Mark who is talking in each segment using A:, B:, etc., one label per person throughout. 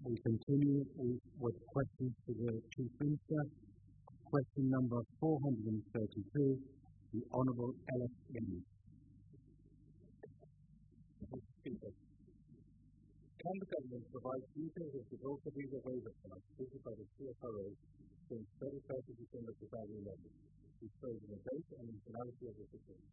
A: We continue with questions to the Chief Minister. Question number 432, the Honourable Ellis Innes.
B: Mr. Speaker, can the government provide details of the Gibraltar visa waiver charge issued by the CFRO since 31st of December 2011, disclosing the date and nationality of the citizen?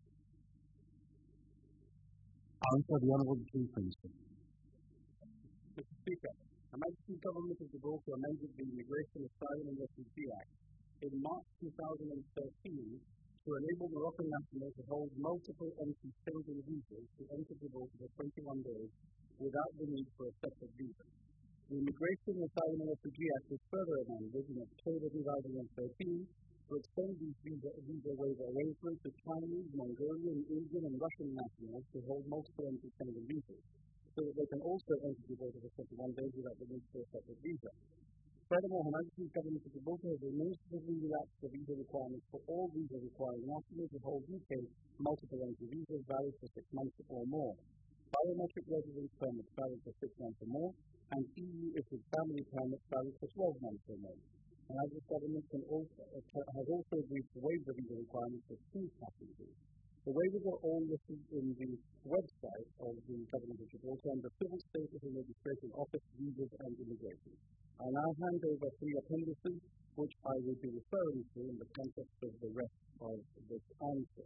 A: Answer the Honourable Chief Minister.
B: Mr. Speaker, Her Majesty's Government of Gibraltar amended the Immigration, Asylum and Refugee Act in March 2013 to enable Moroccan nationals to hold multiple anti-changing visas to enter Gibraltar for 21 days without the need for a separate visa. The Immigration, Asylum and Refugee Act was further amended in October 2013 to extend these visa waiver arrangements to Chinese, Mongolian, Indian and Russian nationals to hold multiple anti-changing visas, so that they can also enter Gibraltar for 21 days without the need for a separate visa. Furthermore, Her Majesty's Government of Gibraltar has administratively relaxed the visa requirements for all visa-requiring nationals who hold UK multiple entry visas valid for 6 months or more, biometric residence permits valid for 6 months or more, and EU-issued family permits valid for 12 months or more. Her Majesty's Government has also agreed to waive the visa requirements for cruise passengers. The waivers are all listed in the website of the Government of Gibraltar under Civil Status and Registration Office, Visas and Immigration. I now hand over 3 appendices, which I will be referring to in the context of the rest of this answer.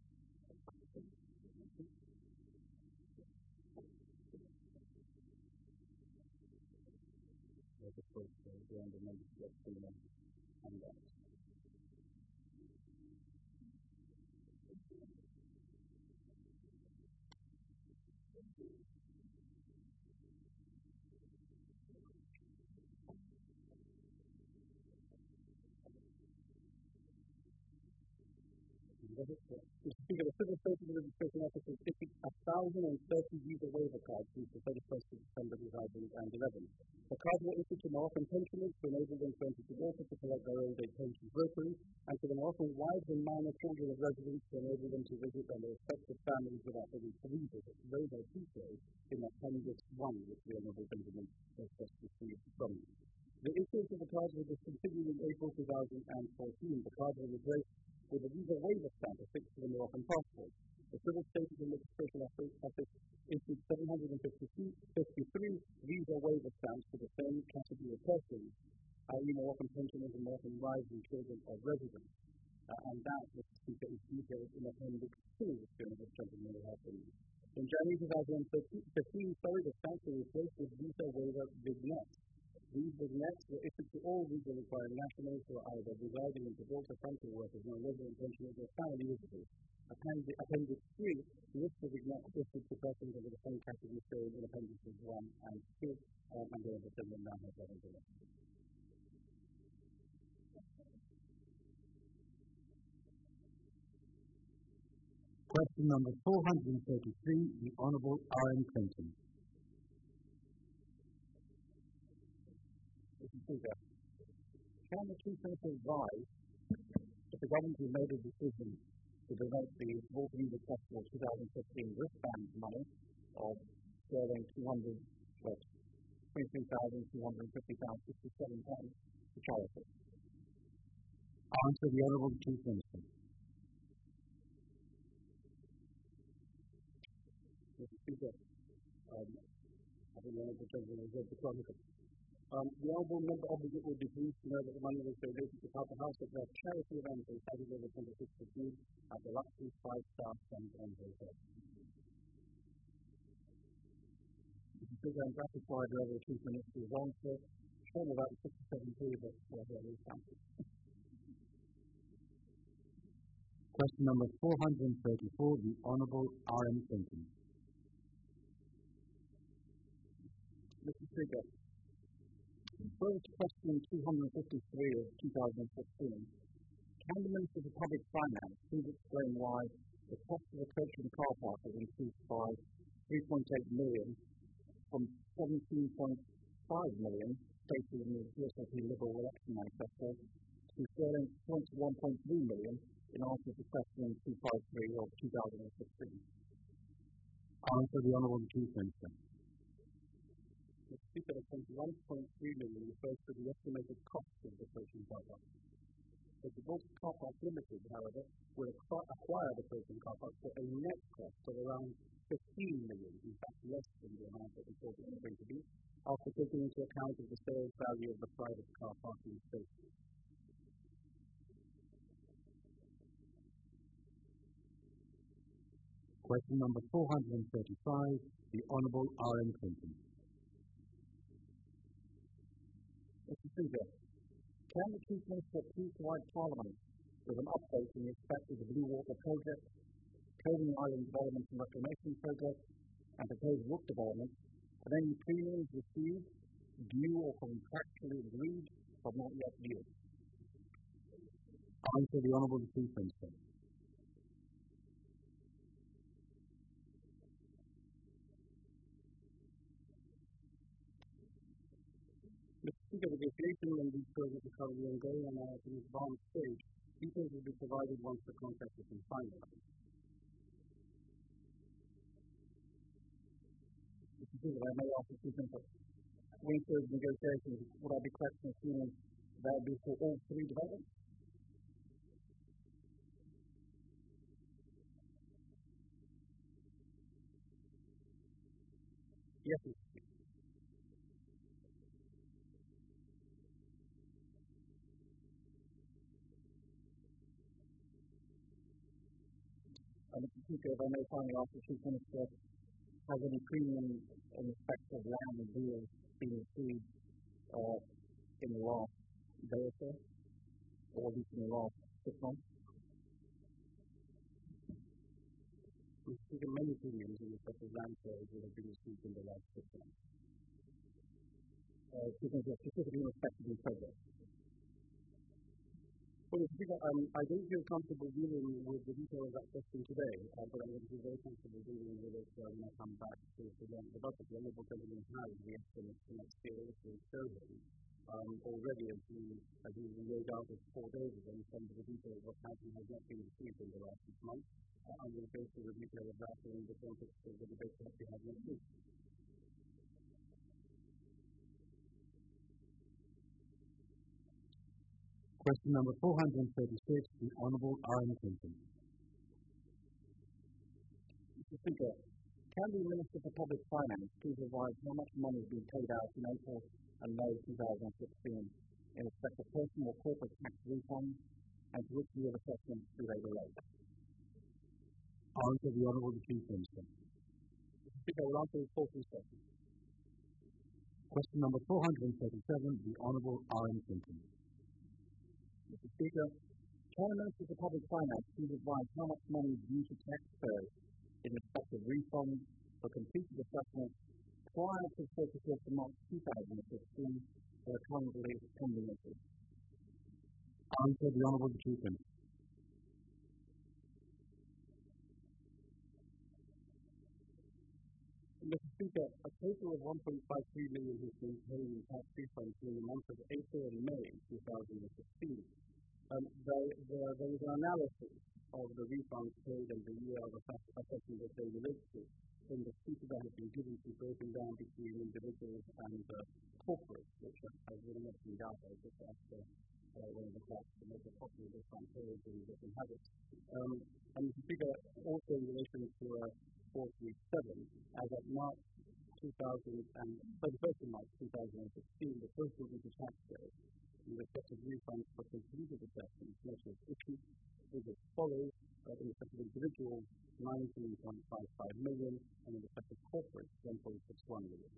B: Mr. Speaker, the Civil Status and Registration Office has issued 1,030 visa waiver cards since the 31st of December 2011. The cards were issued to Moroccan pensioners to enable them to enter Gibraltar to collect their old age pension groceries, and to the Moroccan wives and minor children of residents to enable them to visit their respective families without the need for visas. Those are detailed in Appendix 1, which the Honourable Benjamin has just received from me. The issuance of the cards was discontinued in April 2014. The cards were replaced with a visa waiver stamp affixed to the Moroccan passport. The Civil Status and Registration Office issued 753 visa waiver stamps to the same category of persons, i.e. Moroccan pensioners and Moroccan wives and children of residents. And that, Mr. Speaker, is detailed in Appendix 2, which the gentleman will have in. In January 2015, the stamps were replaced with visa waiver vignettes. These vignettes were issued to all visa-requiring nationals who are either residing in Gibraltar, frontier workers, non-resident pensioners, or family visitors. Appendix 3 lists the vignettes issued to persons under the same category shown in Appendices 1 and 2, and the gentleman now has that information.
A: Question number 433, the Honourable R.M. Clinton.
B: Mr. Speaker, can the Chief Minister advise that the government has made a decision to donate the Gibraltar Visa Festival 2015 wristband money of sterling £23,250.67 to charity?
A: Answer the Honourable Chief Minister.
B: Mr. Speaker, I think the Honourable Gentleman has read the Chronicle. The Honourable Member Obligate will be pleased to know that the money was donated to Papa House at their charity event on Saturday the 26th of June at the Luxury 5-star St. Hotel. Mr. Speaker, I'm gratified that the Chief Minister's answer, shown about 67p, but there is something.
A: Question number 434, the Honourable R.M. Clinton.
B: Mr. Speaker, first question 253 of 2015. Can the Minister for Public Finance please explain why the cost of a coaching car park has increased by 3.8 million from 17.5 million stated in the PSLP Liberal Election Manifesto to sterling 1.3 million in answer to question 253 of 2016?
A: Answer the Honourable Chief Minister.
B: Mr. Speaker, the 21 1.3 million refers to the estimated cost of the floating car park. The Gibraltar Car Park Limited, however, will acquire the floating car park for a net cost of around 15 million, in fact less than the amount that we thought it was going to be, after taking into account of the sales value of the private car parking spaces.
A: Question number 435, the Honourable R.M. Clinton.
B: Mr. Speaker, can the Chief Minister please provide Parliament with an update in respect to the Blue Water Project, Coney Island Development and Reclamation Project, and proposed Rook development, and any premiums received, due or contractually agreed, but not yet due?
A: Answer the Honourable Chief Minister.
B: Mr. Speaker, negotiation on these projects is currently ongoing and are at an advanced stage. Details will be provided once the contract has been finalized. Mr. Speaker, I may ask the Chief Minister, when those negotiations, would I be correct in assuming that would be for all three developments? Yes, Mr. Speaker. Mr. Speaker, if I may finally ask the Chief Minister, has any premium in respect of land deals been received in the last day or so, or at least in the last 6 months? Mr. Speaker, many premiums in respect of land sales will have been received in the last 6 months. Chief Minister, specifically in respect of these projects. Well, Mr. Speaker, I don't feel comfortable dealing with the detail of that question today, but I'm going to be very comfortable dealing with it when I come back to present the budget. The Honourable Gentleman has the estimates for next year also show him. Already, as he laid out as 4 days ago, some of the detail of what has and has not been received in the last 6 months. I'm going to go through the detail of that in the context of the debate that we have next week.
A: Question number 436, the Honourable R.M. Clinton.
B: Mr. Speaker, can the Minister for Public Finance please advise how much money has been paid out in April and May 2016 in respect of personal or corporate tax refunds, and to which year of assessment do they relate?
A: Answer the Honourable Chief Minister.
B: Mr. Speaker, I will answer the fourth question.
A: Question number 437, the Honourable R.M. Clinton.
B: Mr. Speaker, can the Minister for Public Finance please advise how much money is due to taxpayers in respect of refunds for completed assessments prior to 31st of March 2016 that are currently pending issues?
A: Answer the Honourable Chief Minister.
B: Mr. Speaker, a total of 1.53 million has been paid in tax refunds during the months of April and May 2016. There is an analysis of the refunds paid and the year of assessment that they relate to, and the speaker that has been given to broken down between individuals and corporates, which has really not been done. I just asked one of the clerks to make a copy of this on page and they can have it. And Mr. Speaker, also in relation to 437, as of March 31st of March 2016, the total due to taxpayers in respect of refunds for completed assessments measures issued is as follows: in respect of individuals, 19.55 million, and in respect of corporates, 1.61 million.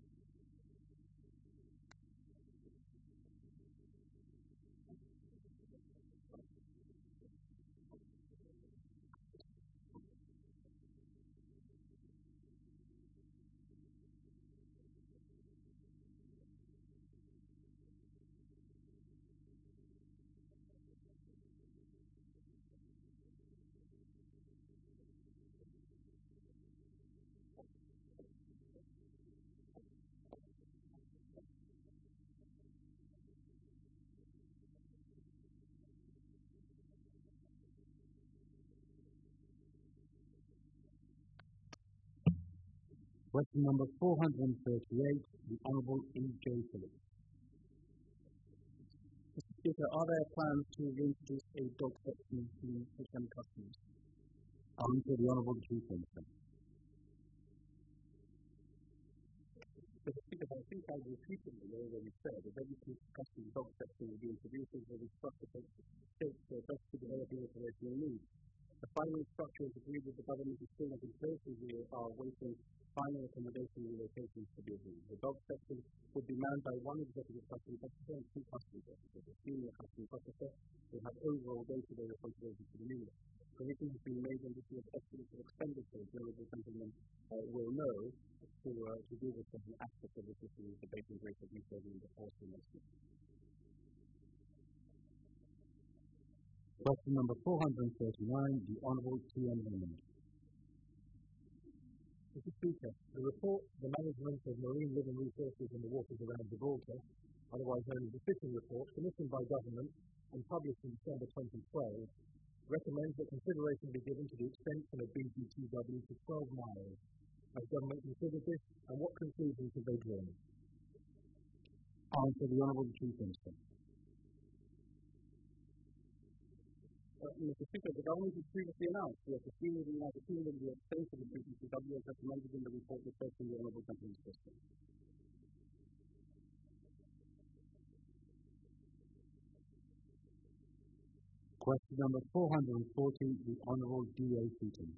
A: Question number 438, the Honourable E.J. Phillips.
B: Mr. Speaker, are there plans to reintroduce a dog section in HM Customs?
A: Answer the Honourable Chief Minister.
B: Mr. Speaker, I think I repeatedly already said that every customs dog section will be introduced as a structure takes shape to address the developing operational needs. The final structure is agreed with the government is still not in place, and we are waiting final accommodation relocations to be agreed. The dog section would be manned by one executive customs officer and two customs officers. The senior customs officer will have overall day-to-day responsibility for the unit. Provision has been made on this year's estimates of expenditure, as the gentleman will know, to do with certain aspects of this issue, debating greater detail in the policy announcement.
A: Question number 439, the Honourable T.M. Raymond.
C: Mr. Speaker, the report, The Management of Marine Living Resources in the Waters around Gibraltar, otherwise known as the Fishing Report, commissioned by government and published in December 2012, recommends that consideration be given to the extension of BGTW to 12 miles. Has government considered this, and what conclusions have they drawn?
A: Answer the Honourable Chief Minister.
B: Mr. Speaker, the government has previously announced we are pursuing the United Kingdom the extension of BGTW as recommended in the report referred to the Honourable Gentleman's question.
A: Question number 440, the Honourable D.A. Seaton.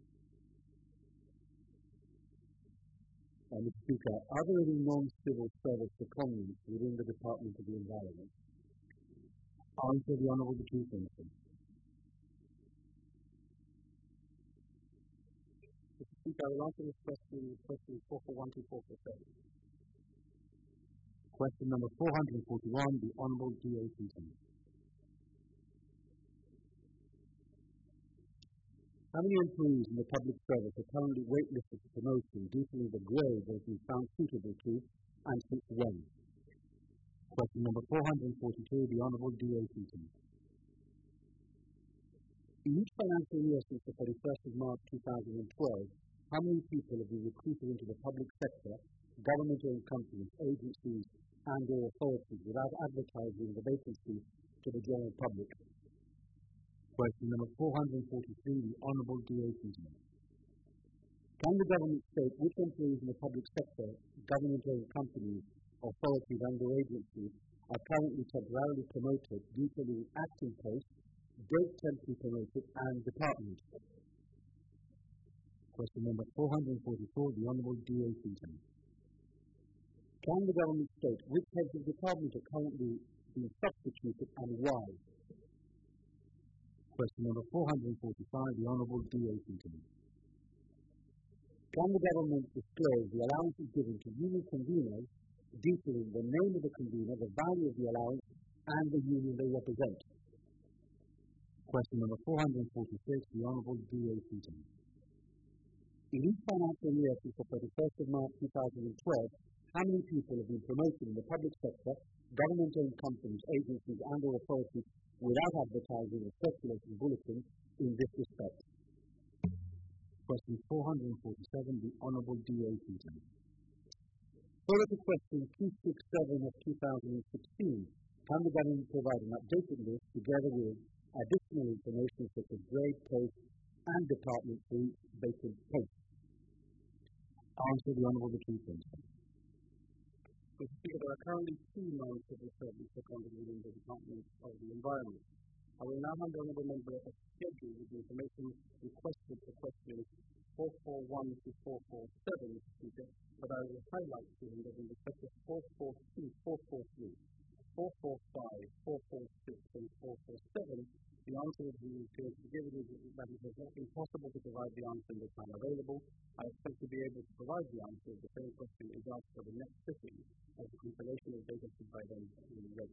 A: Mr. Speaker, are there any non-civil service secondments within the Department of the Environment? Answer the Honourable Chief Minister.
B: Mr. Speaker, I will answer this question 441 to 447.
A: Question number 441, the Honourable D.A. Seaton. How many employees in the public service are currently waitlisted for promotion due to the grade they have been found suitable to, and since when? Question number 442, the Honourable D.A. Seaton. In each financial year since the 31st of March 2012, how many people have been recruited into the public sector, government-owned companies, agencies, and/or authorities without advertising the vacancy to the general public? Question number 443, the Honourable D.A. Seaton. Can the government state which employees in the public sector, government-owned companies, authorities and/or agencies are currently temporarily promoted due to the acting post, date temporary promoted, and department? Question number 444, the Honourable D.A. Seaton. Can the government state which heads of department are currently being substituted and why? Question number 445, the Honourable D.A. Seaton. Can the government disclose the allowances given to union conveners, detailing the name of the convener, the value of the allowance, and the union they represent? Question number 446, the Honourable D.A. Seaton. In each financial year since the 31st of March 2012, how many people have been promoted in the public sector, government-owned companies, agencies, and/or authorities without advertising or circulating bulletins in this respect? Question 447, the Honourable D.A. Seaton. Further to question 267 of 2016, can the government provide an updated list together with additional information such as grade, post, and department for each vacant post? Answer the Honourable Chief Minister.
B: Mr. Speaker, there are currently 2 non-civil servants seconded within the Department of the Environment. I will now hand the Honourable Member a schedule with the information requested for questions 441 to 447, Mr. Speaker, but I will highlight to him that in respect of 442, 443, 445, 446, and 447, the answer that he is going to give is that it has not been possible to provide the answer in the time available. I expect to be able to provide the answer if the same question is asked for the next sitting, as the compilation of data by then is ready.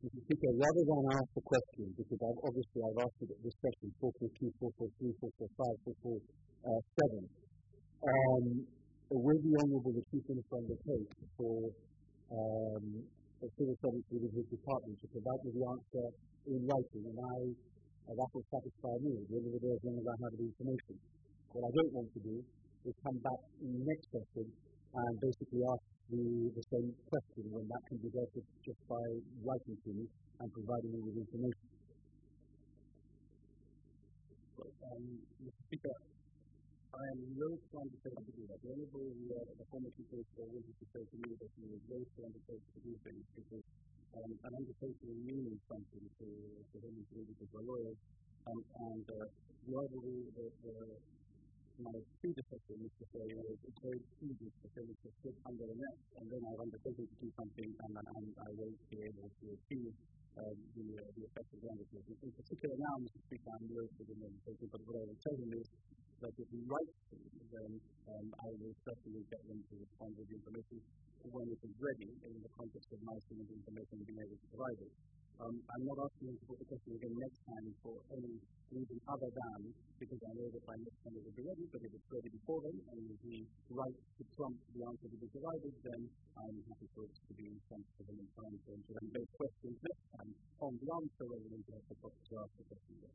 A: Mr. Speaker, rather than ask the question, because I've asked it this question, 442, 443, 445, 447, will the Honourable the Chief Minister undertake for the civil servants within his department to provide me the answer in writing, and that will satisfy me at the end of the day as long as I have the information. What I don't want to do is come back in the next session and basically ask the same question when that can be dealt with just by writing to me and providing me with information.
B: Mr. Speaker, I am loath to undertake to do that. The Honourable the former Chief Minister wanted to say to me that he was loath to undertake to do things because an undertaking means something to him and to me because we're lawyers. And the Honourable, my predecessor, Mr. Ferry, was very easy for him to sit under the net, and then I've undertaken to do something, and I won't be able to achieve the effective undertaking. In particular now, Mr. Speaker, I'm loath to do the undertaking, but what I will tell him is that if he writes to me, then I will certainly get them to respond with the information when it is ready in the context of my seeing the information and being able to provide it. I'm not asking him to put the question again next time for any reason other than because I know that by next time it will be ready, but if it's ready before then and if he writes to prompt the answer to be provided, then I'm happy for it to be sent to him in time for him to then make questions next time on the answer rather than to have to ask the question again.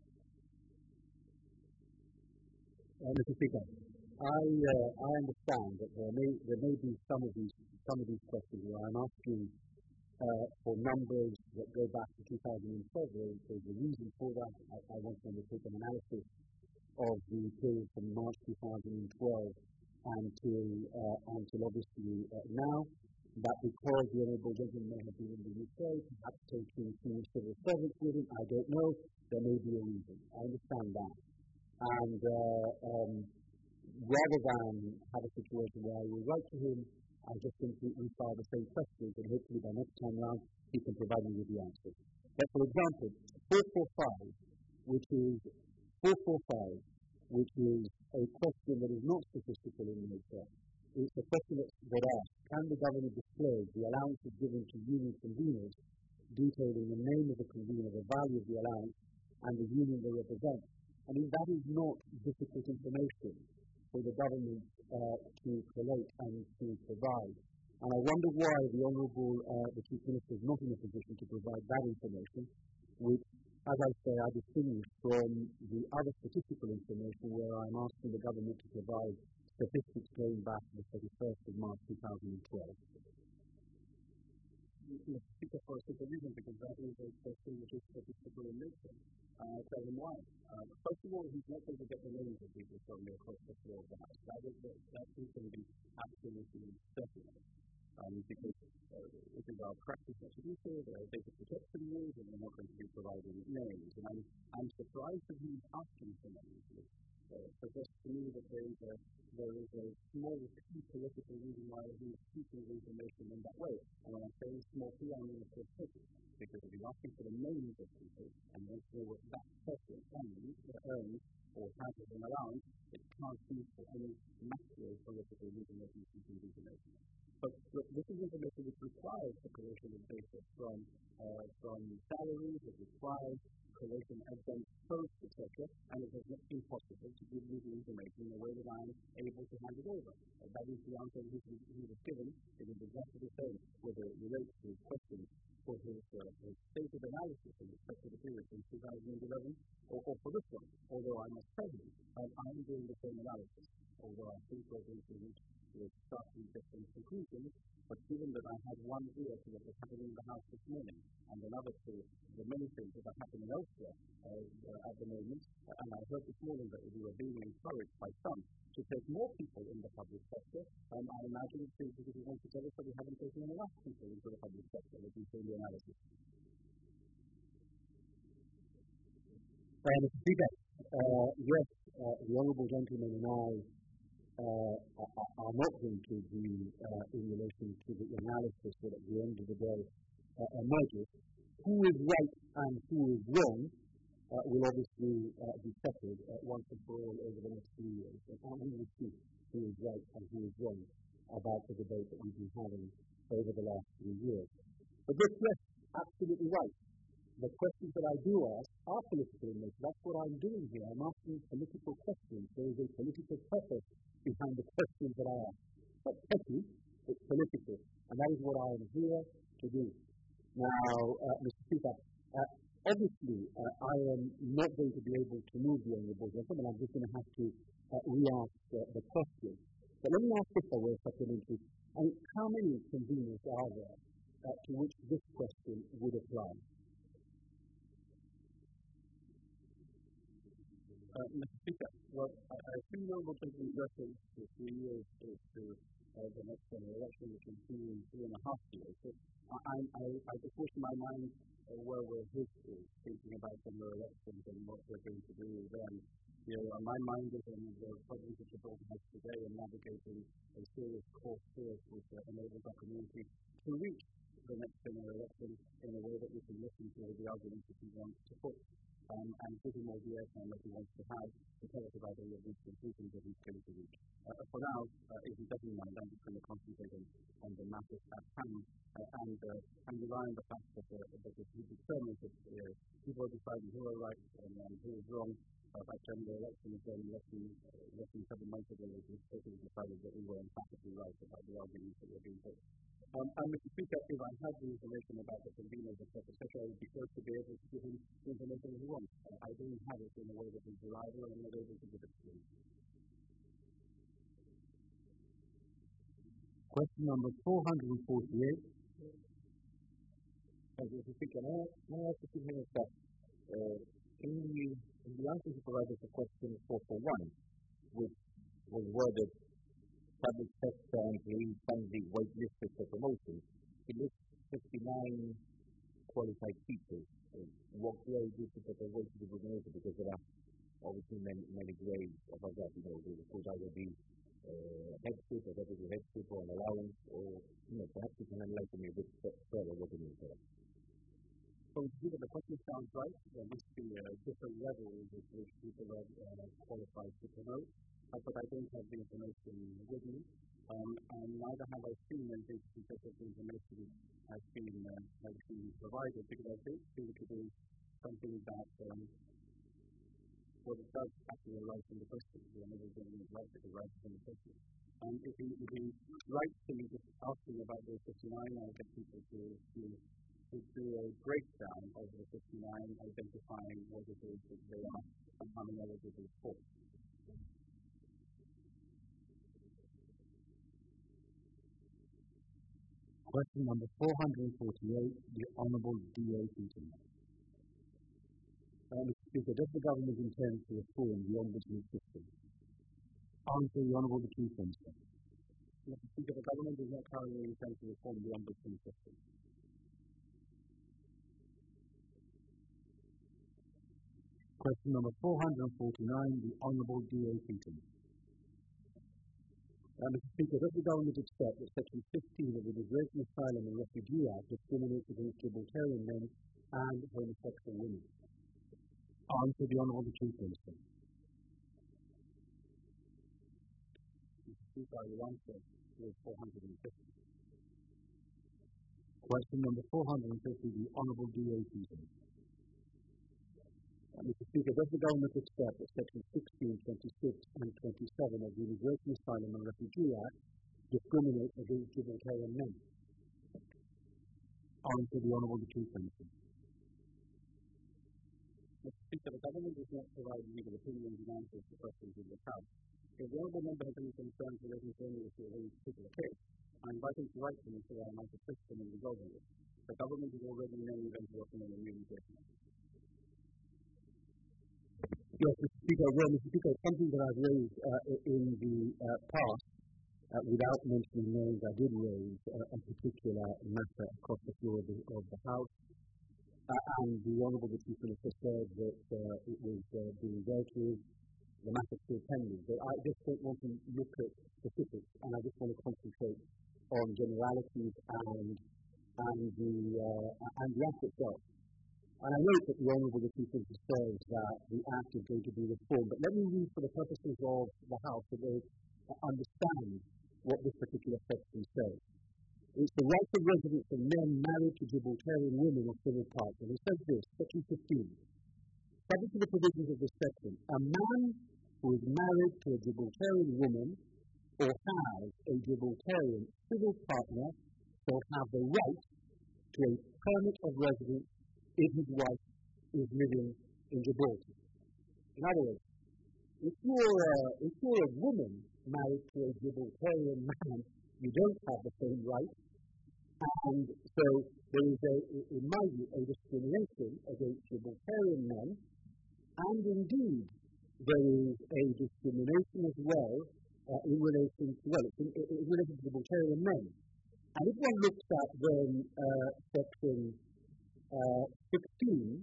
A: Mr. Speaker, I understand that there may be some of these questions where I'm asking for numbers that go back to 2012. There's a reason for that. I want to undertake an analysis of the period from March 2012 until obviously now. That because the Honourable Gentleman may have been in the UK, perhaps taking senior civil servants with him, I don't know. There may be a reason. I understand that. And rather than have a situation where I will write to him, I just simply file the same questions, and hopefully by next time round he can provide me with the answers. But for example, 445, which is a question that is not statistical in nature. It's a question that asks, can the government disclose the allowances given to union conveners, detailing the name of the convener, the value of the allowance, and the union they represent? I mean, that is not difficult information for the government to collate and to provide. And I wonder why the Honourable the Chief Minister is not in a position to provide that information, which, as I say, I distinguish from the other statistical information where I'm asking the government to provide statistics going back to the 31st of March 2012.
B: Mr. Speaker, for a simple reason, because that is a question which is statistical in nature. I'll tell him why. First of all, he's not going to get the names of people from me across the floor of the House. That is going to be absolutely certain. Because it is our practice not to do so, there are data protection rules, and we're not going to be providing names. And I'm surprised that he's asking for names. It suggests to me that there is a small P political reason why he's seeking the information in that way. And when I say small P, I mean it's a because if he's asking for the names of people and wants to know what that person earns or has as an allowance, it can't be for any macro political reason that he's seeking the information. But this is information which requires the collation of data from salaries, it requires collation against posts, etc., and it has not been possible to give me the information in a way that I am able to hand it over. That is the answer he was given. It is exactly the same, whether it relates to his questions for his stated analysis in respect to the period from 2011 or for this one. Although I must tell you, I am doing the same analysis, although I think we're going to reach slightly different conclusions, but given that I had one ear to what was happening in the House this morning, and another to the many things that are happening elsewhere at the moment, and I heard this morning that we were being encouraged by some to take more people in the public sector, I imagine it's because we want to tell us that we haven't taken enough people into the public sector, as we say in the analysis.
A: Mr. Speaker, yes, the Honourable Gentleman and I are not going to agree in relation to the analysis that at the end of the day emerges. Who is right and who is wrong will obviously be settled once and for all over the next few years. And we will see who is right and who is wrong about the debate that we've been having over the last few years. But yes, absolutely right. The questions that I do ask are political in nature. That's what I'm doing here. I'm asking political questions. There is a political purpose behind the questions that I ask. It's not petty, it's political. And that is what I am here to do. Now, Mr. Speaker, obviously, I am not going to be able to move the Honourable Gentleman. I'm just going to have to re-ask the question. But let me ask if there were supplementary. How many conveners are there to which this question would apply?
B: Mr. Speaker, well, I think the Honourable Gentleman's reference to 3 years is to the next general election, which is 2.5 years. So I just wish in my mind where were his is thinking about general elections and what we're going to do then. My mind is on the problems which are brought us today and navigating a serious course which enables our community to reach the next general election in a way that we can listen to the arguments that he wants to put and give him all the airtime that he wants to have to tell us about all of these conclusions that he's going to reach. For now, if he doesn't mind, I'm just going to concentrate on the matters at hand and rely on the fact that he determines that people are deciding who are right and who is wrong about general elections. Then less than 7 months ago, we decided that we were emphatically right about the arguments that were being put. Mr. Speaker, if I had the information about the conveners, etc., I would be close to be able to give him the information he wants. I don't have it in a way that is reliable, and I'm not able to give it to him.
A: Question number 448.
C: Mr. Speaker, may I ask a few minutes that in the answer you provided for question 441, which was worded public sector employees funding waitlisted for promotion, it lists 59 qualified teachers. What grade is it that they're waiting to be promoted? Because there are obviously many grades of that. There could either be headship or deputy headship or an allowance, or perhaps you can enlighten me a bit further what it means there.
B: So the question sounds right. There must be different levels at which people are qualified to promote, but I don't have the information with me, and neither have I seen anything to suggest that the information has been provided, because I don't think it is something that it does actually arise from the question. The Honourable Gentleman is right, it arises from the question. If he writes to me just asking about those 59, I'll get people to do a breakdown of the 59, identifying what it is that they are and how many eligible for.
A: Question number 448, the Honourable D.A. Heaton. Mr. Speaker, does the government intend to reform the ombudsman system? Answer, the Honourable the Chief Minister.
B: Mr. Speaker, the government does not currently intend to reform the ombudsman system.
A: Question number 449, the Honourable D.A. Heaton. Mr. Speaker, does the government accept that Section 15 of the Immigration, Asylum and Refugee Act discriminates against Gibraltarian men and homosexual women? Answer, the Honourable the Chief Minister.
B: Mr. Speaker, I will answer with 450.
A: Question number 450, the Honourable D.A. Heaton. Mr. Speaker, does the government accept that Section 16, 26 and 27 of the Immigration, Asylum and Refugee Act discriminate against Gibraltarian men? Answer, the Honourable the Chief Minister.
B: Mr. Speaker, the government does not provide legal opinions and answers to questions in the House. If the Honourable Member has any concerns relating to any issue of any particular case, I invite him to write to me so that I might assist him in resolving it. The government is already in any event working on a new immigration act.
A: Yes, Mr. Speaker, Mr. Speaker, something that I've raised in the past, without mentioning names, I did raise a particular matter across the floor of the House, and the Honourable Chief Minister said that it was being dealt with, the matter still pending. But I just don't want to look at specifics, and I just want to concentrate on generalities and the act itself. And I note that the Honourable Chief Minister says that the Act is going to be reformed, but let me read for the purposes of the House so they understand what this particular section says. It's the right of residence of men married to Gibraltarian women or civil partners. And it says this, section 15. Subject to the provisions of this section, a man who is married to a Gibraltarian woman or has a Gibraltarian civil partner shall have the right to a permit of residence if his wife is living in Gibraltar. In other words, if you're a woman married to a Gibraltarian man, you don't have the same right. And so there is, in my view, a discrimination against Gibraltarian men, and indeed there is a discrimination as well in relation to Gibraltarian men. And if one looks at then section 16,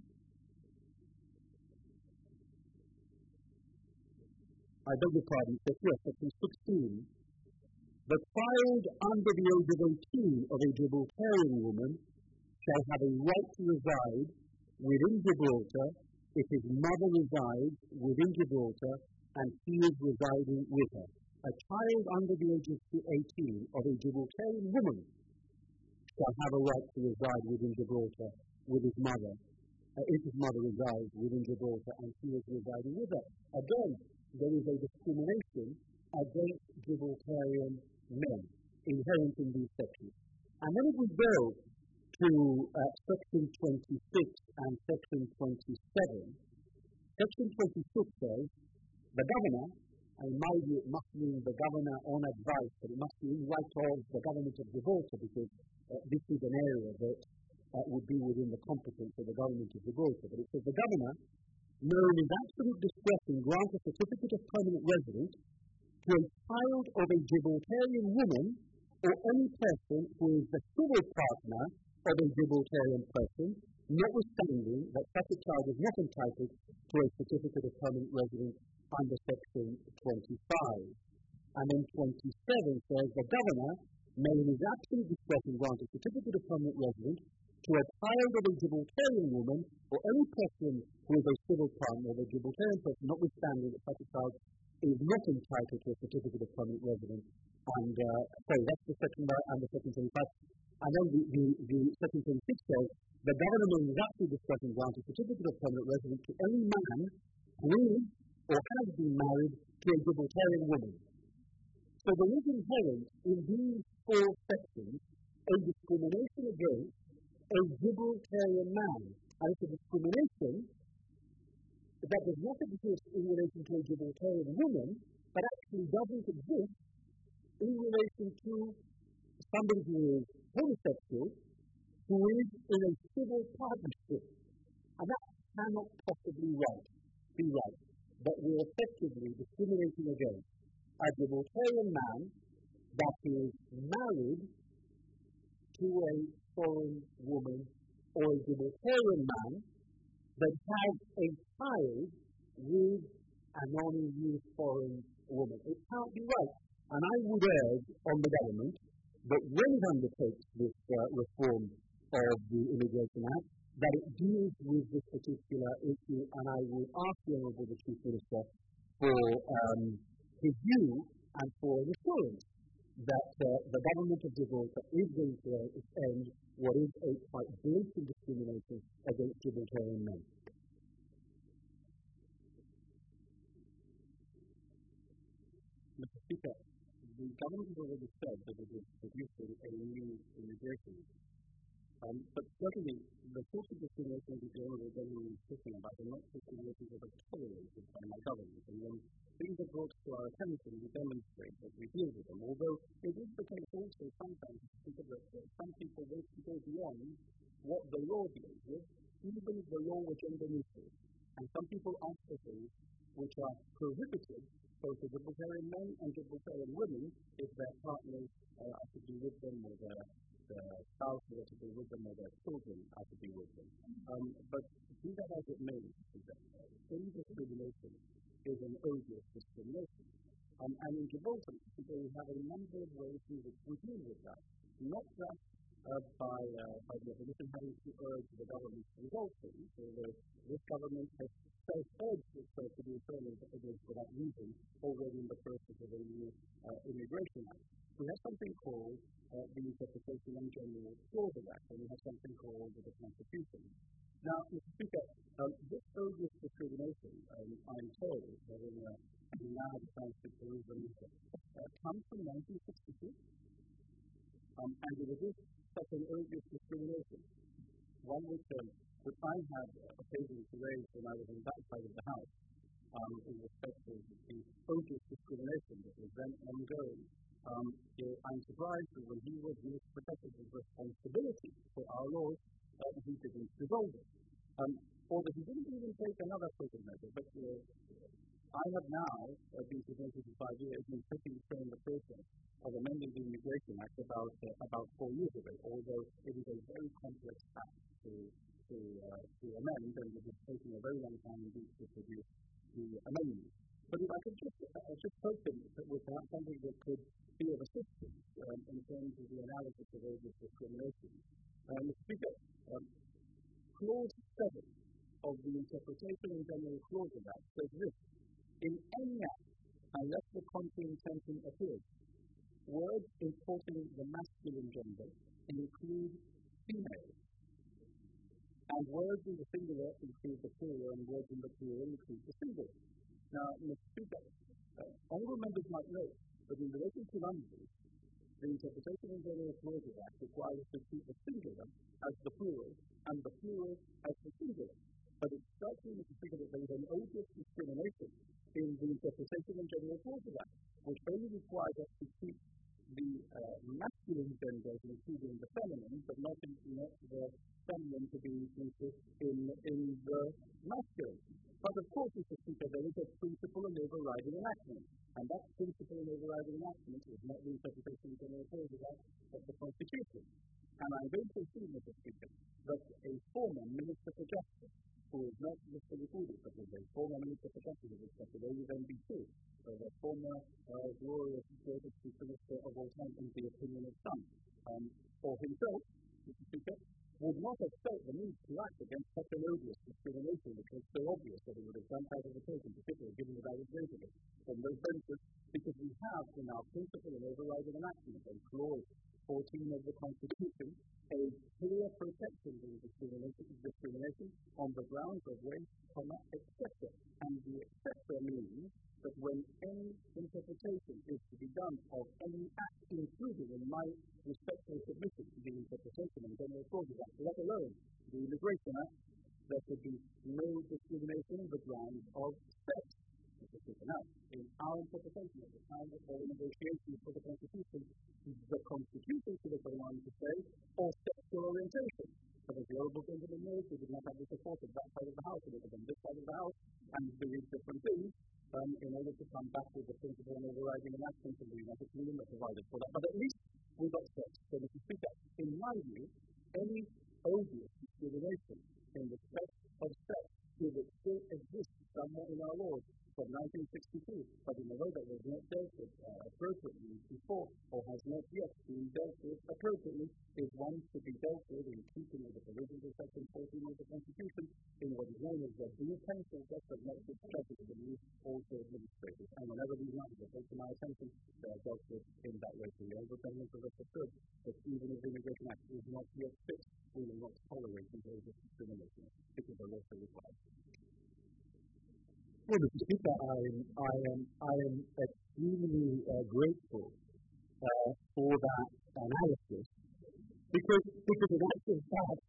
A: I beg your pardon, section 16, the child under the age of 18 of a Gibraltarian woman shall have a right to reside within Gibraltar if his mother resides within Gibraltar and he is residing with her. A child under the age of 18 of a Gibraltarian woman shall have a right to reside within Gibraltar with his mother, if his mother resides within Gibraltar and he is residing with her. Again, there is a discrimination against Gibraltarian men inherent in these sections. And then if we go to section 26 and section 27, section 26 says, the governor, and in my view it must mean the governor on advice, but it must be in right of the government of Gibraltar, because this is an area that would be within the competence of the government of Gibraltar. But it says the governor, known in absolute discretion, grant a certificate of permanent residence to a child of a Gibraltarian woman or any person who is the civil partner of a Gibraltarian person, notwithstanding that such a child is not entitled to a certificate of permanent residence under section 25. And then 27 says the governor may in his absolute discretion grant a certificate of permanent residence to a child of a Gibraltarian woman or any person who is a civil partner of a Gibraltarian person, notwithstanding that such a child is not entitled to a certificate of permanent residence. And that's the section under section 25. And then the section 26 says the governor may in his absolute discretion grant a certificate of permanent residence to any man who is or has been married to a Gibraltarian woman. So there is inherent in these four sections a discrimination against a Gibraltarian man. And it's a discrimination that does not exist in relation to a Gibraltarian woman, but actually doesn't exist in relation to somebody who is homosexual, who is in a civil partnership. And that cannot possibly be right. But we're effectively discriminating against a Gibraltarian man that is married to a foreign woman, or a Gibraltarian man that has a child with a non-EU foreign woman. It can't be right. And I would urge on the government that when it undertakes this reform of the Immigration Act, that it deals with this particular issue, and I would ask the Honourable the Chief Minister for his view and for an assurance that the government of Gibraltar is going to end what is a quite blatant discrimination against Gibraltarian men.
B: Mr. Speaker, the government has already said that it is producing a new immigration act. But certainly, the sort of discrimination that the Honourable Gentleman is talking about are not discriminations that are tolerated by my government. And when things are brought to our attention, we demonstrate that we deal with them. Although it is the case also sometimes that some people want to go beyond what the law deals with, even if the law were gender neutral. And some people ask for things which are prohibited both to Gibraltarian men and Gibraltarian women if their partners are to be with them, or their spouses are to be with them, or their children are to be with them. But be that as it may, indiscrimination is an odious discrimination. And in Gibraltar, we have a number of ways in which we deal with that. Not just by the opposition having to urge the government to resolve things, although this government has self-urged itself to do against for that reason already in the process of a new immigration act. We have something called the Interpretation and General Clauses Act, and we have something called the Constitution. Now, Mr. Speaker, this odious discrimination, I'm told, having now had a chance to peruse the matter, comes from 1962, and it is such an odious discrimination, one which I had occasion to raise when I was on that side of the House, in respect of the odious discrimination that was then ongoing. I'm surprised that when he was Minister Protected his responsibility for our laws, he didn't resolve it. Or that he didn't even take another sort of measure. But I have now been presented for 5 years and taking the process of amending the Immigration Act about 4 years ago, although it is a very complex act to amend, and it is taking a very long time indeed to produce the amendment. But if I could just hope that with perhaps something that could be of assistance in terms of the analysis of odious discrimination. Mr. Speaker, Clause 7 of the Interpretation and General Clauses Act says this: in any act, unless the contrary intention appears, words importing the masculine gender include female, and words in the singular include the plural, and words in the plural include the singular. Now, Mr. Speaker, honourable members might note that in relation to language, the Interpretation and General Clauses Act requires us to treat the singular as the plural and the plural as the singular. But it strikes me, Mr. Speaker, that there is an odious discrimination in the Interpretation and General Clauses Act, which only requires us to treat the masculine gender as including the feminine, but not the feminine to be included in the masculine. But of course, Mr. Speaker, there is a principle of overriding enactment, and that principle of overriding enactment is not the Interpretation and General Clauses Act, but the Constitution. And I'm very concerned, Mr. Speaker, that a former Minister for Justice, who is not Mr. Lukudi, but is a former Minister for Justice, which could only then be true, the former glorious greatest Minister of all time in the opinion of some, for himself, Mr. Speaker, would not have felt the need to act against such an odious discrimination, which was so obvious that it would have jumped out of the person, particularly given that I was raising it from those benches, because we have in our principle of overriding enactment and clause 14 of the Constitution a clear protection from discrimination on the grounds of race, etc. And the etc. means that when any interpretation is to be done of any act, including in my respectful submission to the Interpretation and General Clauses Act, let alone the Immigration Act, there should be no discrimination on the grounds of sex. Now, in our interpretation at the time of the negotiations for the Constitution should have gone on to say, or sexual orientation. But as the Honourable Benjamin knows, we did not have the support of that side of the House, it was on this side of the House, and doing different things in order to come back with the principle of overriding enactment in the United Kingdom that provided for that. But at least we got sex. So, Mr. Speaker, in my view, any odious discrimination in respect of sex should still exist somewhere in our laws from 1962, but in a way that was not dealt with appropriately before, or has not yet been dealt with appropriately, is one to be dealt with in keeping with the provisions of Section 14 of the Constitution in what is known as the blue pencil test of not just judges, but also administrators. And whenever these matters are brought to my attention, they are dealt with in that way. So the Honourable Government of us assured that even if the Immigration Act is not yet fixed, we will not tolerate these discrimination because the law still requires.
A: Well, Mr. Speaker, I am extremely grateful for that analysis because in actual fact,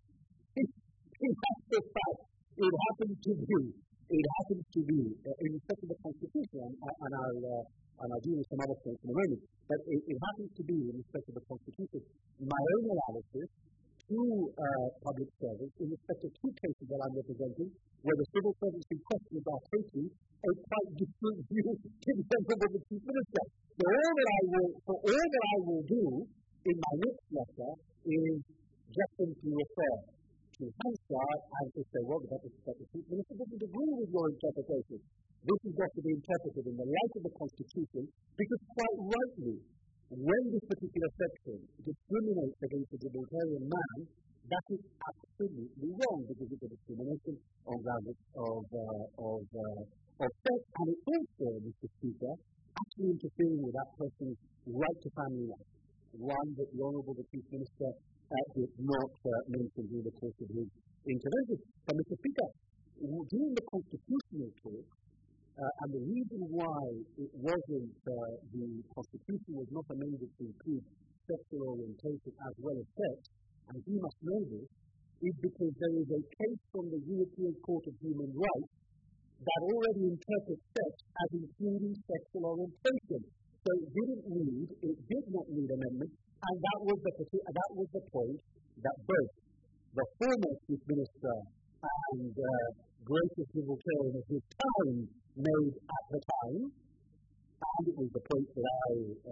A: it happens to be in respect of the Constitution, and I'll deal with some other points in a moment, but it happens to be in respect of the Constitution, my own analysis to public service in respect of two cases that I'm representing, where the civil servants in question are taking a quite different view to the Honourable Chief Minister. So all that I will do in my next letter is just simply refer to Hansard and to say, well, the Chief Minister doesn't agree with your interpretation. This has got to be interpreted in the light of the Constitution, because quite rightly, when this particular section discriminates against a Gibraltarian man, that is absolutely wrong, because it's a discrimination on grounds of sex, and it's also, Mr. Speaker, actually interfering with that person's right to family life. one that the Honourable the Chief Minister did not mention during the course of his intervention. But Mr. Speaker, during the constitutional talk, and the reason why it wasn't, the Constitution was not amended to include sexual orientation as well as sex, and you must know this, is because there is a case from the European Court of Human Rights that already interprets sex as including sexual orientation. So it did not need amendment, and that was the point that both the former Chief Minister and greatest Gibraltarian of his time made at the time, and it was the point that I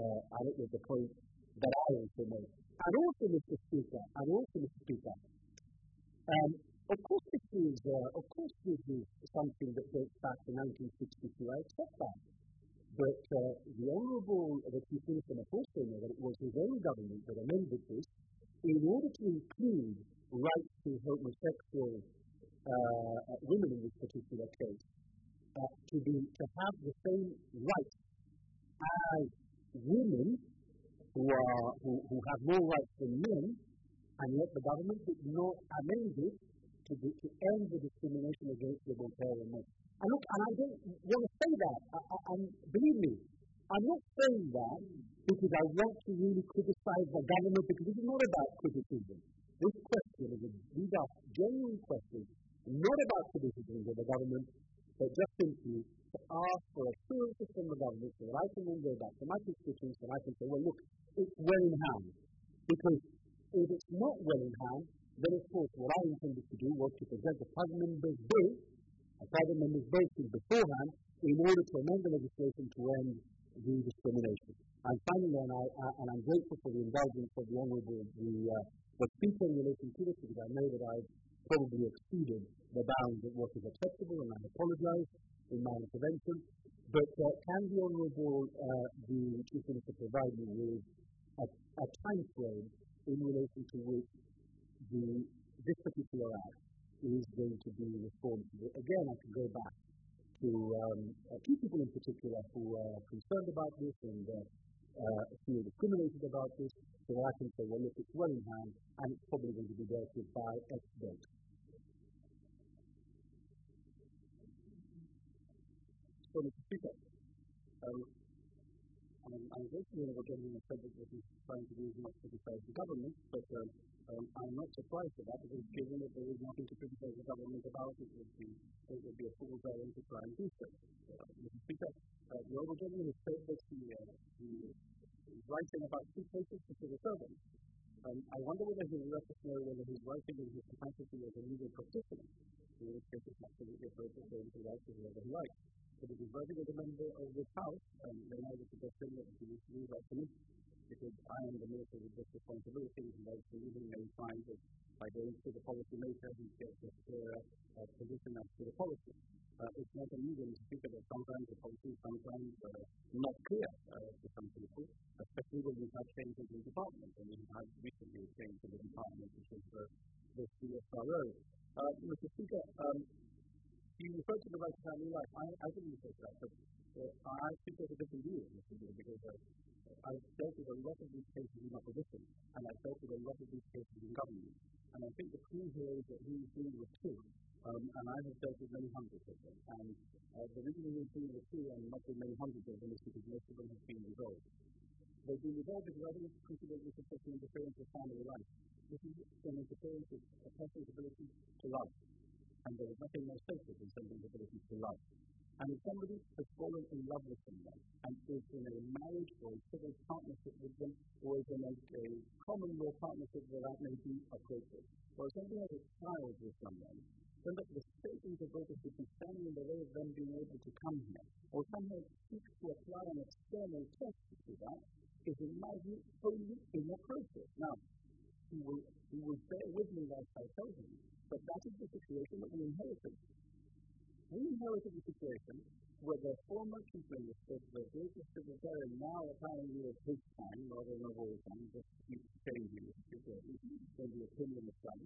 A: also made. And also, Mr. Speaker, of course this is something that dates back to 1962. I accept that. But the Honourable the Chief Minister must also know that it was his own government that amended this in order to include rights to homosexual women in this particular case, to have the same rights as women who have more rights than men, and yet the government did not amend it to end the discrimination against Gibraltarian men. And look, and I don't want to say that, and believe me, I'm not saying that because I want to really criticize the government, because this is not about criticism. These are genuine questions, not about criticism of the government, but just simply to ask for assurances from the government so that I can then go back to my constituents and I can say, well, look, it's well in hand. Because if it's not well in hand, then of course what I intended to do was to present a private member's bill beforehand in order to amend the legislation to end the discrimination. And finally, and I'm grateful for the indulgence of the Honourable the Speaker in relation to this, because I know that I've probably exceeded the bounds of what is acceptable, and I apologise in my intervention. But can the Honourable the Chief Minister provide me with a time frame in relation to which this particular act is going to be reformed? Again, I can go back to two people in particular who are concerned about this and feel discriminated about this, so that I can say, well, look, it's well in hand, and it's probably going to be dealt with by X date. So, Mr. Speaker, I'm grateful that the gentleman said that what he's trying to do is not criticize the government, but I'm not surprised at that, because given that there is nothing to criticize the government about, it would be a fool's errand to try and do so. Mr. Speaker, the honourable gentleman has said that he is writing about two cases to civil servants. I wonder whether he will let us know whether he's writing in his capacity as a legal practitioner, in which case it's absolutely appropriate for him to write whatever he likes. But if he's writing as a member of this House, then I would suggest him that he needs to leave that to me, because I am the minister with this responsibility, and I believe he may find that by going to the policy maker, he gets a clearer position as to the policy. It's not unusual to speak about sometimes the policy is sometimes not clear to some people, especially when we've had changes in departments, and we have recently a change in the department, which is the CSRO. Mr. Speaker, you referred to the right to family life. I didn't refer to that, but I think there's a different view of this, because I've dealt with a lot of these cases in opposition, and I've dealt with a lot of these cases in government. And I think the clue here is that he was dealing with two, and I have dealt with many hundreds of them. And the reason he was dealing with two and not with many hundreds of them is because most of them have been resolved. They've been resolved because I don't consider this a personal interference with family life. This is an interference with a person's ability to love. And there is nothing more sacred than somebody's ability to love. And if somebody has fallen in love with someone and is in a marriage or a civil partnership with them, or is in a common law partnership where that may be appropriate, or if somebody has a child with someone, then the state interpreter should be standing in the way of them being able to come here, or somehow seeks to apply an external test to that, is in my view wholly inappropriate. Now, he will bear with me like I tell him, but that is the situation that we inherited. We inherited a situation where the former chief minister, the greatest Gibraltarian, now apparently of his time, rather than of all time, just keeps changing when the opinion of some,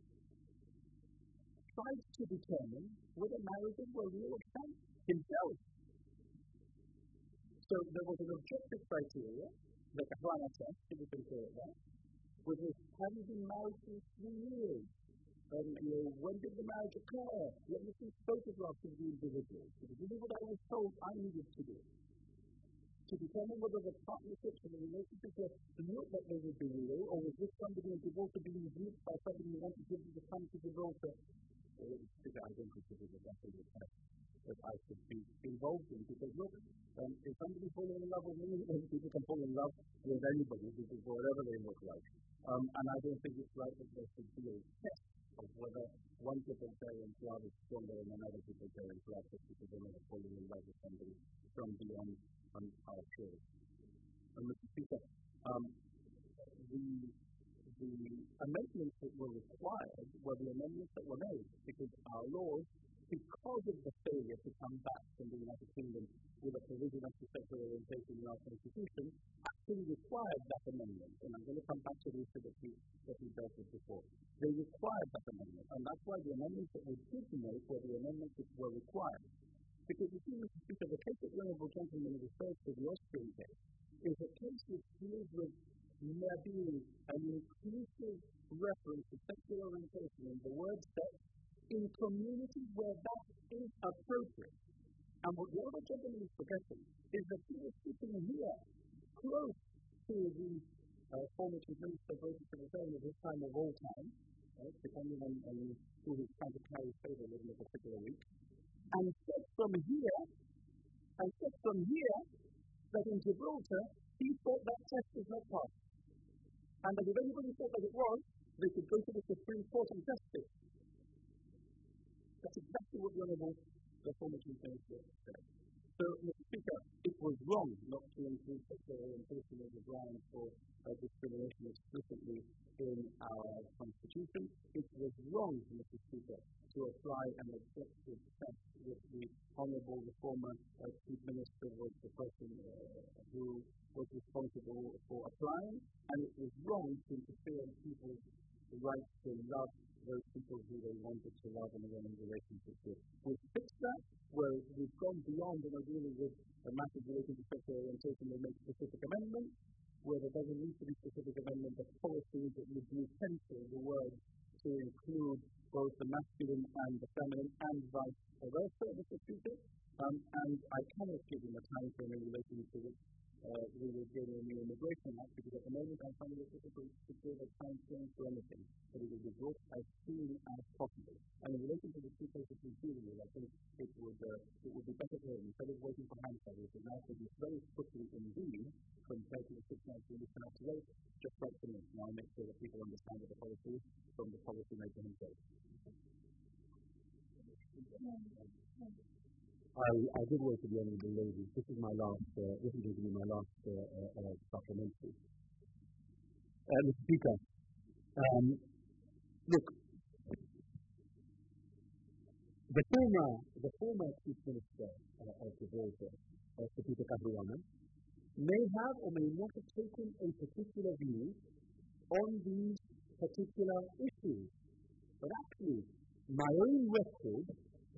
A: tried to determine whether marriages were real or not himself. So there was an objective criteria
B: the Kahwana test, if you can call it that, which is, have you been married for 3 years? When did the marriage occur? Let me see photographs of the individuals. Because this is what I was told I needed to do. To determine whether the partnership and the relationship looked like they would be real, or was this somebody in divorce being used by somebody who wanted to give the time to divorce? I don't consider that a test that I should be involved in. Because look, if somebody falls in love with me, then people can fall in love with anybody, whatever they look like. And I don't think it's right that there should be a test of whether one people's parents' love is stronger than another people's parents' love, just because they're not falling in love with somebody from beyond our shores. Mr. Speaker, the amendments that were required were the amendments that were made, because our laws, because of the failure to come back from the United Kingdom with a provision of sexual orientation in our Constitution, actually required that amendment. And I'm going to come back to the issue that we dealt with before. They required that amendment, and that's why the amendments that we did make were the amendments that were required. Because you see, Mr. Speaker, the case that the Honourable Gentleman refers to, the Austrian case, is a case which deals with there being an inclusive reference to sexual orientation in the word sex in communities where that is appropriate. And what the other gentleman is forgetting is that he was sitting here, close to the former Chief Minister, British Secretary at this time of all time, depending on who he's trying to carry favour with in a particular week, and said from here that in Gibraltar, he thought that test was not passed. And that if anybody thought that it was, they could go to the Supreme Court and test it. That's exactly what the Honourable former Chief Minister said. So, Mr. Speaker, it was wrong not to include sexual orientation as a ground for discrimination explicitly in our Constitution. It was wrong, Mr. Speaker, to apply an objective test which the Honourable former Chief Minister was the person who was responsible for applying, and it was wrong to interfere in people's right to love those people who they wanted to love and are in relationships with. We've fixed that, where we've gone beyond and are dealing with a matter relating to sexual orientation and make specific amendments, where there doesn't need to be specific amendment, but policies that would use the word to include both the masculine and the feminine and vice versa, Mr. Speaker. And I cannot give him a time frame in relation to which we will get a new immigration act, because at the moment I'm finding it difficult to give a time frame for anything, but it will be brought as soon as possible. And in relation to the two cases we're dealing with, I think it would be better for him, instead of waiting for hand service, to now produce very quickly indeed, compared to the 6 months we used to have to wait, just like to me. Now make sure that people understand what the policy is from the policymaker himself.
A: I did wait to the end of the lady. This is going to be my last supplementary. Mr. Speaker, look, the former Chief Minister of Gibraltar, Sir Peter Caruana, may have or may not have taken a particular view on these particular issues. But actually, my own record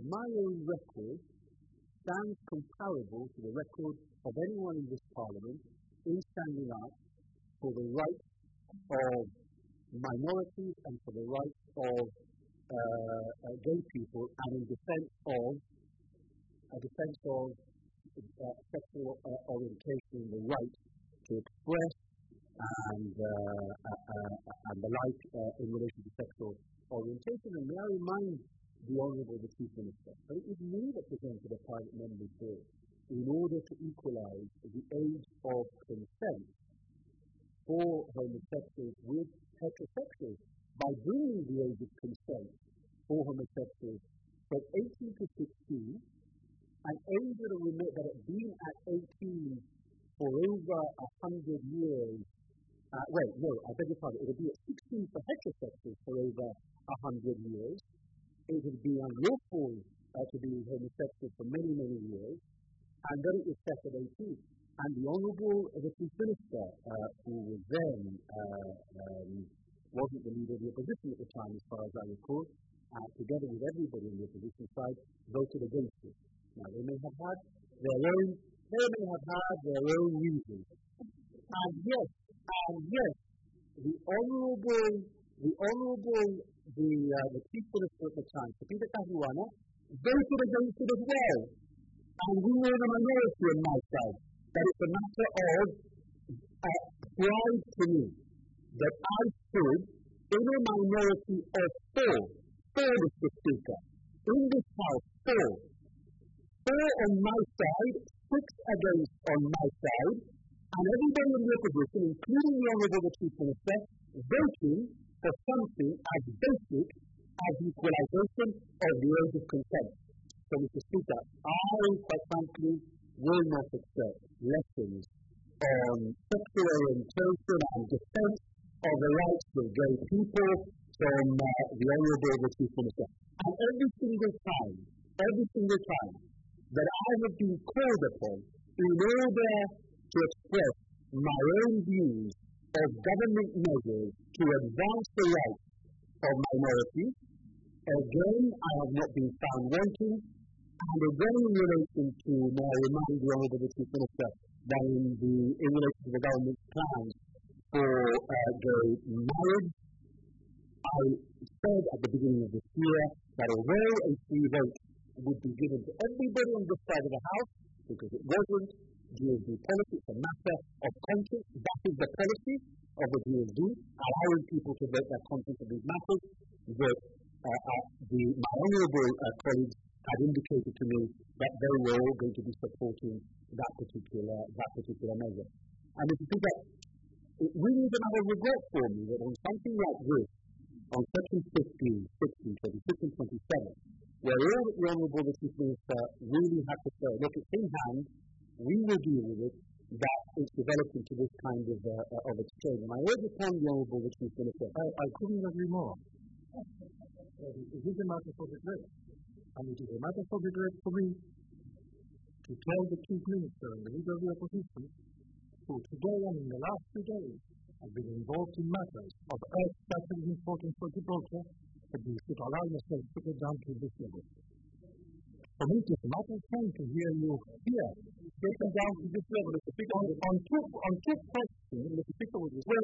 A: stands comparable to the record of anyone in this Parliament in standing up for the rights of minorities and for the rights of gay people, and in defense of sexual orientation, the right to express and the like in relation to sexual orientation. And may I remind the Honourable Chief Minister that it was me that presented a private member's bill in order to equalise the age of consent for homosexuals with heterosexuals by bringing the age of consent for homosexuals from 18 to 16, an age that had been at 18 for over 100 years. I beg your pardon. It would be at 16 for heterosexuals for over 100 years. It would be unlawful to be homosexual for many, many years, and then it was set at 18. And the Honourable Chief Minister, who was then wasn't the leader of the opposition at the time, as far as I recall, together with everybody on the opposition side, voted against it. Now, they may have had their own reasons. And yes, the Chief Minister at the time, Peter Caruana, voted against it as well. And we were the minority on my side. That it's a matter of pride to me that I stood in a minority of four, Mr. Speaker, in this House, four on my side, 6 against on my side, and everybody in the opposition, including the Honourable the Chief Minister, voting for something as basic as equalisation of the age of consent. So, Mr. Speaker, I, quite frankly, will not accept lessons on sexual orientation and defence of the rights of gay people from the Honourable the Chief Minister. And every single time that I have been called upon in order to express my own views of government measures to advance the rights of minorities, again I have not been found wanting, and again in relation to, may I remind the Honourable the Chief Minister, that in relation to the government's plans for gay marriage, I said at the beginning of this year that although a free vote would be given to everybody on this side of the House, because it wasn't GSD policy, it's a matter of conscience. That is the policy of the GSD, allowing people to vote their conscience on these matters, that my honourable colleagues had indicated to me that they were all going to be supporting that particular measure. And Mr. Speaker, it really is another regret for me that on something like this, on Section 15, 16, 26 and 27, where all that the Honourable the Chief Minister really had to say, look, it's in hand, we will deal with it, that it's developed into this kind of exchange. And I urge upon the Honourable the Chief Minister.
C: I couldn't agree more. It is a matter for regret, and it is a matter for regret for me to tell the Chief Minister and the Leader of the Opposition who today and in the last 2 days have been involved in matters of earth-shattering importance for Gibraltar, that you should allow yourself to go down to this level. For me, it is a matter of time to hear you here, getting down to this level. On two questions, Mr. Speaker,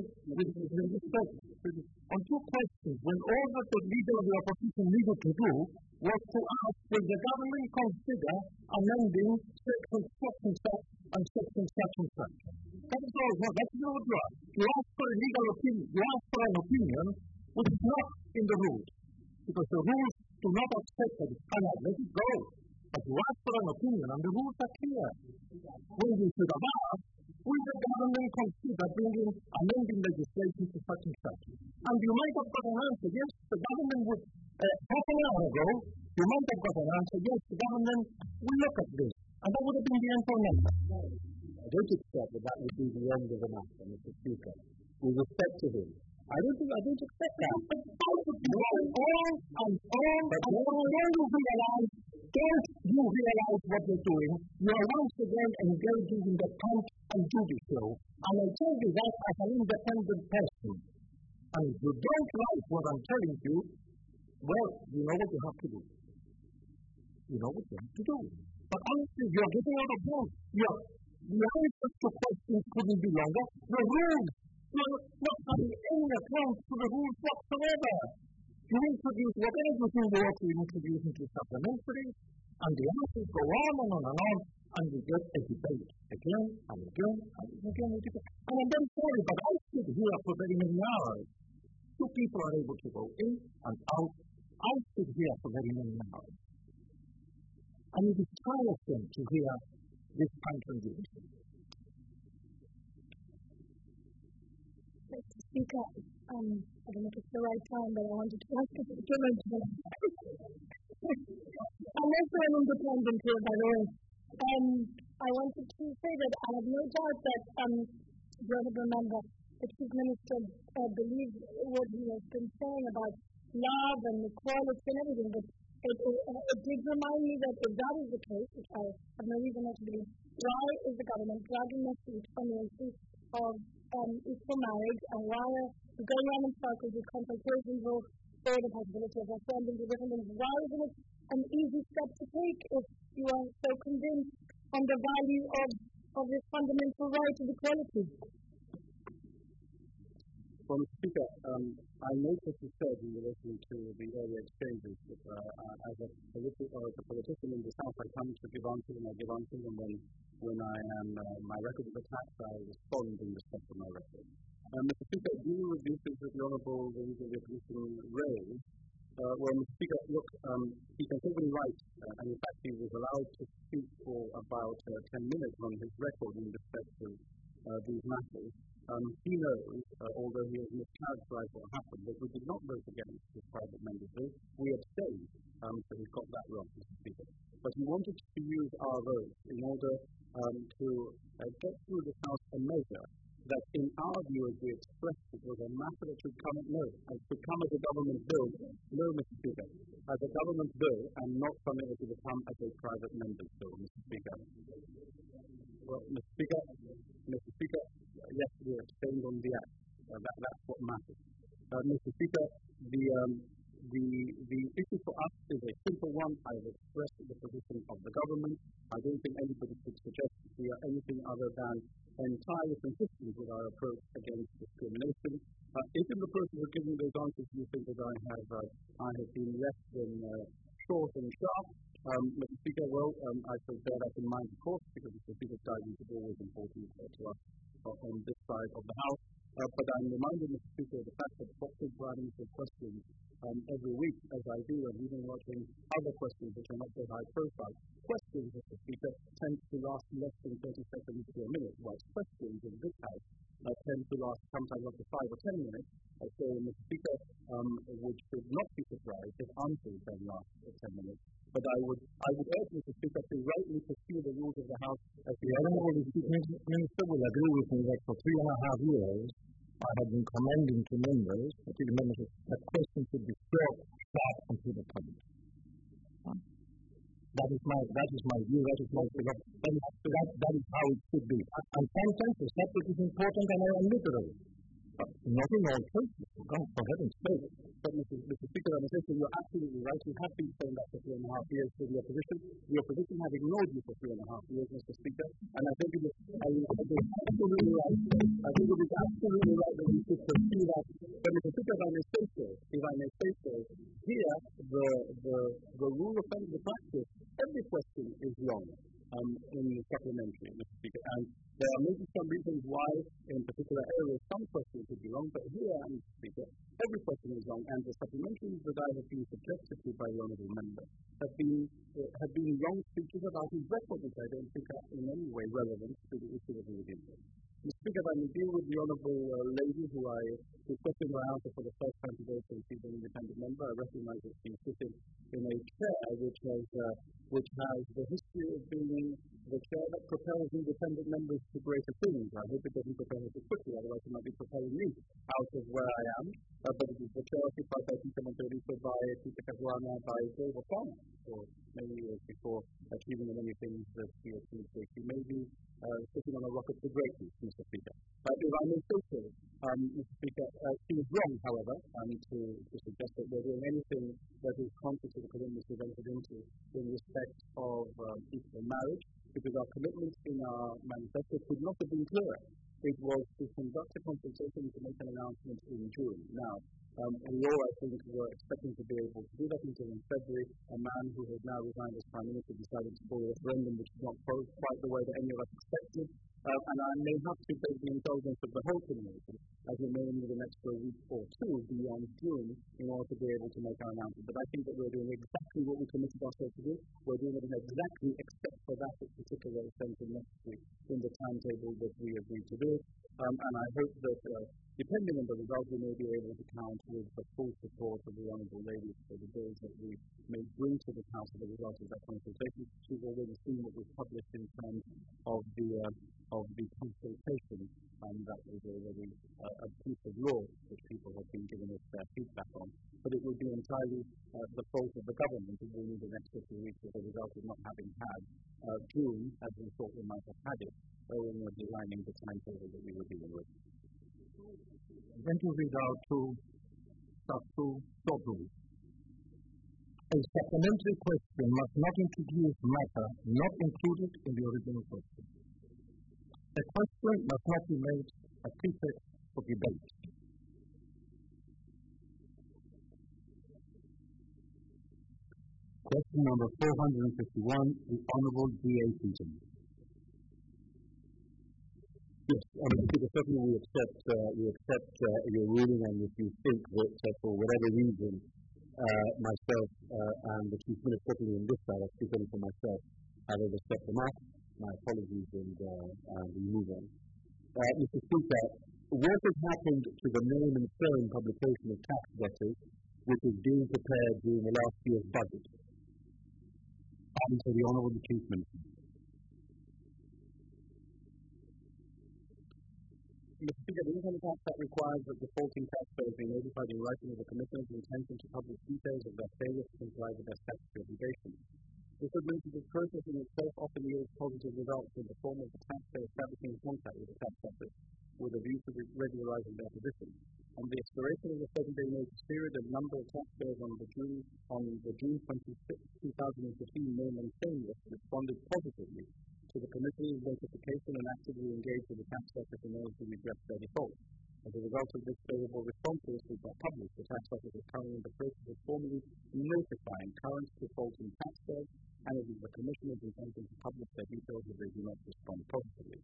C: on two questions, when all that the Leader of the Opposition needed to do was to ask, will the government consider amending Section such and such and Section such and such? That is all. No, that's not what you ask. You ask for a legal opinion. You ask for an opinion which is not in the rules, because the rules do not accept that it's final. Let it go. But you ask for an opinion, and the rules are clear. When you should have asked, will the government consider amending legislation to such and such? And you might have got an answer, yes, the government would, half an hour ago, you might have got an answer, yes, the government will look at this. And that would have been the end for now.
A: I don't accept that would be the end of the matter, Mr. Speaker. With respect to him. I don't accept that.
C: But how could you go on and don't you realize what you're doing? You are once again engaging in the pump and duty show. And I tell you that as an independent person. And if you don't like what I'm telling you, well, you know what you have to do. You know what you have to do. But honestly, you're getting out of hand. The answers to questions couldn't be longer. The rules, you're not having any account to the rules whatsoever. You introduce whatever you think you ought to introduce into supplementary, and the answers go on and on and on, and we get a debate again and again and again and again. And I'm very sorry, but I stood here for very many hours. 2 people are able to go in and out. I stood here for very many hours. And it is tiresome to hear this contradiction.
D: Mr. Speaker, I don't know if it's the right time, but I wanted to ask if it's too late. I'm also an independent here, by the way. I wanted to say that I have no doubt that the Honourable Member, the Chief Minister, believes what he has been saying about love and equality and everything, but it did remind me that if that is the case, which I have no reason not to believe, why is the government dragging their feet on the issue of equal marriage, and why are we going around in circles with consultations or the possibility of referendums or different things? Why isn't it an easy step to take if you are so convinced on the value of this fundamental right of equality?
B: Well, Mr. Speaker, I note what you said in relation to the earlier exchanges. As a politician in this House, I come to give answers and I give answers, and when my record is attacked, I respond in respect to my record. Mr. Speaker, dealing with the issues that the Honourable Leader of the Opposition raised, well, Mr. Speaker, look, he can certainly write, and in fact he was allowed to speak for about 10 minutes on his record in respect to these matters. He knows, although he has mischaracterized what happened, that we did not vote against his private member's bill. We abstained, so he's got that wrong, Mr. Speaker. But he wanted to use our vote in order to get through this House a measure that, in our view, as we expressed it, was a matter that should come as a government bill. No, Mr. Speaker, as a government bill and not something that should come as a private member's bill, Mr. Speaker. Well, Mr. Speaker, yes, we abstained on the act. That's what matters. Mr. Speaker, the issue for us is a simple one. I have expressed the position of the government. I don't think anybody should suggest that we are anything other than entirely consistent with our approach against discrimination. If in the process of giving those answers you think that I have been less than short and sharp, Mr. Speaker, well, I shall bear that in mind, of course, because Mr. Speaker's guidance is always important to us on this side of the House. But I'm reminded, Mr. Speaker, of the fact that boxing planning for questions every week, as I do, and even watching other questions which are not so high profile. Questions, Mr. Speaker, tend to last less than 30 seconds to a minute, whilst questions in this House tend to last sometimes up to 5 or 10 minutes. So, Mr. Speaker, which should not be surprised if answers then last 10 minutes. But I would urge Mr. Speaker to rightly pursue the rules of the House.
E: The Honourable Minister will agree with me that for 3.5 years I have been commanding to members, particularly members, that questions should be short, sharp, and to the point. That is my view, that is my philosophy. That is how it should be. And sometimes the subject is important and I am literal. Not in all cases, for heaven's sake.
B: But Mr. Speaker, I'm saying you're absolutely right. You have been saying that for 3.5 years to the opposition. The opposition have ignored you for 3.5 years, Mr. Speaker. And I think it is absolutely right. I think it is absolutely right that we should pursue that. But Mr. Speaker, if I may say so, here the rule of thumb, the practice, every question is wrong. In the supplementary, Mr. Speaker. And there are maybe some reasons why, in particular areas, some questions would be wrong, but here, Mr. Speaker, every question is wrong, and the supplementaries that I have been subjected to by the Honourable Member have been wrong speeches about his record, which I don't think are in any way relevant to the issue that we were dealing with. Mr. Speaker, if I may deal with the Honourable lady whose question I answered for the first time today since she's an independent member, I recognise that she's sitting in a chair which has the history of being the chair that propels independent members to greater things. I hope it doesn't propel her too quickly, otherwise it might be propelling me out of where I am. But it is the chair occupied by Peter Monterito, by Peter Caruana, by Dave O'Connor, for many years before achieving the many things that she achieved. She may be sitting on a rocket to greatness, Mr. Speaker. If I may say so, Mr. Speaker, she is wrong, however, to suggest that we're doing anything that is contrary to the commitments we've entered into in respect of equal marriage, because our commitments in our manifesto could not have been clearer. It was to conduct a consultation to make an announcement in June. Now, we all, I think, were expecting to be able to do that until in February. A man who has now resigned as Prime Minister decided to call a referendum which did not go quite the way that any of us expected. And I may have to take the indulgence of the whole community as we may need an extra week or two beyond June in order to be able to make our announcement. But I think that we're doing exactly what we committed ourselves to do. We're doing it exactly except for that particular extension necessary in the timetable that we agreed to do. And I hope that, depending on the results, we may be able to count with the full support of the Honourable Lady for the bills that we may bring to the House as a result of that consultation. She's already seen what we've published in terms of the consultation, and that is already a piece of law which people have been giving us their feedback on. But it would be entirely the fault of the government if we need an extra 2 weeks as a result of not having had June as we thought we might have had it, when we were designing the timetable that we were dealing with.
E: I'm going to read out two short rules. A supplementary question must not introduce matter not included in the original question. A question must not be made a pretext for debate. Question number 451, the Honourable D.A. Seaton. Yes, Mr. Speaker, certainly we accept your ruling, and if you think that for whatever reason myself and the Chief Minister, certainly in this side, I speak only for myself, have overstepped the mark, my apologies, and we move on. Mr. Speaker, what has happened to the name and firm publication of tax debtors, which is being prepared during the last year's budget? And to the Honourable Chief Minister.
B: Mr. Speaker, the Income Tax Act requires that defaulting taxpayers be notified in writing of the Commissioner's intention to publish details of their failure to comply with their statutory obligations. This administrative process in itself often yields positive results in the form of the taxpayer establishing contact with the tax office with a view to regularising their position. On the expiration of the 7-day notice period, a number of taxpayers on the June 26, 2015 name and shame list responded positively to the Commissioner's notification and actively engaged with the tax office in order to redress their default. As a result of this favourable response to this got published, the tax office is currently in the process of formally notifying current defaulting taxpayers, and it is the Commissioner's intention to publish their details if they do not respond positively.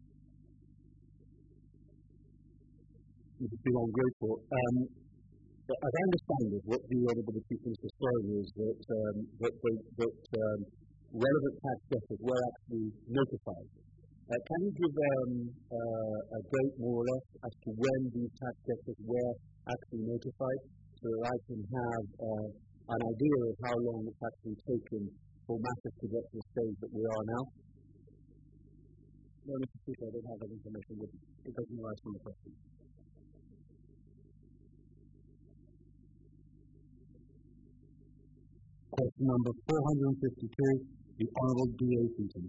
E: Mr. Speaker, I'm grateful. As I understand it, what the Honourable Chief Minister is saying is that relevant tax debtors were actually notified. Can you give a date, more or less, as to when these tax debtors were actually notified, so that I can have an idea of how long it's actually taken for matters to get to the stage that we are now?
B: No, Mr. Speaker, I don't have that information with me. It doesn't arise from the question.
E: Question number 452, the Honourable D.A. Seaton.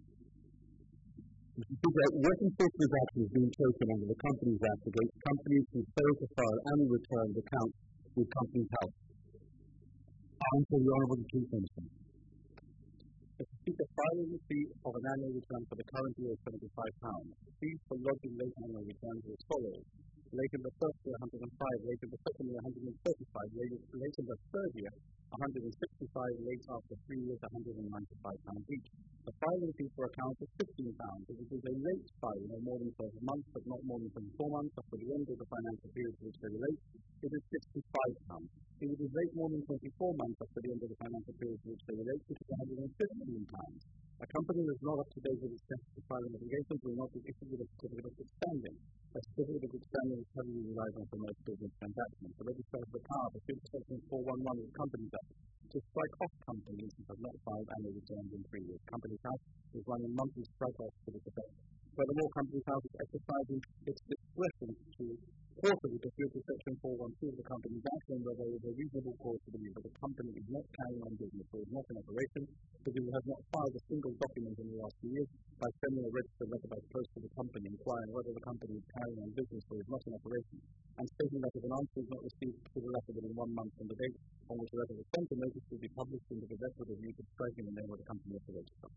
E: Mr. Speaker, what enforcement action is being taken under the Companies Act against companies who fail to file annual returns accounts with Companies House? And to the Honourable Chief Minister.
B: Mr. Speaker, filing the fee of an annual return for the current year is £75. Fees for lodging late annual returns are as follows. Late in the first year, 105, late in the second year, 135, late in the third year, 165, late after 3 years, £195 each. The filing fee for accounts is £15. If it is a late filing of more than 12 months, but not more than 24 months after the end of the financial period to which they relate, it is £65. If it is late more than 24 months after the end of the financial period to which they relate, it is £115. A company that is not up to date with its statutory filing obligations will not be issued with a certificate of good standing. A certificate of good standing is heavily relied on for most business transactions. The registrar has the power pursuant to Section 411 of the Companies Act to strike off companies who have not filed annual returns in 3 years. Companies House is running monthly strike-offs to this effect. Furthermore, Companies House is exercising its discretion to quarterly pursuant to Section 412 of the Companies Act, and where there is a reasonable cause to believe that the company is not carrying on business or is not in operation, because it has not filed a single document in the last 2 years, by sending a registered letter by post to the company inquiring whether the company is carrying on business or is not in operation, and stating that if an answer is not received to the letter within 1 month from the date on which the letter was sent, the notice will be published in the Gazette with a view to striking the name of the company off the register.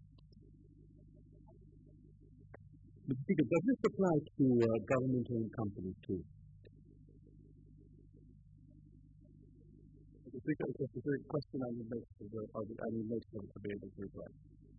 E: Mr. Speaker, does this apply to government-owned companies too?
B: Mr. Speaker, it's a specific question I need notice of it to be able to reply.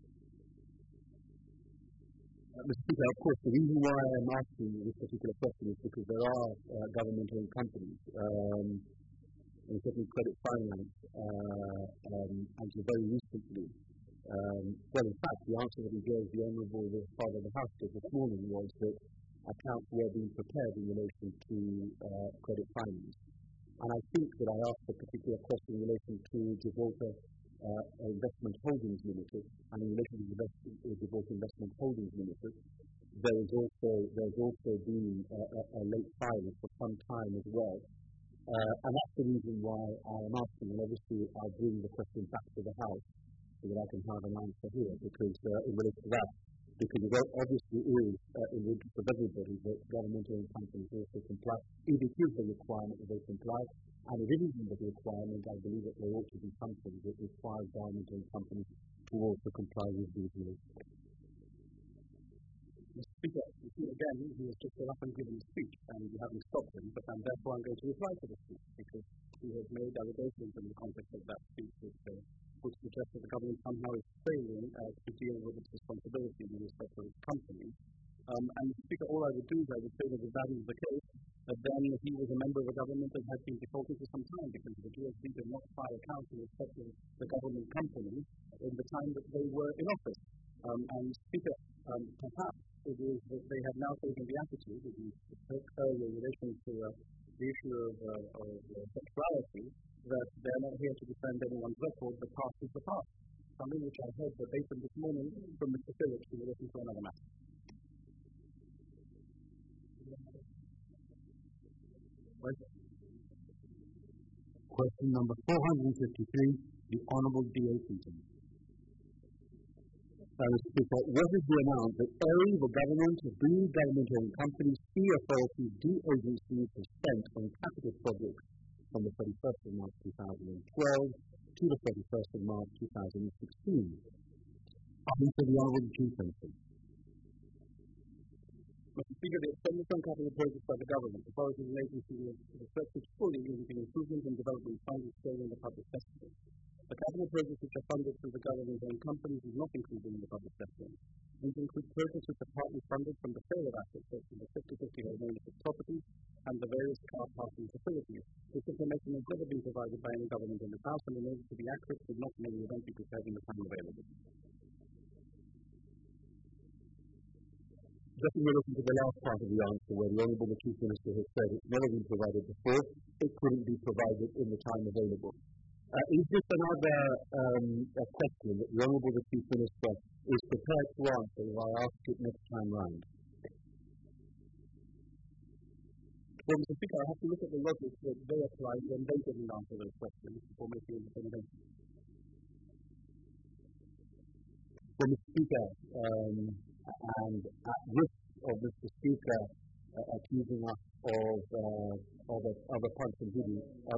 E: Mr. Speaker, of course, the reason why I'm asking this particular question is because there are government-owned companies, and certainly credit finance, until very recently. Well, in fact, the answer that he gave the Honourable Father of the House this morning was that accounts were being prepared in relation to credit finance. And I think that I asked a particular question in relation to Gibraltar Investment Holdings Limited, and in relation to Gibraltar Investment Holdings Limited, there's also been a late filing for some time as well. And that's the reason why I am asking, and obviously I'll bring the question back to the House so that I can have an answer here, because in relation to that, because it obviously is in the interest of everybody that government-owned companies also comply. If it is the requirement that they comply, and if it isn't the requirement, I believe that there ought to be something that requires government-owned companies to also comply with these rules.
B: Mr. Speaker, again, he has just got up and given a speech, and you haven't stopped him, but therefore I'm going to reply to the speech, because he has made allegations in the context of that speech which that is the case, then he was a member of a government that had been defaulting for some time because the GSB did not file accounts in respect of the government company in the time that they were in office. And Speaker, perhaps it is that they have now taken the attitude, as you spoke earlier in relation to the issue of sexuality, that they're not here to defend anyone's record, the past is the past. Something which I heard verbatim this morning from Mr. Phillips in relation to another matter.
A: Question number 453, the Honourable D.A. Seaton. Mr. Speaker, what is the amount that A, the government, B, government-owned companies, C, authorities, D, agencies have spent on capital projects from the 31st of March 2012 to the 31st of March 2016? Answer the Honourable Chief Minister.
B: Mr. Speaker, the expenditure on capital projects by the government, authorities and agencies is reflected fully in the improvement and development funded still in the public sector. The capital projects which are funded through the government-owned companies is not included in the public sector. These include projects which are partly funded from the sale of assets, such as the 50/50 ownership properties and the various car parking facilities. This information has never been provided by any government in the past, and in order to be accurate, would not in any event be prepared in the time available.
A: Just in relation to the last part of the answer, where the Honourable Chief Minister has said it's never been provided before, it couldn't be provided in the time available. Is this another question that the Honourable Chief Minister is prepared to answer if I ask it next time round?
B: Well, Mr. Speaker, I have to look at the logic that they applied when they didn't answer those questions before making a determination.
A: Well, Mr. Speaker, and at risk of Mr. Speaker accusing us of a punch and judy,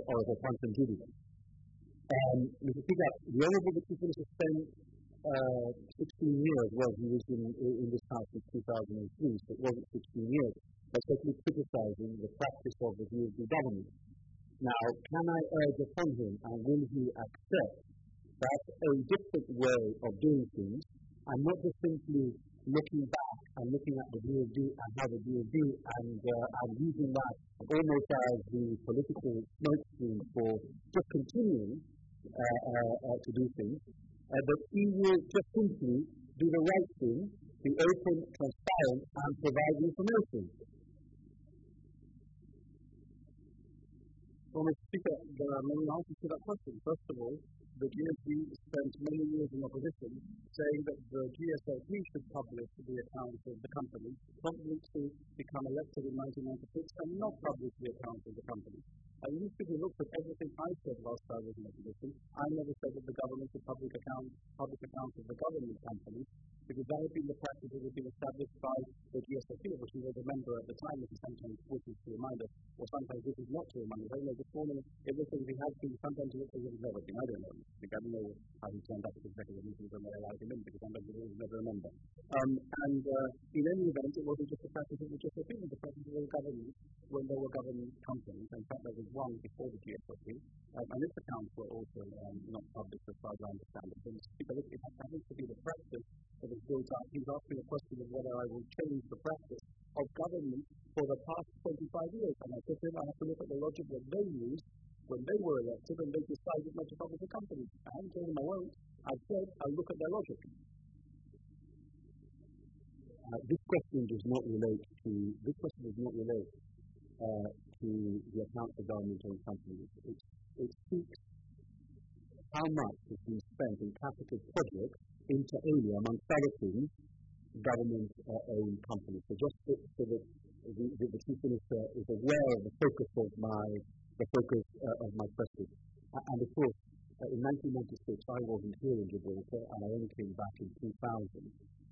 A: Mr. Speaker, the Honourable Chief Minister spent 16 years, well, he was in this House since 2003, so it wasn't 16 years, especially criticising the practice of the GSB government. Now, can I urge upon him, and will he accept, that a different way of doing things, and not just simply looking back and looking at the GSB and how the GSB and using that almost as the political smokescreen for just continuing to do things, but he will just simply do the right thing, be open, transparent, and provide information.
B: Well, Mr. Speaker, there are many answers to that question. First of all, the GSB spent many years in opposition saying that the GSLP should publish the accounts of the company, promptly to become elected in 1996 and not publish the accounts of the company. And if you look at everything I said whilst I was in opposition, I never said that the government should publish accounts of the government companies, because that had been the practice that had been established by the GSLP, which we were a member at the time, which is sometimes wishes to remind us, or sometimes wishes not to remind us. I don't know, this morning it looks as if he has been, sometimes it looks as if he's never been. I don't know. I don't know how he turned up at executive meetings when they allowed him in, because sometimes he was never a member. In any event, it wasn't just the practice of the GSLP, it was the practice of the government when there were government companies. In fact, there was one before the GSLP, and its accounts were also not published as far as I understand it. So it happens to be the practice that is built up. He's asking a question of whether I will change the practice of government for the past 25 years. And I said to him, I have to look at the logic that they used when they were elected and they decided not to publish a company. I haven't told him I won't. I've said I'll look at their logic.
A: This question does not relate to the accounts of government-owned companies. It speaks how much has been spent in capital projects inter alia, amongst other things, government-owned companies. So just so that the Chief Minister is aware of the focus of my question. And of course, in 1996, I wasn't here in Gibraltar, and I only came back in 2000.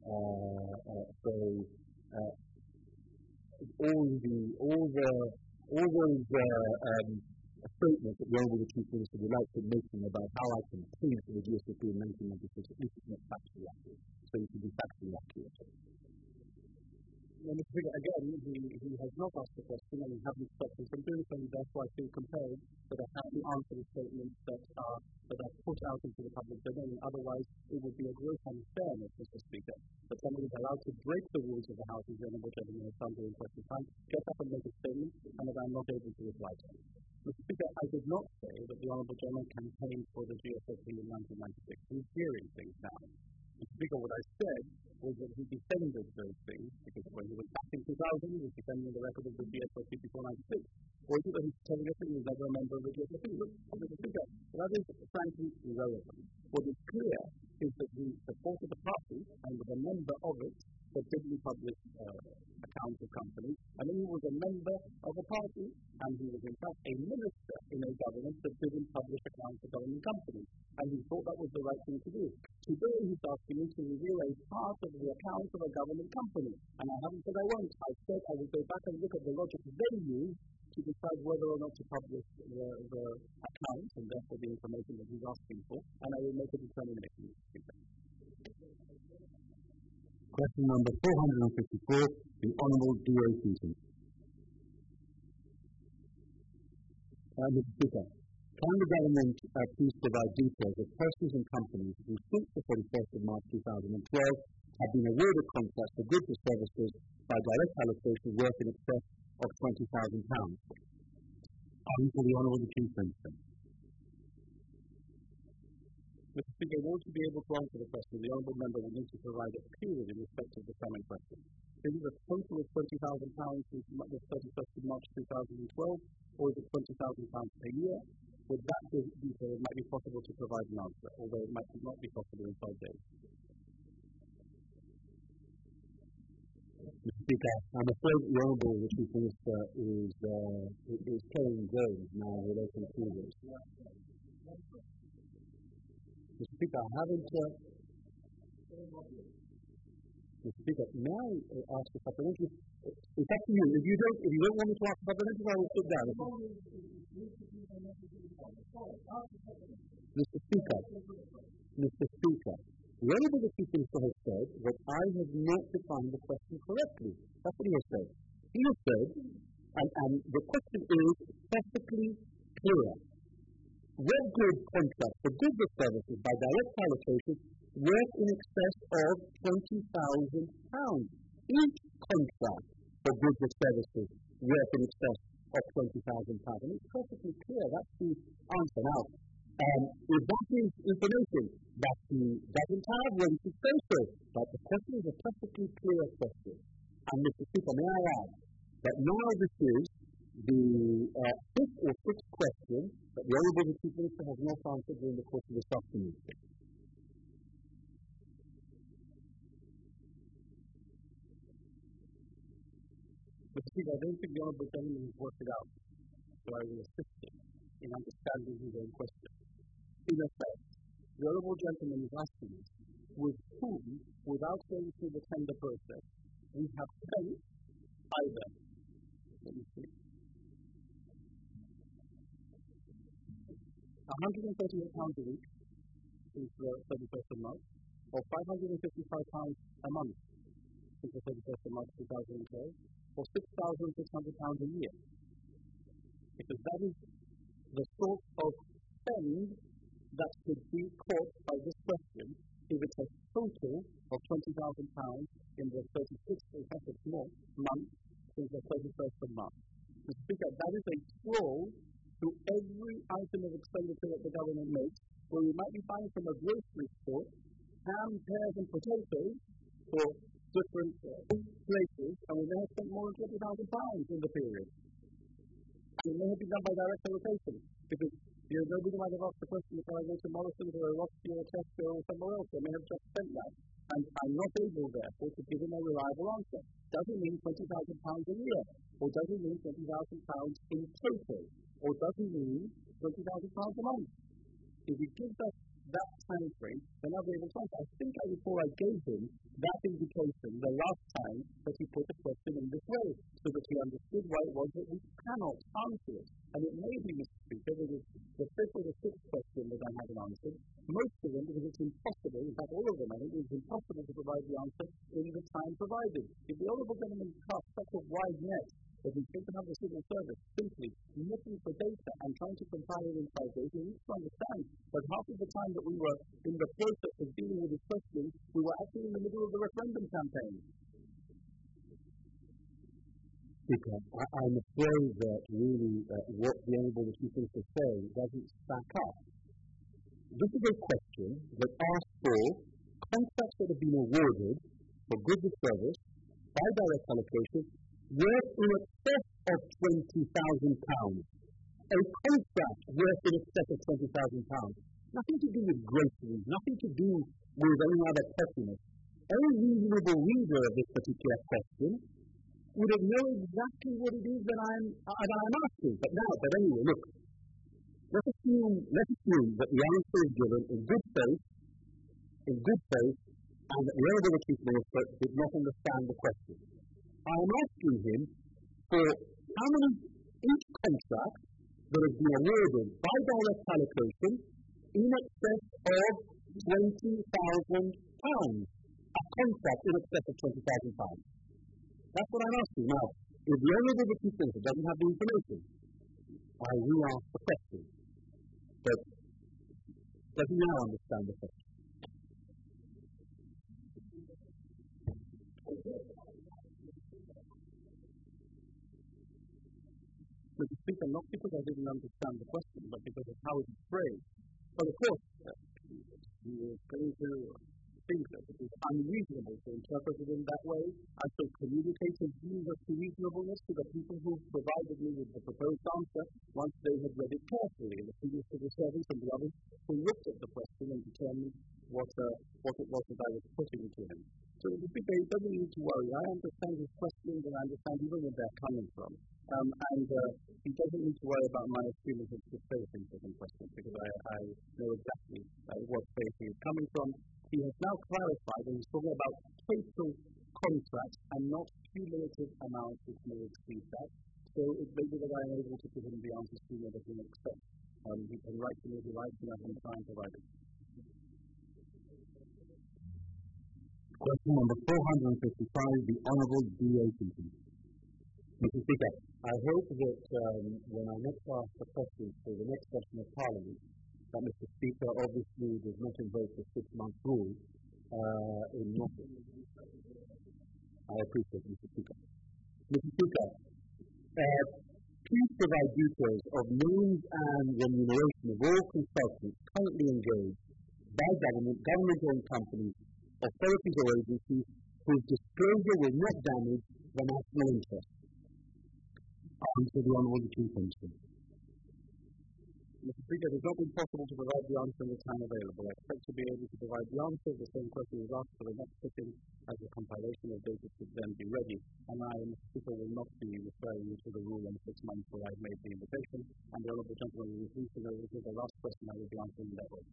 A: All those statements that the Honourable Chief Minister would like to make about how I can plead for the GSLP in 1996, at least it's not factually accurate. So you can be factually accurate.
B: Well, Mr. Speaker, again, he has not asked the question and he hasn't stopped him from doing so, and therefore I feel compelled that I have to answer the statements that are put out into the public domain. Otherwise, it would be a gross unfairness, Mr. Speaker, that somebody is allowed to break the rules of the House, as the Honourable Gentleman has done during question time, get up and make a statement, and that I'm not able to reply to it. Mr. Speaker, I did not say that the Honourable Gentleman campaigned for the GSOP in 1996. He's hearing things now. Mr. Speaker, what I said was that he defended those things, because when he was back in 2000, he was defending the record of the GSOP before 96. Or is it that he's telling us that he was never a member of the GSOP? Look, Mr. Speaker, that is frankly irrelevant. What is clear is that he supported the party and was a member of it that didn't publish accounts of companies, and then he was a member of a party, and he was in fact a minister in a government that didn't publish accounts of government companies, and he thought that was the right thing to do. Today he's asking me to review a part of the accounts of a government company, and I haven't said I won't. I said I will go back and look at the logic they use to decide whether or not to publish the accounts, and therefore the information that he's asking for, and I will make a determination.
E: Question number 454, the Honourable D.A. Seaton. Mr. Speaker, can the government please provide details of persons and companies who since the 31st of March 2012 have been awarded contracts for goods or services by direct allocation worth in excess of £20,000? For the Honourable Chief Minister.
B: Mr. Speaker, in order to be able to answer the question, the Honourable Member will need to provide a period in respect of the common question. Is it a total of £20,000 since the 31st of March 2012, or is it £20,000 per year? With that detail, it might be possible to provide an answer, although it might not be possible in 5 days.
E: Mr. Speaker, I'm afraid the Honourable Chief Minister is playing games now relating to this. Mr. Speaker, I haven't... Mr. Speaker, may I ask a supplementary? It's up to you. If you don't want me to ask a supplementary, I will sit down. Mr. Speaker, the Honourable Chief Minister has said that I have not defined the question correctly. That's what he has said. He has said, and the question is perfectly clear. What good contracts for goods or services by direct allocation worth in excess of £20,000? Each contract for goods or services worth in excess of £20,000. And it's perfectly clear. That's the answer. Now, if that is information that he doesn't have, well, he should say so. But the question is a perfectly clear question. And Mr. Speaker, may I add that now this is the fifth or sixth question that the Honourable Chief Minister has not answered during the course of this afternoon.
B: Mr. Speaker, I don't think the Honourable Gentleman has worked it out, so I will assist him in understanding his own question. In effect, the Honourable Gentleman is asking us with whom, without going through the tender process, we have spent either, let me see, £138 a week since the 31st of March, or £555 a month since the 31st of March 2012, or £6,600 a year. Because that is the sort of spend that could be caught by this question if it's a total of £20,000 in the 36th or more month since the 31st of March. Mr. Speaker, that is a scroll through every item of expenditure that the government makes, where we might be buying from a grocery store ham, pears and potatoes for different places, and we may have spent more than £20,000 in the period. And it may have been done by direct allocation, because nobody might have asked the question if I go to Morrison's or a Roxy or a Tesco or somewhere else. They may have just spent that. And I'm not able, therefore, to give him a reliable answer. Does it mean £20,000 a year? Or does it mean £20,000 in total? Or does it mean £20,000 a month? If he gives us that time frame, then I'll be able to answer. I think I recall I gave him that indication the last time that he put the question in this way, so that he understood why it was that we cannot answer it. And it may be, Mr. Speaker, that it's the fifth or the sixth question that I haven't answered, most of them because it's impossible, in fact all of them I think, it's impossible to provide the answer in the time provided. If the Honourable Gentleman cast such a wide net, that we think to have the civil service simply looking for data and trying to compile within 5 days, we need to understand that half of the time that we were in the process of dealing with this question, we were actually in the middle of the referendum campaign.
A: Speaker, I'm afraid that really what the Honourable Chief Minister is saying doesn't stack up. This is a question that asks for contracts that have been awarded for goods and service by direct allocation worth in excess of £20,000. A contract worth in excess of £20,000. Nothing to do with groceries, nothing to do with any other pettiness. Any reasonable reader of this particular question would have known exactly what it is that I'm asking. But anyway, look, let's assume that the answer is given in good faith, and that the Honourable Chief Minister did not understand the question. I am asking him for how many each contract that has been awarded by direct allocation in excess of £20,000. A contract in excess of £20,000. That's what I'm asking. Now, if the Honourable Chief Minister doesn't have the information, I will ask the question. But does he now understand the question?
B: Mr. Speaker, not because I didn't understand the question, but because of how it was phrased. But of course, we were going to think that it is unreasonable to interpret it in that way, and so communicate his views as to reasonableness to the people who provided me with the proposed answer once they had read it carefully, the senior civil servants and the others who looked at the question and determined what it was that I was putting to him. So the Speaker, he doesn't need to worry. I understand his questions and I understand even where they're coming from. He doesn't need to worry about my feelings of faith in certain questions, because I know exactly what faith he is coming from. He has now clarified that he's talking about total contracts and not cumulative amounts which may exceed that. So it may be that I am able to give him the answer sooner than he expects. He can write to me if he likes, and I can try and provide it.
E: Question number 455, the Honourable D.A. Peaton.
A: Mr. Speaker, I hope that when I next ask the question for the next session of Parliament, that Mr. Speaker obviously does not invoke the 6-month rule in nothing. I appreciate it, Mr. Speaker. Mr. Speaker, please provide details of names and remuneration of all consultants currently engaged by government-owned companies, authorities or agencies whose disclosure will not damage the national interest. Answer the Honourable Chief Minister.
B: Mr. Speaker, it has not been possible to provide the answer in the time available. I expect to be able to provide the answer. The same question is asked for the next sitting as a compilation of data should then be ready. And I, Mr. Speaker, will not be referring you to the rule on 6 months where I've made the invitation. And the Honourable Gentleman will refuse to know this is the last question I will be answering in that way.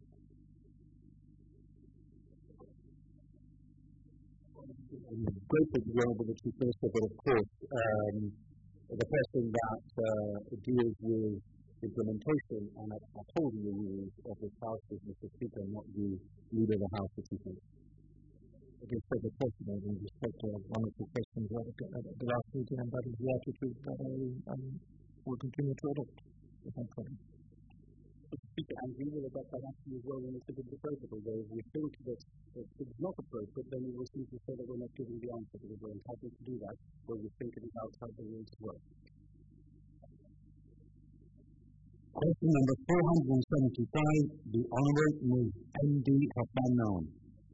A: I'm grateful to the Honourable Chief Minister, but of course, the person that deals with implementation and upholding the rules of this House is Mr. Speaker, not the Leader of the House, the Chief Minister.
E: It is further possible in respect to one of the questions at the last meeting, and that is the attitude that I will continue to adopt. Without problem.
B: Mr. Speaker, and we will adopt that attitude as well when it is appropriate. Although if we think that it is not appropriate, then we will simply say that we're not giving the answer, because we're entitled to do that, where we think it is outside the rules as well.
E: Question number 475, the Honourable Ms. N.D. Hoffman-Nolan.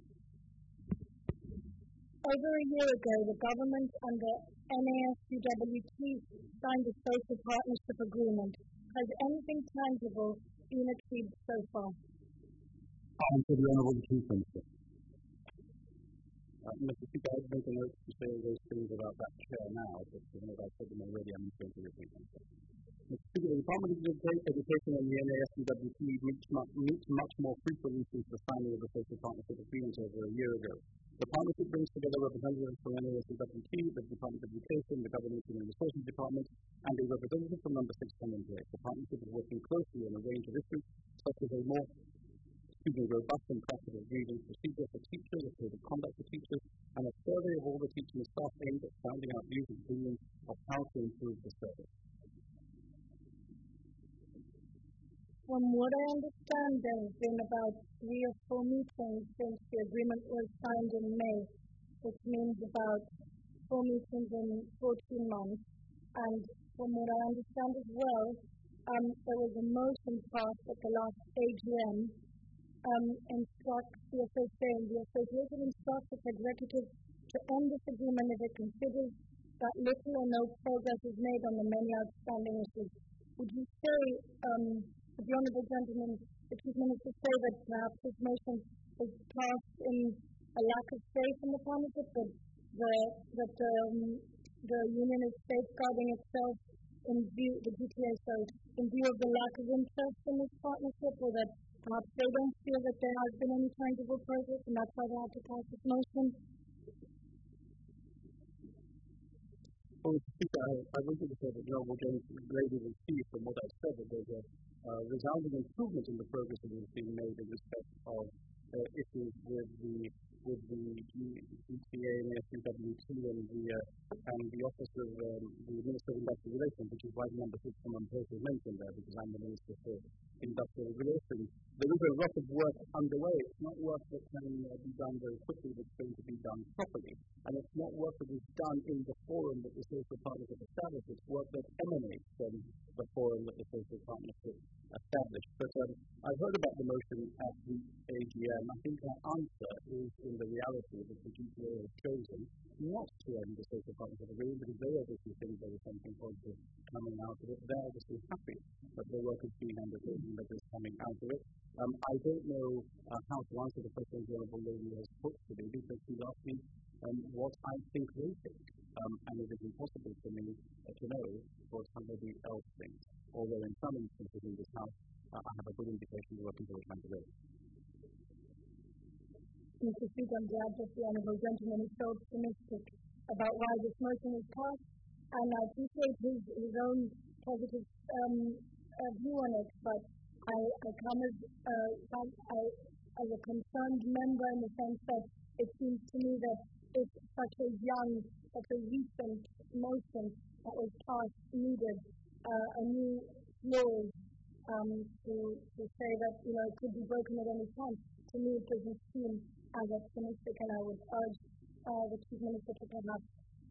D: Over a year ago, the government and the NASUWT signed a social partnership agreement. Has anything tangible been achieved so far?
E: Answer the Honourable Chief Minister.
B: Mr. Speaker, I'd make a note to say all those things about that chair now, but as I said them already, I'm not going to repeat them. Mr. Speaker, the Department of Education and the NASUWT meet much more frequently since the signing of the social partnership agreement over a year ago. The partnership brings together representatives from NASUWT, the Department of Education, the Government and Resources Department, and a representative from Number 6 Commonwealth. The partnership is working closely on a range of issues, such as a more robust and practical grievance procedure for teachers, a code of conduct for teachers, and a survey of all the teaching staff aimed at finding out views and opinions of how to improve the service.
D: From what I understand, there have been about 3 or 4 meetings since the agreement was signed in May, which means about 4 meetings in 14 months. And from what I understand as well, there was a motion passed at the last AGM instructs the FSA, and the association instructs its executive to end this agreement if it considers that little or no progress is made on the many outstanding issues. Would you say, the Honourable Gentleman, the Chief Minister, say that perhaps this motion is passed in a lack of faith in the partnership, that the Union is safeguarding itself in view, the GTA, in view of the lack of interest in this partnership, or that perhaps they don't feel that there has been any tangible progress and that's why they had to pass this motion?
B: Well, Speaker, I wanted to say that the Honourable Lady will see from what I've said that there's a resounding improvement in the progress that is being made in respect of issues with the GTA and the SUWT and the Office of the Minister of Industrial Relations, which is why the number 6 common person is mentioned there, because I'm the Minister for Industrial Relations. There is a lot of work underway. It's not work that can be done very quickly, but it's going to be done properly. And it's not work that is done in the forum that the social partnership established. It's work that emanates from the forum that the social partnership established. But I've heard about the motion at the AGM. I think our answer is in the reality that the GTA has chosen not to end the social partnership agreement because they obviously think there is something positive coming out of it. They're obviously happy that the work is being undertaken, that is coming out of it. I don't know how to answer the question the Honourable Lady has put to me because she's asked me what I think they think. And it is impossible for me to know what somebody else thinks. Although in some instances in this House, I have a good indication of what people are trying to do.
D: Mr. Speaker, I'm glad that the Honourable Gentleman is so optimistic about why this motion is passed, and I appreciate his own positive view on it, but I come as a concerned member in the sense that it seems to me that it's such a recent motion that was passed needed a new clause to say that it could be broken at any time. To me, it doesn't seem as optimistic, and I would urge the Chief Minister to perhaps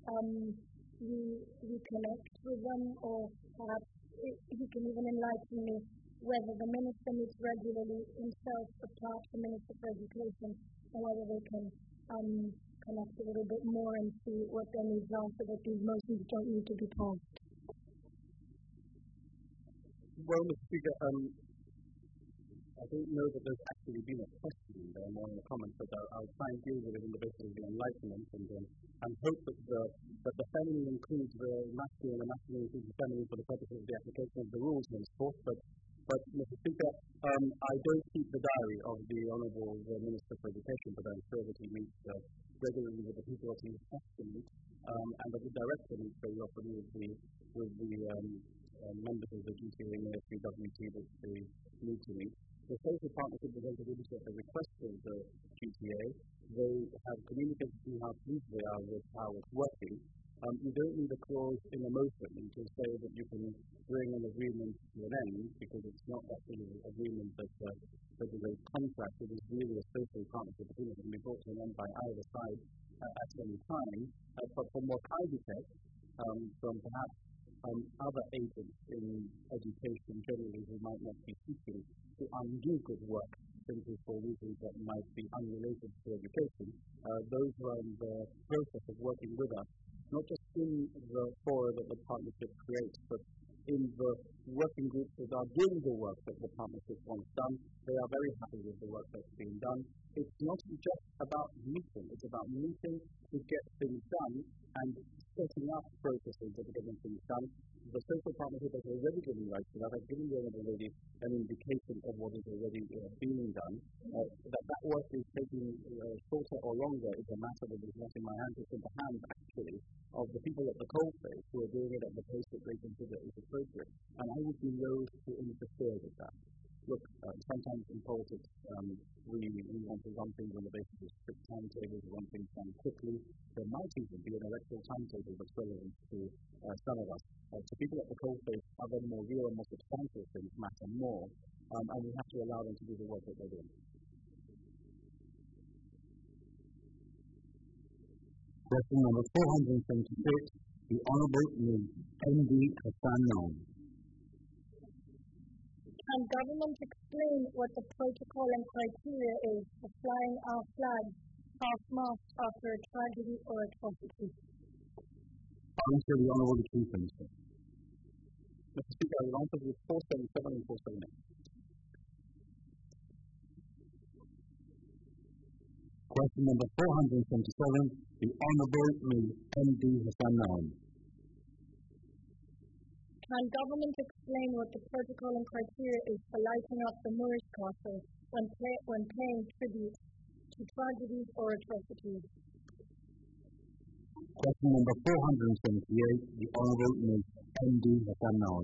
D: reconnect with them, or perhaps he can even enlighten me whether the Minister meets regularly himself, or perhaps the Minister for Education, and whether they can connect a little bit more and see what their needs are so that these motions don't need to be passed.
B: Well, Mr. Speaker, I don't know that there's actually been a question there, more than a comment, but I'll try and deal with it in the basis of the enlightenment and hope that the feminine includes the masculine and the masculine includes the feminine for the purposes of the application of the rules henceforth. But Mr. Speaker, I don't keep the diary of the Honourable Minister for Education, but I'm sure that he meets regularly with the people that he has to meet, and that the Director meets very often with the members of the GTA and the SUWT that they need to meet. The social partnership was entered into at the request of the GTA. They have communicated to how pleased they are with how it's working. You don't need a clause in a motion to say that you can bring an agreement to an end, because it's not that sort of agreement that is a contract. It is really a social partnership agreement that can be brought to an end by either side at any time. But from what I detect, from perhaps other agents in education generally who might not be seeking to undo good work simply for reasons that might be unrelated to education, those who are in the process of working with us, not just in the fora that the partnership creates, but in the working groups that are doing the work that the partnership wants done, they are very happy with the work that's being done. It's not just about meeting, it's about meeting to get things done and setting up processes that are getting things done. The social partnership has already given rights to that. I've given you already an indication of what is already being done. That work is taking shorter or longer is a matter that is not in my hands. It's in the hands, actually, of the people at the coalface who are doing it at the pace that they consider is appropriate. And I would be loath to interfere with that. Look, sometimes in politics, we want to run things on the basis of strict timetables, run things done quickly. There might even be an electoral timetable that's relevant to some of us. To people at the coalface, other more real and more substantial things matter more. and we have to allow them to do the work that they're doing.
E: Question number 476, the Honourable Ms. M.D. Hassan Noam.
D: Can government explain what the protocol and criteria is for flying our flag half-mast after a tragedy or atrocity?
E: Answer the Honourable Chief Minister.
B: Mr. Speaker, I will answer with 477 and 478.
E: Question number 477, the Honourable Ms. M.D. Hassan Noam.
D: Can government explain what the protocol and criteria is for lighting up the Moorish castle when paying tribute to tragedies or atrocities?
E: Question number 478, the Honourable Ms. M.D. Hassan Noam.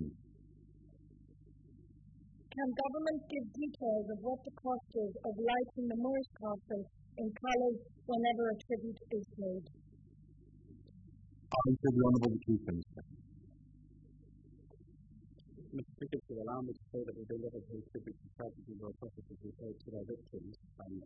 D: Can government give details of what the cost is of lighting the Moorish castle in colours whenever a tribute is paid?
E: Answer the Honourable Chief Minister.
B: Mr. Speaker, to allow me to say that we deliver a tribute to tragedies or atrocities we pay to their victims,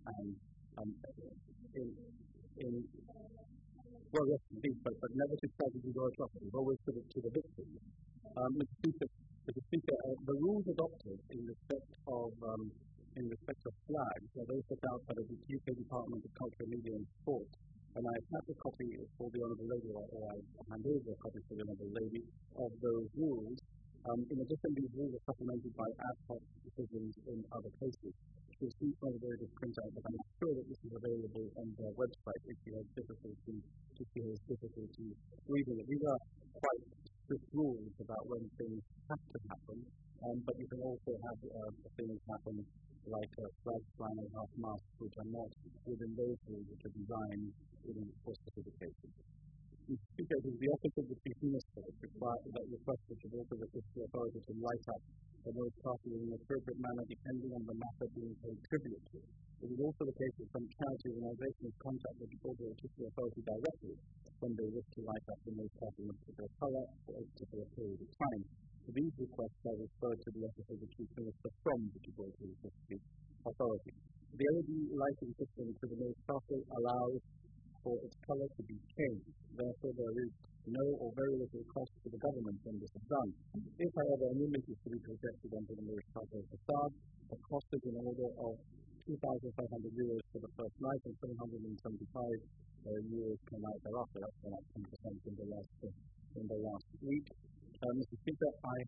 B: well, yes, indeed, but never to tragedies or atrocities, always to the victims. Mr. Speaker, the rules adopted in respect of flags are those set out by the UK Department of Culture, Media and Sport. And I have a copy for the Honourable Lady, or I hand over a copy for the Honourable Lady of those rules. In addition, these rules are supplemented by ad hoc decisions in other cases. You'll see from the very good printout, but I'm sure that this is available on their website if you have difficulty reading it. These are quite strict rules about when things have to happen, but you can also have things happen like flag flying and half-mast, which are not within those rules, which are designed for specific cases. Mr. Speaker, it is the Office of the Chief Minister that requests the Gibraltar Fiscal Authority to light up the Moorish castle in an appropriate manner depending on the matter being paid tribute to. It is also the case that some charity organisations contact the Gibraltar Fiscal Authority directly when they wish to light up the Moorish castle in a particular colour for a particular period of time. These requests are referred to the Office of the Chief Minister from the Gibraltar Fiscal Authority. The LED lighting system to the Moorish castle allows for its colour to be changed. Therefore, there is no or very little cost to the government when this is done. If, however, an image is to be projected onto the Moorish castle facade, the cost is in order of €2,500 for the first night and €775 per night thereafter. That's gone up 10% in the last week. Mr. Speaker, I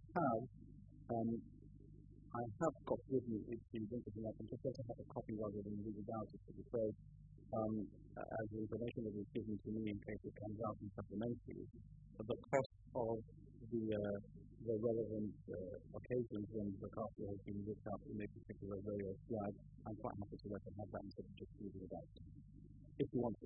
B: have got with me, if you're interested in that, I'm just going to have a copy rather than read it out, to be fair. As the information that was given to me in case it comes out in supplementary, the cost of the relevant occasions when the castle has been lit up in a particular royal flag, I'm quite happy to let them have that instead of just reading it out, if you want to.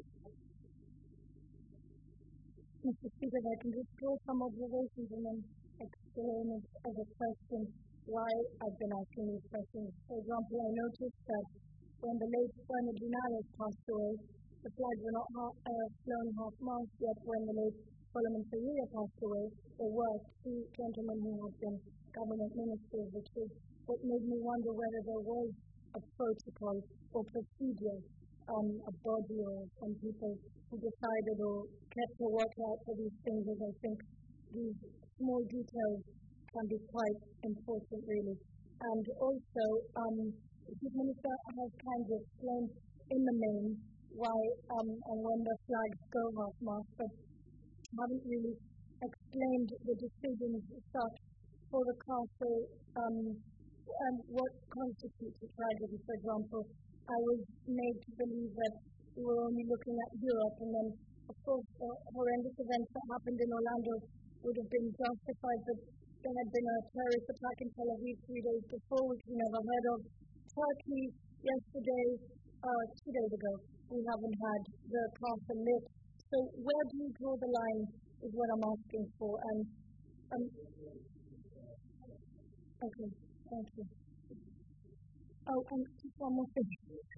D: Mr. Speaker, I can just draw some observations and then explain it as a question why I've been asking these questions. For example, I noticed that when the late Bernard Linares passed away, the flags were not flown half-mast, yet when the late Solomon Ferreira passed away, there were two gentlemen who had been government ministers, which is what made me wonder whether there was a protocol or procedure, a body or some people who decided or kept a workout for these things, as I think these small details can be quite important, really. And also, the Chief Minister has kind of explained in the main why and when the flags go half-mast, but haven't really explained the decisions such for the castle and what constitutes a tragedy. For example, I was made to believe that we were only looking at Europe, and then, of course, the horrendous events that happened in Orlando would have been justified, but there had been a terrorist attack in Tel Aviv 3 days before, which we never heard of. Turkey, yesterday, 2 days ago, we haven't had the castle lit. So where do you draw the line is what I'm asking for. And okay, thank you. Oh, and just one more thing.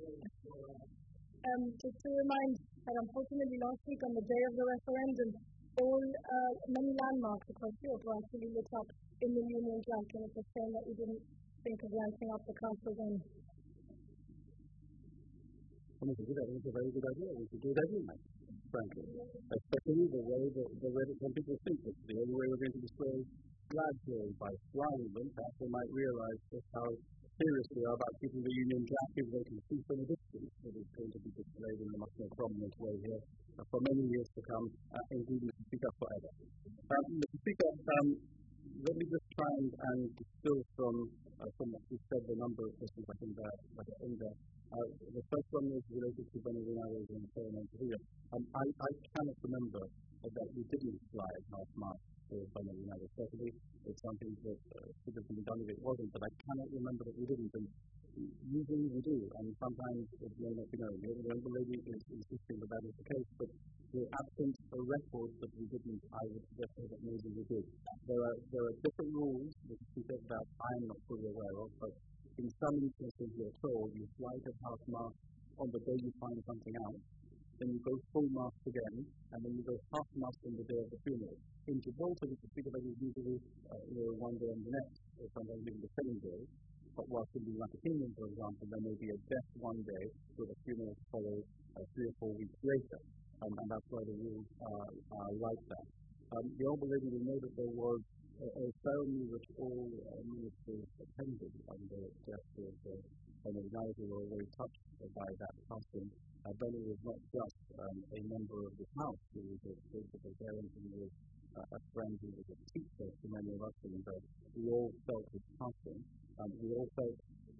D: Just to remind that unfortunately last week on the day of the referendum, many landmarks across Europe were actually lit up in the Union Jack, and it's a shame that we didn't think of lighting up the castle then?
B: I think it's a very good idea. We should do it every night, frankly. Especially the way that some people think it's the only way we're going to display flags here by flying them. Perhaps they might realize just how serious we are about keeping the Union Jack if they can see from a distance that it's going to be displayed in a much more prominent way here for many years to come, indeed, Mr. Speaker, forever. Mr. Speaker, let me just try and distill from what you said, the number of questions I think that are in there. The first one is related to Benedict and Solomon Sevilla. I cannot remember that we didn't fly at half-mast for Benedict. Certainly, it's something that should have been done if it wasn't, but I cannot remember that we didn't. And usually we do, and sometimes it may not be known. The Honourable Lady is insisting that is the case, but the absence of records that we didn't, I would suggest that maybe we did. There are different rules that I am not fully aware of, but in some instances you're told you fly at half-mast on the day you find something out, then you go full mast again, and then you go half-mast on the day of the funeral. In Gibraltar, we can think about it usually one day and the next, or sometimes even the same day. But whilst in the United Kingdom, for example, there may be a death one day with a funeral to follow 3 or 4 weeks later. And that's why the rules are like that. The Honourable Lady will know that there was a ceremony which all ministers attended, and the death of Benedict were very touched by that passing. Benny was not just a member of this house, he was a political parent, and he was a friend, he was a teacher to many of us, and we all felt his passing. We all felt,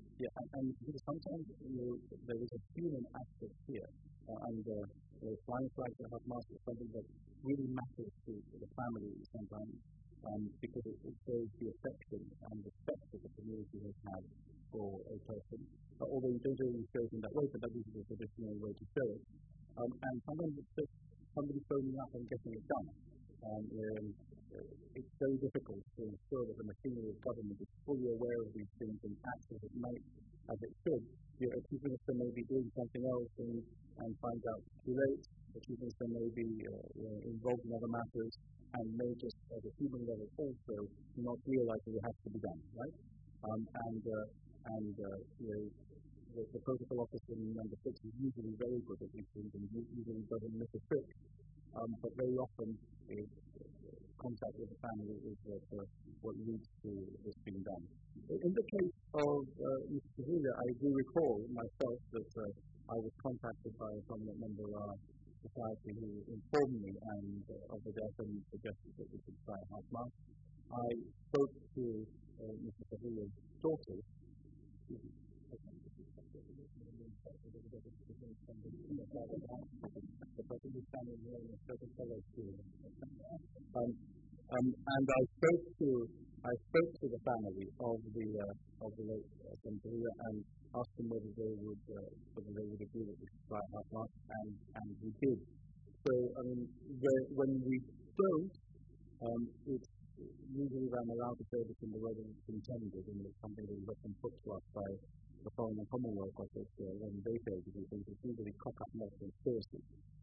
B: and sometimes there is a human aspect here, and flying flags at half-mast is something that really matters to the family sometimes, because it shows the affection and respect that the community has had for a person. Although you don't really show it in that way, but that is the traditional way to show it. And sometimes it's just somebody phoning up and getting it done. It's very difficult to ensure that the machinery of government is fully aware of these things and acts as it might, as it should. A chief minister may be doing something else and finds out too late. The chief minister may be involved in other matters and may just, at a human level, also not realize that it has to be done, right? The protocol officer in number 6 is usually very good at these things and usually doesn't miss a trick. But very often, contact with the family is what leads to this being done. In the case of Mr. Sevilla, I do recall myself that I was contacted by a prominent member of our society who informed me of the death and suggested that we should fly half-mast. I spoke to Mr. Sevilla's daughter, and I spoke to the family of the late Sevilla and asked them whether they would agree that we should fly half-mast, and we did. So when we don't, it's usually I'm allowed to say this in the way that it's intended, and it's something that is often put to us by the Foreign and Commonwealth Office when they say to do things. It's usually cock up more conspiracy.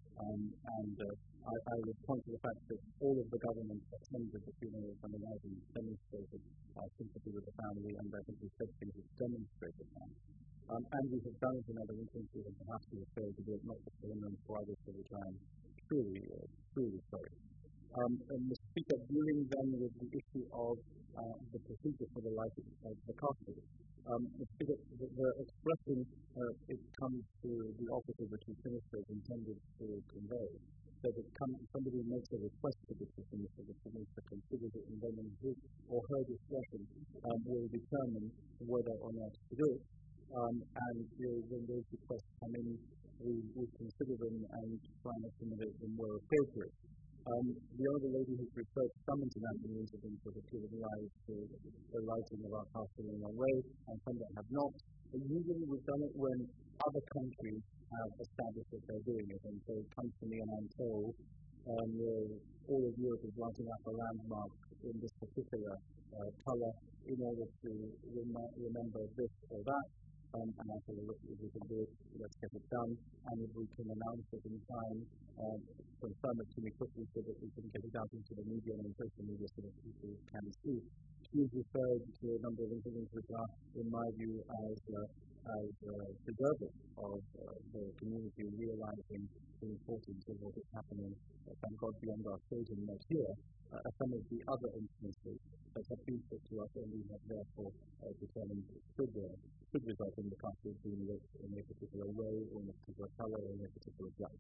B: I respond to the fact that all of the governments attended the funeral of Benedict and demonstrated sympathy with the family, and I think we said things that demonstrated that. And we have done it in other instances, and perhaps we have failed to do it not just for him and for others, for which I am truly sorry. Mr. Speaker, dealing then with the issue of the procedure for the life of the castle, Mr. Speaker, the expression it comes to the office of the Chief Minister is intended to convey. So that somebody makes a request to the Chief Minister, the Chief Minister considers it, and then in his or her discretion will determine whether or not to do it. And when those requests come in, we consider them and try and assimilate them where appropriate. The other lady who's referred to some international incidents that have given rise to the lighting of our castle in one way, and some that have not. But usually we've done it when other countries have established that they're doing it, and so it comes to me and I'm told all of Europe is lighting up a landmark in this particular colour in order to remember this or that. and I thought, look, if we can do it, let's get it done, and if we can announce it in time, confirm it to me quickly so that we can get it out into the media and on social media so that people can see. She's referred to a number of incidents which are, in my view, as deserving of the community realizing the importance of what is happening, thank God, beyond our children not here, some of the other instances that have been put to us and we have therefore determined should result in the country being lit in a particular way, or in a particular colour, or in a particular light.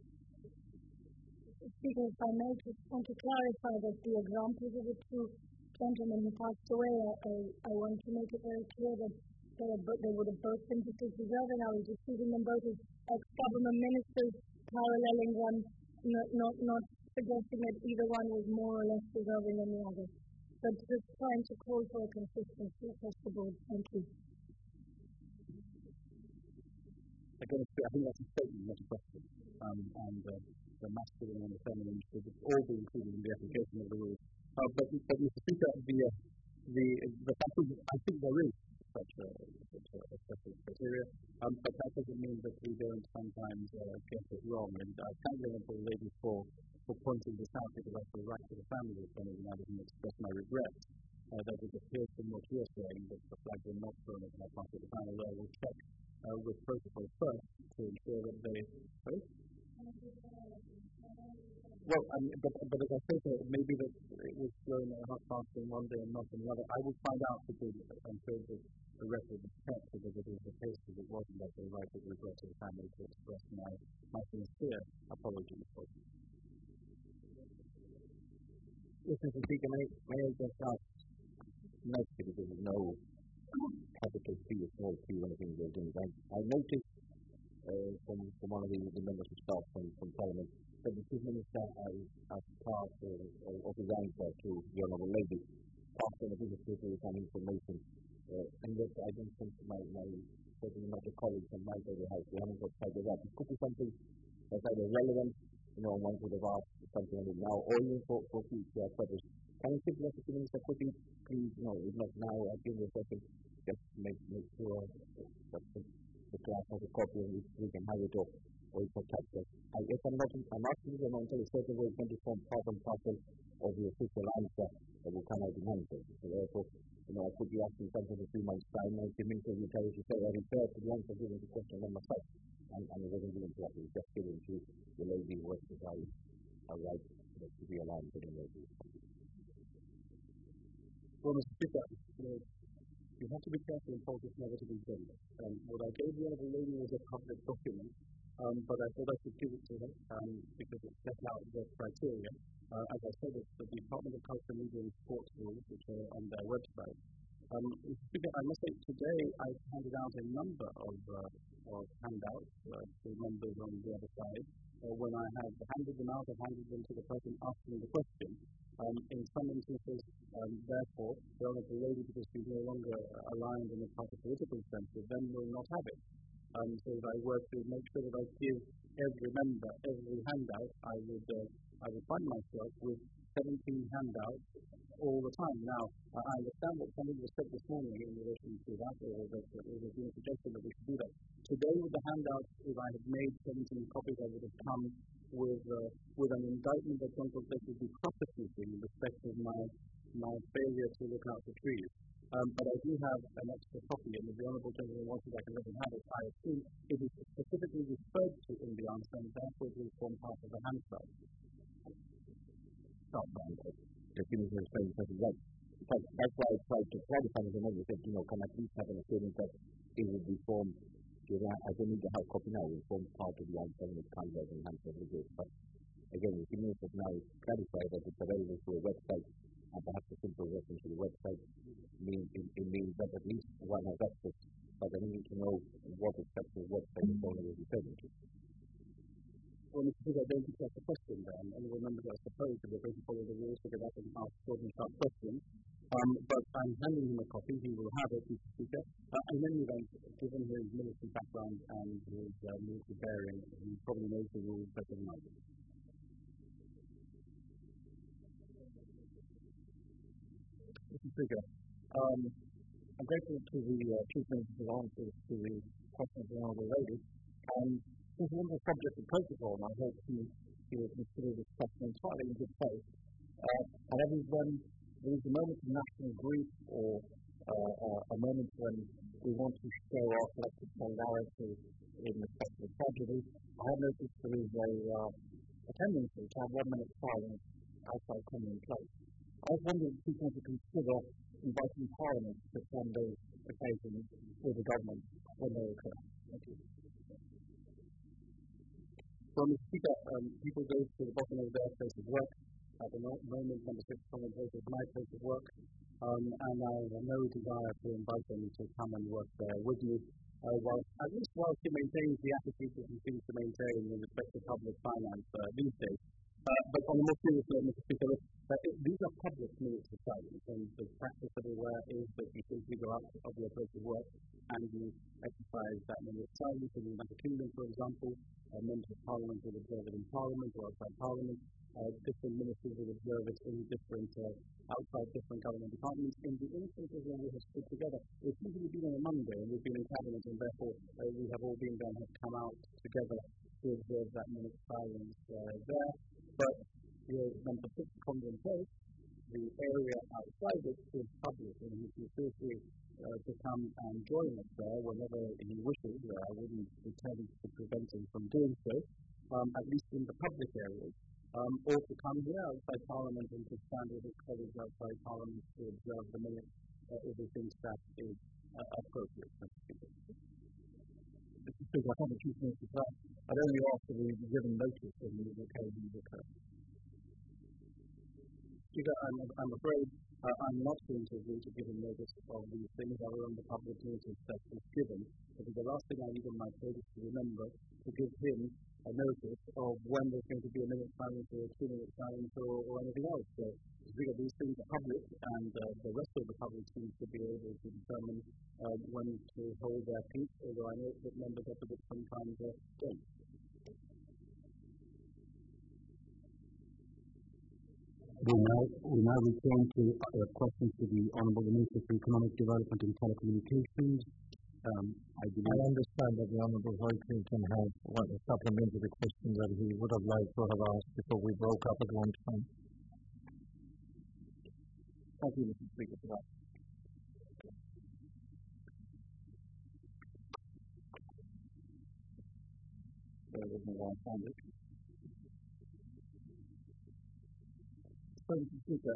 D: Speaker, if I may just want to clarify that the examples of the two gentlemen who passed away, I want to make it very clear that they would have both been just as deserving. I was just using them both as ex-government ministers, paralleling them, not suggesting that either one was more or less deserving than the other, but just trying to call for a consistency across the board. Thank you.
B: Again, I think that's a statement, not a question. And the masculine and the feminine should all be included in the application of the rules. But Mr. Speaker, the fact is, I think there is such a special criteria, but that doesn't mean that we don't sometimes get it wrong. And I thank the Honourable Lady for pointing this out, because I feel right to the family of Benedict, and I didn't express my regret that it appears from what you're saying that the flags were not thrown at that part of the panel. I will check with protocol first to ensure that they. Sorry? Well, but as I said, maybe that it was thrown at half past in one day and not in the other. I will find out because I'm sure that the record is checked because it is the case that it wasn't that the right of regret to the family to express my sincere apologies for it.
E: Yes, Mr. Speaker, may I just ask, mostly because there's no capital P or small p or anything they're doing. I noticed from one of the members of staff from Parliament that the Chief Minister as part of his answer to the Honourable Lady asked on a piece of paper with some information, and that I don't think my certainly not the colleagues on my side of the House, we haven't got sight of that. It could be something that's either relevant, one could have asked something on it now, or even for future purpose. Can you simply ask the Chief Minister, could you please, if not now, I'll give you a second, just make sure that the class has a copy and we can have it off, or it's attached. I'm asking them until a certain way it's going to form part and parcel of the official answer that will come out in answer. So therefore, I could be asking something in 2 months' time, and the Minister will tell you to say, I refer to the answer given to question number 5. And it wasn't given to us, it was just given to the lady who was our right to be allowed to the lady.
B: Well, Mr. Speaker, you have to be careful in politics never to be gender. What I gave the Honourable Lady was a public document, but I thought I should give it to her because it set out the criteria. As I said, it's the Department of Culture, Media and Sports rules, which are on their website. Mr. Speaker, I must say today I've handed out a number of handouts to members on the other side. When I have handed them out, I've handed them to the person asking the question. In some instances, therefore, the Honourable Lady, because she's no longer aligned in a part of political sense, then will not have it. So if I were to make sure that I give every member every handout, I would find myself with 17 handouts all the time. Now, I understand what somebody was said this morning in relation to that, or that it was being suggested that we should do that. Today, with the handouts, if I had made 17 copies, I would have come with an indictment that Uncle Ted would be prosecuting in respect of my failure to look out for trees. But I do have an extra copy, and if the Honourable Gentleman wants it, I can let him have it. I assume it is specifically referred to in the answer, and therefore it will form part of the handbook.
E: Not bad. The Minister is saying something right. That's why I tried to clarify with the member, said, can at least have an assurance that it will be formed. I don't need to have a copy now, it will form part of the answer and it comes out in the answer of the group. But again, the Minister now clarified that it's available through a website, and perhaps a simple reference to the website means that at least one has access, but I need to know what exactly website the owner will be present to.
B: Well, Mr. Speaker, I don't think that's a question then, and remember that I suppose that we're going to follow the rules to get up and ask short and sharp questions. But I'm handing him a copy, he will have it, Mr. Speaker. In any event, given his military background and his military bearing, he probably knows the rules better than I do. Mr. Speaker,
E: I'm grateful to the Chief Minister's answers to the questions the Honourable Lady. This is one of the subject of protocol, and I hope he will consider this question entirely in good faith. And every when there is a moment of national grief or a moment when we want to show our collective solidarity in respect to the tragedy, I have noticed there is a tendency to have 1 minute silence outside Common Place. I was wondering if people want to consider inviting Parliament to attend those occasions with the government when they occur. Thank you.
B: So, Mr. Speaker, people go to the bottom of their place of work. At the moment, number 6 Common Place is my place of work, and I have no desire to invite them to come and work there with me, at least whilst it maintains the attitude that he seems to maintain in respect to public finance these days. But on a more serious note, Mr. Speaker, these are public minutes of silence, and the practice everywhere is that you simply go out of your place of work and you exercise that minute of silence. In the United Kingdom, for example, members of Parliament will observe it in Parliament or outside Parliament. Different ministers will observe it in outside different government departments. In the instances when we have stood together, it's usually been on a Monday, and we've been in Cabinet, and therefore we have all been there and have come out together to observe that minute of silence there. But number 6 Common Place, the area outside it is public, and he can feel free to come and join us there whenever he wishes. I wouldn't intend to prevent him from doing so, at least in the public areas, or to come here outside Parliament and to stand with his colleagues outside Parliament to observe the minute if he thinks that is appropriate. Mr. Speaker, I thank the Chief Minister for that. I'd only ask that we be given notice when these occasions occur. Speaker, I'm afraid I'm not going to agree to give him notice of these things other than the public notice that is given, because the last thing I need on my plate is to remember to give him a notice of when there's going to be a minute silence or a 2-minute silence or anything else. So, Speaker, these things are public, and the rest of the public seems to be able to determine when to hold their peace, although I know that members of it sometimes don't.
A: We now return to questions to the Honourable Minister for Economic Development and Telecommunications. I understand that the Honourable Roy Clinton has a supplementary question that he would have liked to have asked before we broke up at one time.
E: Thank you, Mr. Speaker, for that. There was no one found it. Mr. Speaker,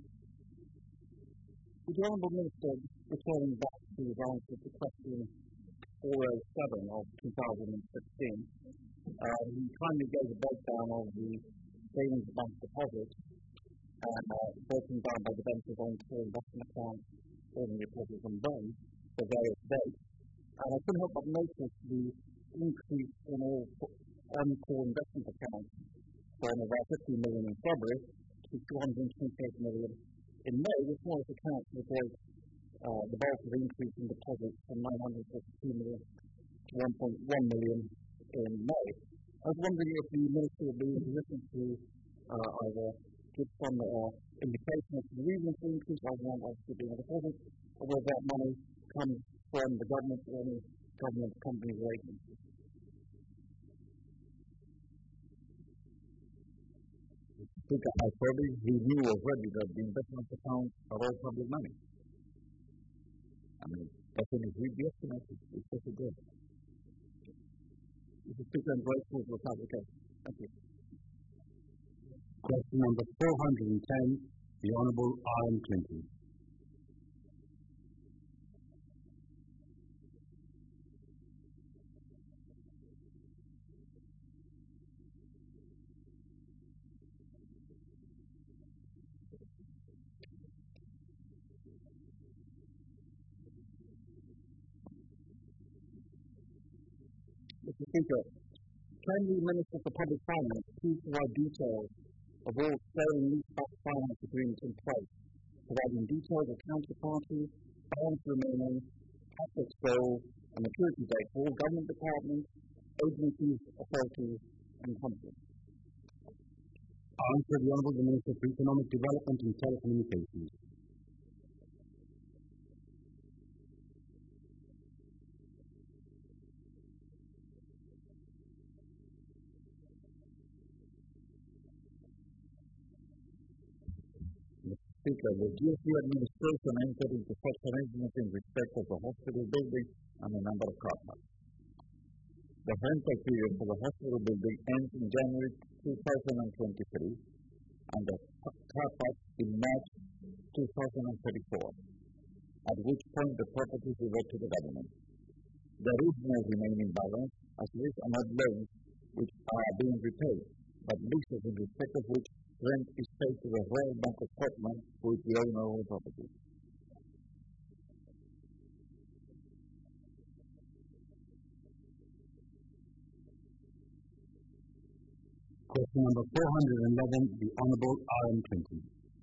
E: the Honourable Minister, returning back to his answer to question 407 of 2016, he kindly gave a breakdown of the savings bank deposits and broken down by the bankers on core investment accounts, saving deposits and bonds for various dates. And I couldn't help but notice the increase in all on-core investment accounts from about 50 million in February to 228 million in May, which more or less accounts for the bulk of the increase in deposits from 952 million to 1.1 million in May. I was wondering if the Minister would be in a position to either give some indication of the reason for the increase, other than obviously being a deposit, or whether that money comes from the government or any government companies or agencies.
A: Speaker, I probably knew already that the investment accounts are all public money. I mean, that's when you read the estimates, it's pretty good.
E: Mr. Speaker, I'm grateful for the clarification. Thank you.
A: Question number 410, the Honourable R.M. Clinton.
E: Mr. Speaker, can the Minister for Public Finance please provide details of all sale and leaseback finance agreements in place, providing details of counterparties, balance remaining, assets sold, and maturity date for all government departments, agencies, authorities, and companies?
A: Answer the Honourable Minister for Economic Development and Telecommunications.
E: Speaker, the GSB administration entered into such arrangements in respect of the hospital building and a number of car parks. The rental period for the hospital building ends in January 2023 and the car park in March 2034, at which point the properties revert to the government. There is no remaining balance as lease and odd loans which are being repaid, but leases in respect of which rent is paid to the Royal Bank of Scotland, who is the owner of the property.
A: Question number 411, the Honourable R.M. Clinton.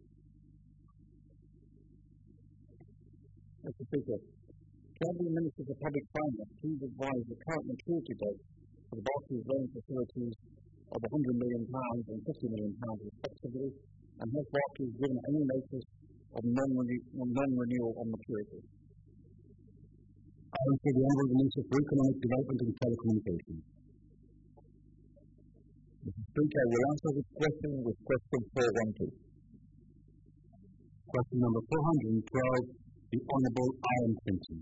B: Mr. Speaker, can the Minister for Public Finance please advise the current maturity date for the Barclays loan facilities of £100 million and £50 million respectively, and has Barclays given any notice of non-renewal on maturity?
A: I answer the Honourable Minister for Economic Development and Telecommunications.
E: Mr. Speaker, I will answer this question with question 412.
A: Question number 412, the Honourable R.M. Clinton.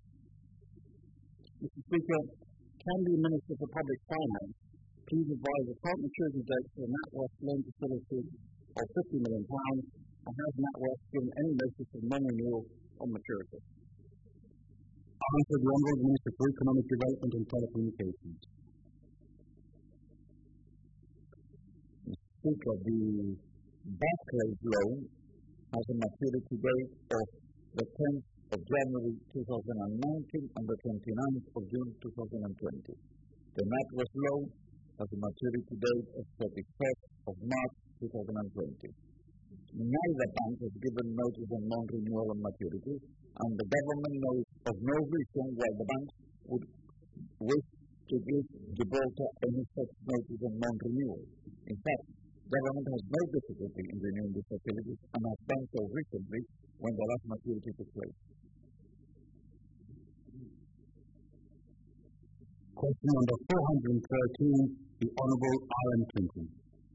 B: Mr. Speaker, can the Minister for Public Finance please advise the current maturity date for the NatWest loan facility of £50 million, and has NatWest given any notice of non-renewal on maturity?
A: I answer the Honourable Minister for Economic Development and Telecommunications.
E: Speaker, the Barclays loan has a maturity date of the 10th of January 2019 and the 29th of June 2020. The NatWest loan has a maturity date of 31st of March 2020. Neither bank has given notice of non-renewal on maturity, and the government knows of no reason why the banks would wish to give Gibraltar any such notice of non-renewal. In fact, government has no difficulty in renewing these facilities and has done so recently when the last maturity took place.
A: Question number 413, the Honourable R.M. Clinton.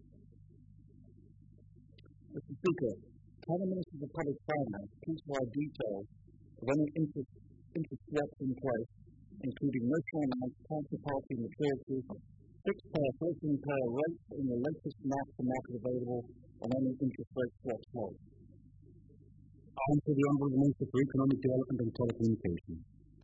B: Mr. Speaker, can the Minister for Public Finance please provide details of any interest swaps in place, including notional amounts, counterparty maturity, fixed pair, floating pair rates in the latest mark-to-market available on any interest rate swaps held?
A: I answer the Honourable Minister for Economic Development and Telecommunications.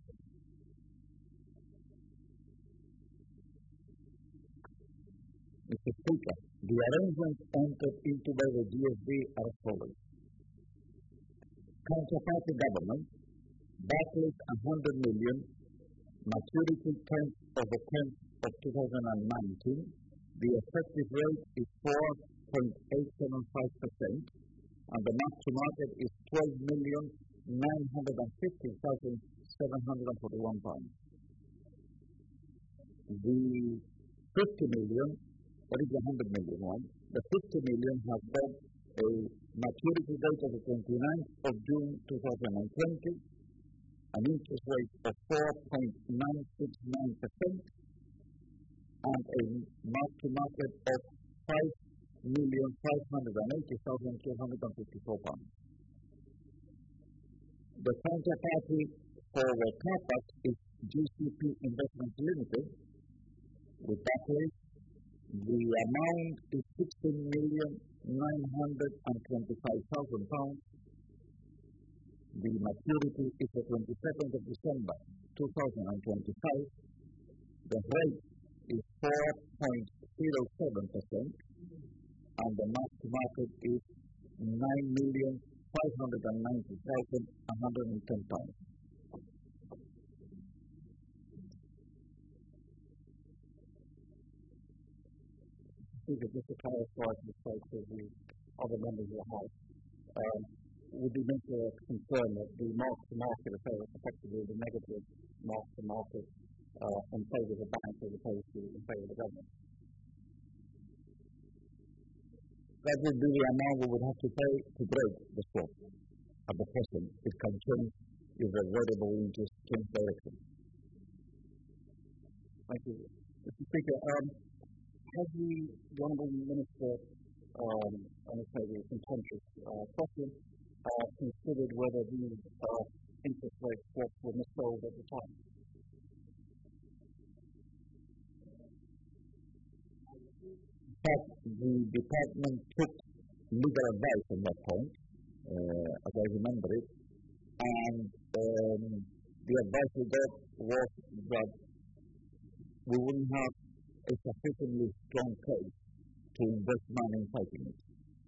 E: Mr. Speaker, the arrangements entered into by the GSB are as follows. Counterparty government, Barclays £100 million, maturity 10th of the 10th of 2019, the effective rate is 4.875%, and the mark-to-market is £12,950,741. The 50 million, that is the 100 million one, the 50 million has got a maturity date of the 29th of June 2020, an interest rate of 4.969%, and a mark-to-market of £5,580,254. The counterparty for the car park is GCP Investments Limited with Barclays. The amount is £16,925,000. The maturity is the 22nd of December 2025. The rate is 4.07%, and the mark-to-market is £9,590,110.
B: Just to clarify for the sake of the other members of the House, would the Minister confirm that the mark-to-market effectively the negative mark-to-market in favour of the bank as opposed to in favour of the government?
E: That would be the amount we would have to pay to break the swap. At the present, it can change if the variable interest change direction.
B: Thank you. Mr. Speaker, has the Honourable Minister, and it's maybe a contentious question,
A: considered whether these interest rate swaps were missold at the time?
E: In fact, the department took legal advice on that point, as I remember it, and the advice we got was that we wouldn't have a sufficiently strong case to invest money in fighting it.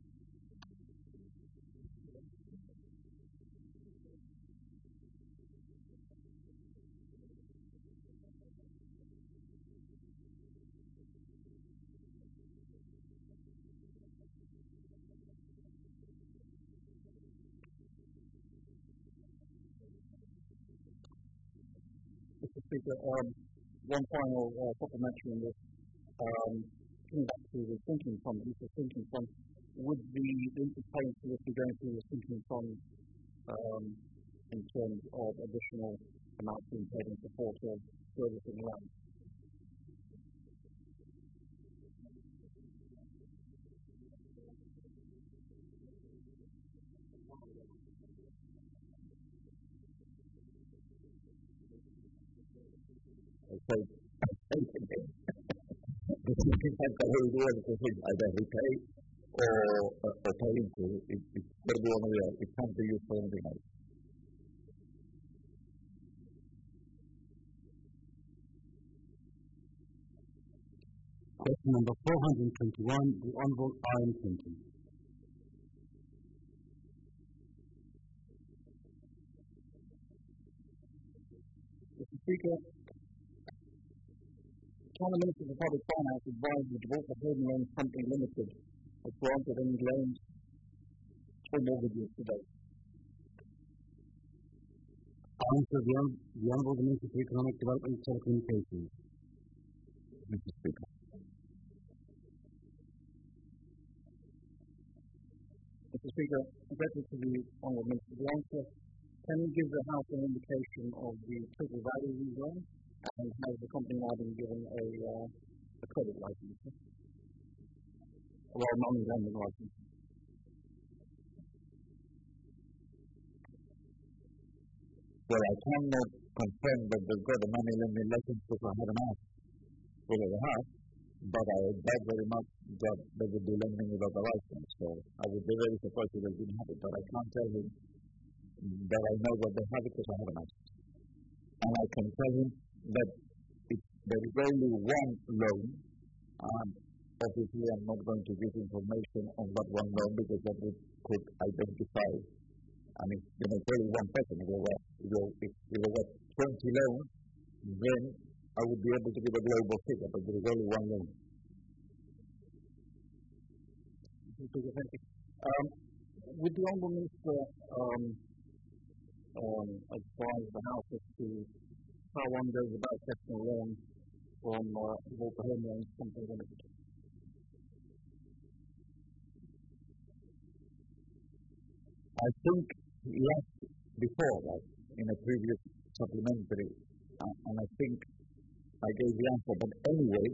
A: Mr. Speaker, one final supplementary on this. Coming back to the sinking fund, would the interest payments for this be going through the sinking fund in terms of additional amounts being paid in support of servicing land?
E: So, the sinking fund can hold either repay or pay into it. It's very one or the other. It can't be used for anything else.
A: Question number 421, the Honourable Ian Clinton. Mr. Speaker, China Minister for Public Finance advised the Gibraltar Home Loans Company Limited has granted any loans or mortgages today. Answer the Honourable Minister for Economic Development and Telecommunications.
E: Mr. Speaker.
A: Mr. Speaker, directly to the Honourable Minister for the answer, can you give the House an indication of the total value of these loans? And has the company now been given a credit license? Well, non-lending license.
E: Well, I cannot confirm that they've got a money lending license because I haven't asked whether they have, but I doubt very much that they would be lending without a license. So I would be very surprised if they didn't have it, but I can't tell him that I know that they have it because I haven't asked. And I can tell him that if there is only one loan, obviously I'm not going to give information on that one loan because that could identify, I mean, it's only one person. If there were 20 loans, then I would be able to give a global figure, but there is only one loan.
A: Thank you. Would the Honourable Minister advise the House as to how one goes about getting a loan from Gibraltar Home Loans Company Limited?
E: I think he asked before that in a previous supplementary, and I think I gave the answer. But anyway,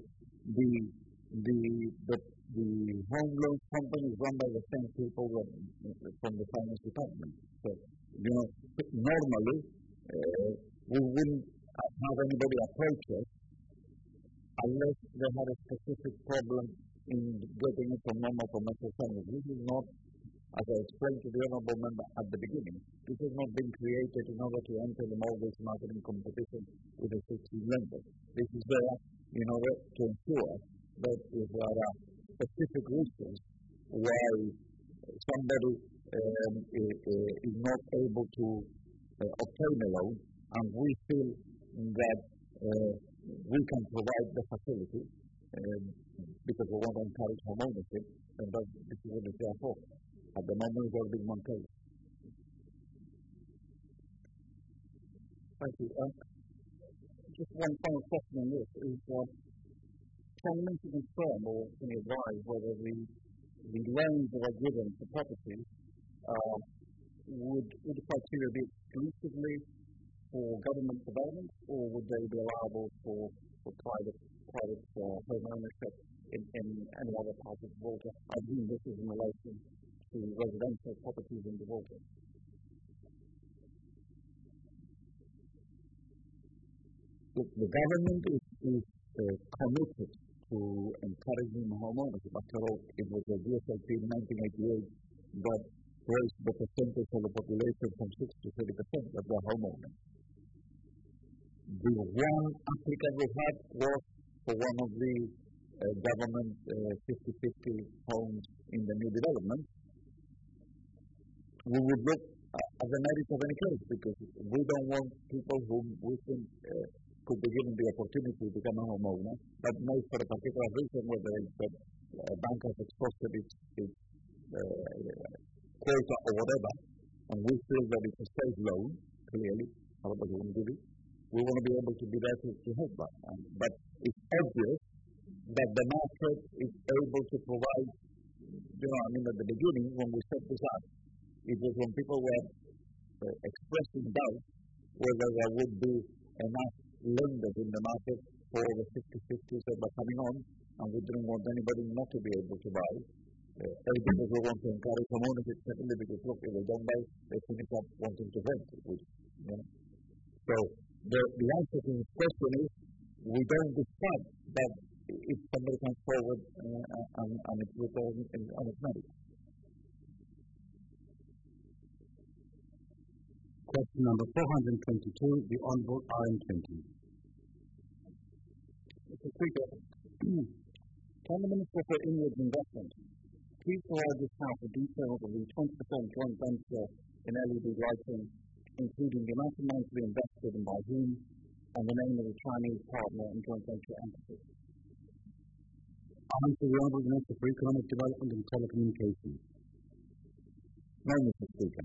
E: the home loan company is run by the same people from the finance department. So, normally we wouldn't have anybody approach us unless they had a specific problem in getting it from normal commercial channels. This is not, as I explained to the Honourable Member at the beginning, this has not been created in order to enter the mortgage market in competition with existing lenders. This is there in order to ensure that if there are specific reasons why somebody is not able to obtain a loan, and we feel that we can provide the facility because we want to encourage home ownership, and this is what it's there for. At the moment, it's already one case.
A: Thank you. Just one final question on this is, can the Minister confirm or can he advise whether the loans that are given to properties would the criteria be exclusively for government development, or would they be allowable for private home ownership in any other part of Gibraltar? I assume this is in relation
E: to residential properties in Gibraltar. The government is committed to encouraging homeownership. After all, it was the GSLP in 1988 that raised the percentage of the population from 6 to 30% that were homeowners. The one applicant we had was for one of the government 50-50 homes in the new development. We would look at the merits of any case because we don't want people whom we think could be given the opportunity to become a homeowner, but may for a particular reason, whether it's that a bank has exhausted its quota or whatever, and we feel that it's a safe loan, clearly, however we want to do it, we want to be able to be there to help that. But it's obvious that the market is able to provide, at the beginning, when we set this up, it was when people were expressing doubt whether there would be enough lenders in the market for the 50-50s that were coming on, and we didn't want anybody not to be able to buy. Because we want to encourage home ownership, secondly because look, if they don't buy, they finish up wanting to rent. So the answer to this question is we don't discard that if somebody comes forward and it's written on its merit.
A: Question number 422, the Honourable RM20.
B: Mr. Speaker, can the Minister for Inwards Investment please provide this House with details of the 20% joint venture in LED lighting, including the amount of money to be invested and by whom, and the name of the Chinese partner and joint venture entity?
A: Answer the Honourable Minister for Economic Development and Telecommunications.
E: No, Mr. Speaker.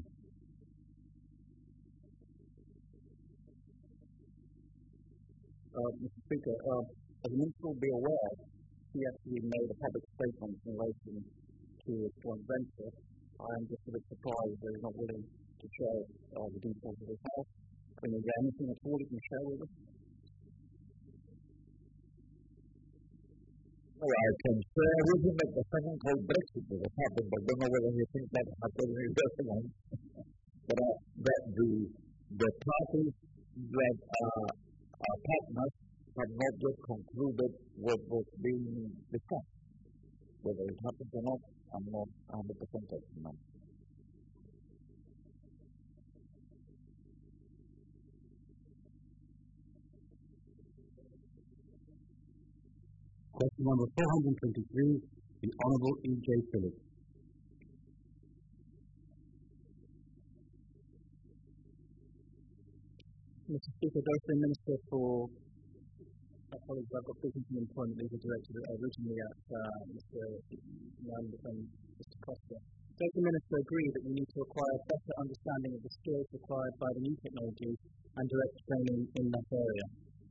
B: Mr. Speaker, as the Minister will be aware, he actually made a public statement in relation to his joint venture. I am just a bit surprised that he's not willing to share the details of his house. Is there anything at all he can share with us?
E: Well, I can share with him that something called Brexit has happened, but I don't know whether he thinks that happened in his restaurant. But that the parties that are partners have not yet concluded what was being discussed. Whether it happens or not, I'm not 100% certain now.
A: Question number 423, the Honourable E.J. Phillips.
B: Mr. Speaker, the Minister for colleagues, I've got Business and Employment Legal Director originally at Mr. Land and Mr. Costa. Does the Minister agree that we need to acquire better understanding of the skills required by the new technologies and direct training in that area?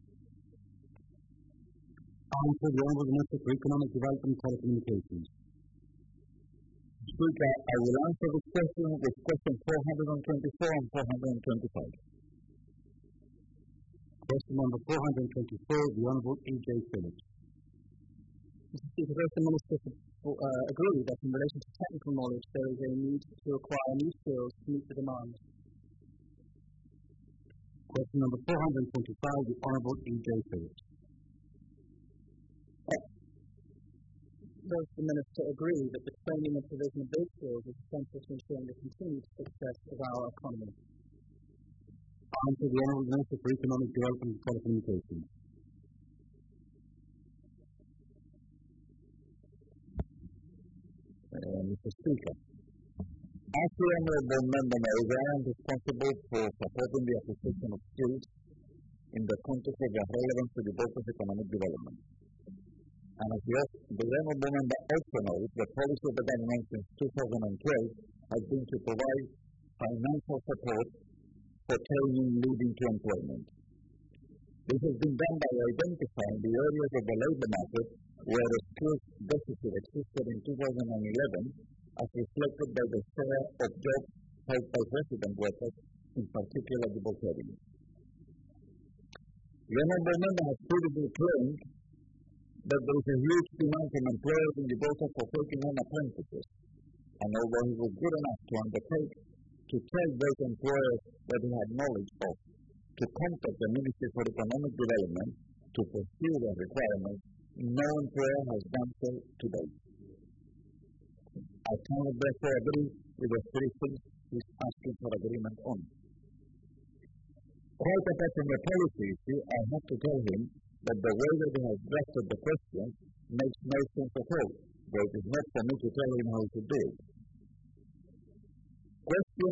A: Answer the Honourable Minister for Economic Development and Telecommunications.
E: Speaker, I will answer this question with question 424 and 425.
A: Question number 424, the Honourable E.J. Phillips.
B: Mr. Speaker, does the Minister agree that in relation to technical knowledge there is a need to acquire new skills to meet the demand?
A: Question number 425, the Honourable E.J. Phillips.
B: Does the Minister agree that the training and provision of those skills is essential to ensuring the continued success of our economy?
A: Answer the Honourable Minister for Economic Development and Telecommunications.
E: Mr. Speaker, as the Honourable Member knows, I am responsible for supporting the acquisition of skills in the context of their relevance to the Gibraltar's economic development. And as the Honourable Member also knows, the policy of the government since 2012 has been to provide financial support for training leading to employment. This has been done by identifying the areas of the labour market where a skills deficit existed in 2011, as reflected by the share of jobs held by resident workers, in particular Gibraltarians. The Honourable Member has previously claimed that there is a huge demand from employers in Gibraltar for taking on apprentices, and although he was good enough to undertake to tell those employers that he had knowledge of to contact the Ministry for Economic Development to pursue their requirements, no employer has done so to date. I cannot therefore agree with the three things he is asking for agreement on. Quite apart from the policy issue, I have to tell him that the way that he has drafted the question makes no sense at all, though it is not for me to tell him how to do it. Question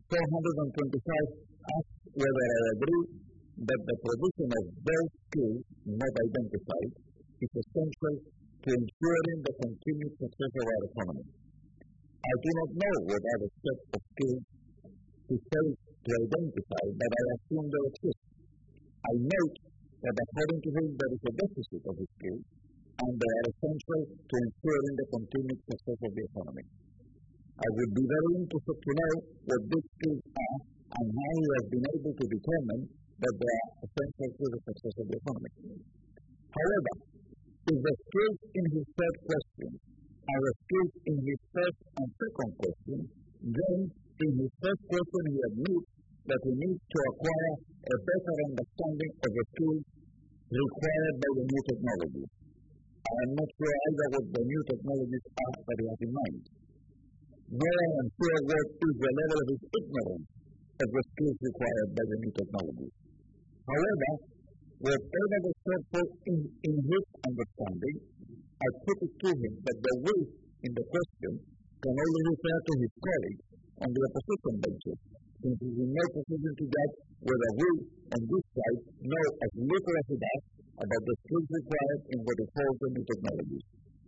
E: 425 asks whether I agree that the provision of those skills not identified is essential to ensuring the continued success of our economy. I do not know what are the set of skills he fails to identify, but I assume they exist. I note that according to him there is a deficit of these skills, and they are essential to ensuring the continued success of the economy. I would be very interested to know what these skills are and how he has been able to determine that they are essential to the success of the economy. However, if the skills in his third question are the skills in his first and second question, then in his first question he admits that he needs to acquire a better understanding of the skills required by the new technologies. I am not sure either what the new technologies are that he has in mind. Nor I am sure what is the level of his ignorance of the skills required by the new technologies. However, whatever the shortfall in his understanding, I put it to him that the we in the question can only refer to his colleagues on the opposition benches, since he is in no position to judge whether we on this side know as little as he does about the skills required in what he calls the new technologies.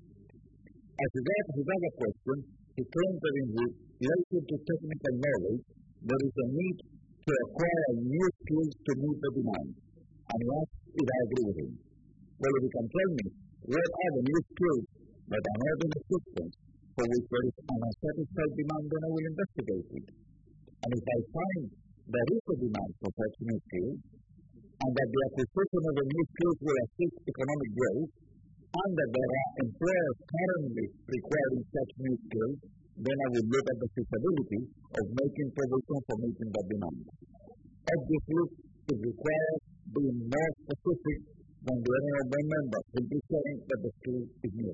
E: As regards his other question, he claims that in relation to technical knowledge, there is a need to acquire new skills to meet the demand, and he asks if I agree with him. Well, if he can tell me what are the new skills that are not in existence for which there is an unsatisfied demand, then I will investigate it. And if I find there is a demand for such new skills, and that the acquisition of the new skills will assist economic growth, and that there are employers currently requiring such new skills, then I will look at the feasibility of making provision for meeting that demand. Obviously, it requires being more specific than the honorable member simply saying that the skill is new.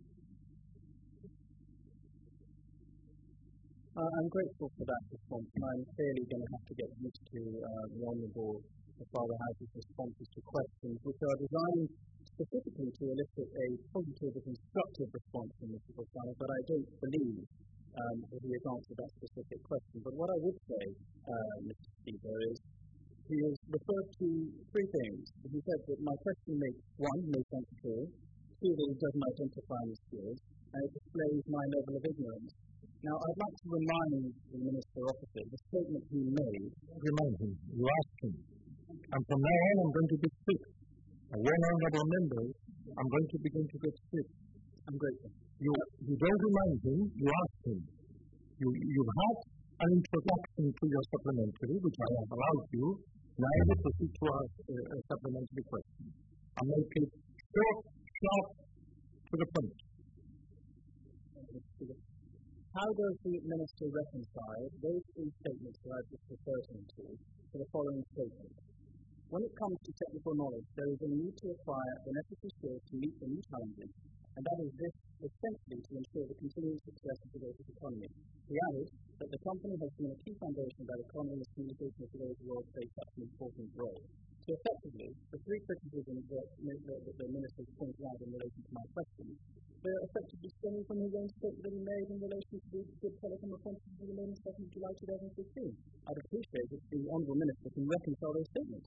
B: I'm grateful for that response, and I'm clearly going to have to get used to the Honourable Father House's responses to questions, which are designed specifically to elicit a positive and constructive response from Mr. Bosano, but I don't believe that he has answered that specific question. But what I would say, Mr. Speaker, is he has referred to three things. He said that my question makes, one, no sense at all, two, that it doesn't identify the skills, and it displays my level of ignorance. Now, I'd like to remind the Minister opposite the statement he made.
E: Remind him. You asked him. And from now on, I'm going to be strict. And when honourable members, I'm going to begin to get strict.
B: I'm grateful.
E: You don't remind him, you ask him. You've had an introduction to your supplementary, which I have allowed you. Now you proceed to ask a supplementary question. I'll make it short, sharp, to the point.
B: How does the Minister reconcile those three statements that I've just referred him to the following statement? When it comes to technical knowledge, there is a need to acquire the necessary skills to meet the new challenges, and that is this essentially to ensure the continued success of today's economy. He added that the company has been a key foundation that economy is communication of today's world plays such an important role. So effectively, the three criticisms that the Minister pointed out in relation to my question, they're effectively stemming from his own statement that he made in relation to the good telecom responses to the 2nd of July 2015. I'd appreciate if the Honourable Minister can reconcile those statements.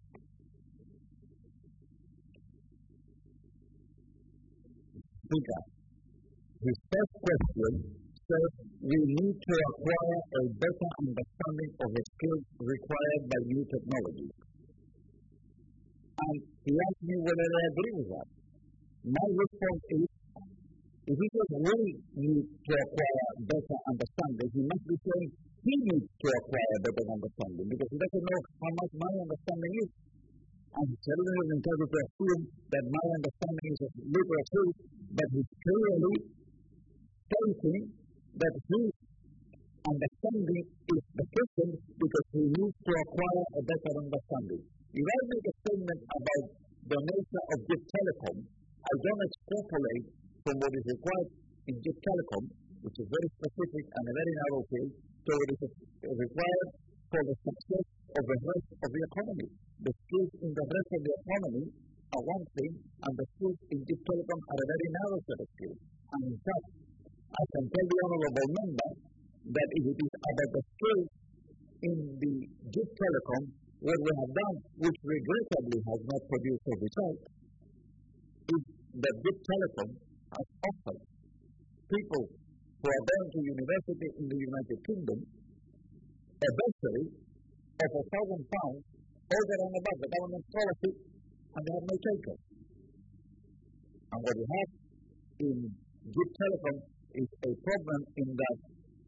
E: Speaker, his first question says we need to acquire a better understanding of the skills required by new technologies. And he asked me whether I agree with that. My response is, if he says we need to acquire better understanding, he must be saying he needs to acquire better understanding, because he doesn't know how much my understanding is. And certainly is entitled to assume that my understanding is of little truth, but he's clearly stating that his understanding is deficient because he needs to acquire a better understanding. If I make a statement about the nature of JIT Telecom, I don't extrapolate from what is required in JIT Telecom, which is very specific and a very narrow field, to what is required for the success of the rest of the economy. The skills in the rest of the economy are one thing, and the skills in JIT Telecom are a very narrow set of skills. And in fact, I can tell the honourable member that if it is about the skills in the JIT Telecom, what we have done, which regrettably has not produced a result, is that JIT Telecom has offered people who are going to university in the United Kingdom a bursary of £1,000 over and above the government scholarship, and they have no takers. And what we have in JIT Telecom is a problem in that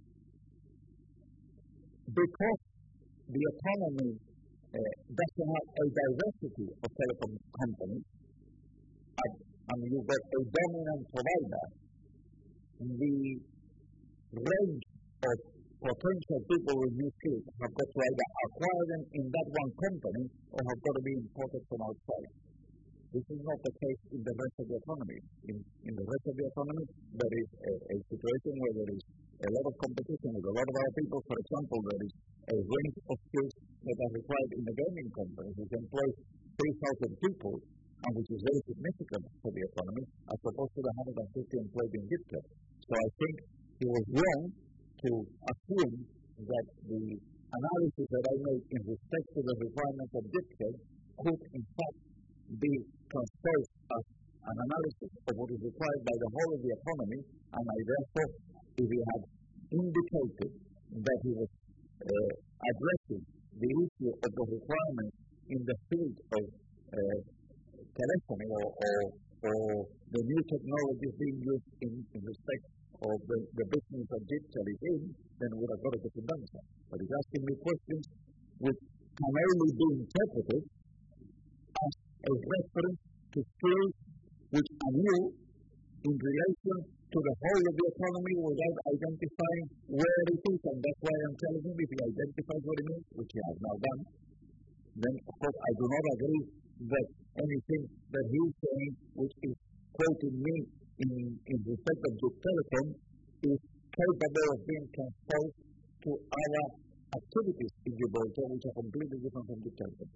E: because the economy doesn't have a diversity of telecom companies, and you've got a dominant provider, the range of potential people with new skills have got to either acquire them in that one company or have got to be imported from outside. This is not the case in the rest of the economy. In the rest of the economy, there is a situation where there is a lot of competition with a lot of other people. For example, there is a range of skills that are required in the gaming companies, which employs 3,000 people, and which is very significant for the economy, as opposed to the 150 employed in JITCA. So I think it was wrong to assume that the analysis that I made in respect to the requirements of JITCA could, in fact, be transferred as an analysis of what is required by the whole of the economy, and I therefore, if he had indicated that he was addressing the issue of the requirements in the field of telephony or the new technologies being used in respect of the business that digital is in, then we would have got a different answer. But he's asking me questions which can only be interpreted as a reference to skills which are new in relation to the whole of the economy without identifying where it is, and that's why I'm telling him if he identifies what it means, which he has now done, then of course I do not agree that anything that he's saying, which is quoting me in respect of JIT Telecom, is capable of being transposed to other activities in Gibraltar which are completely different from JIT Telecom.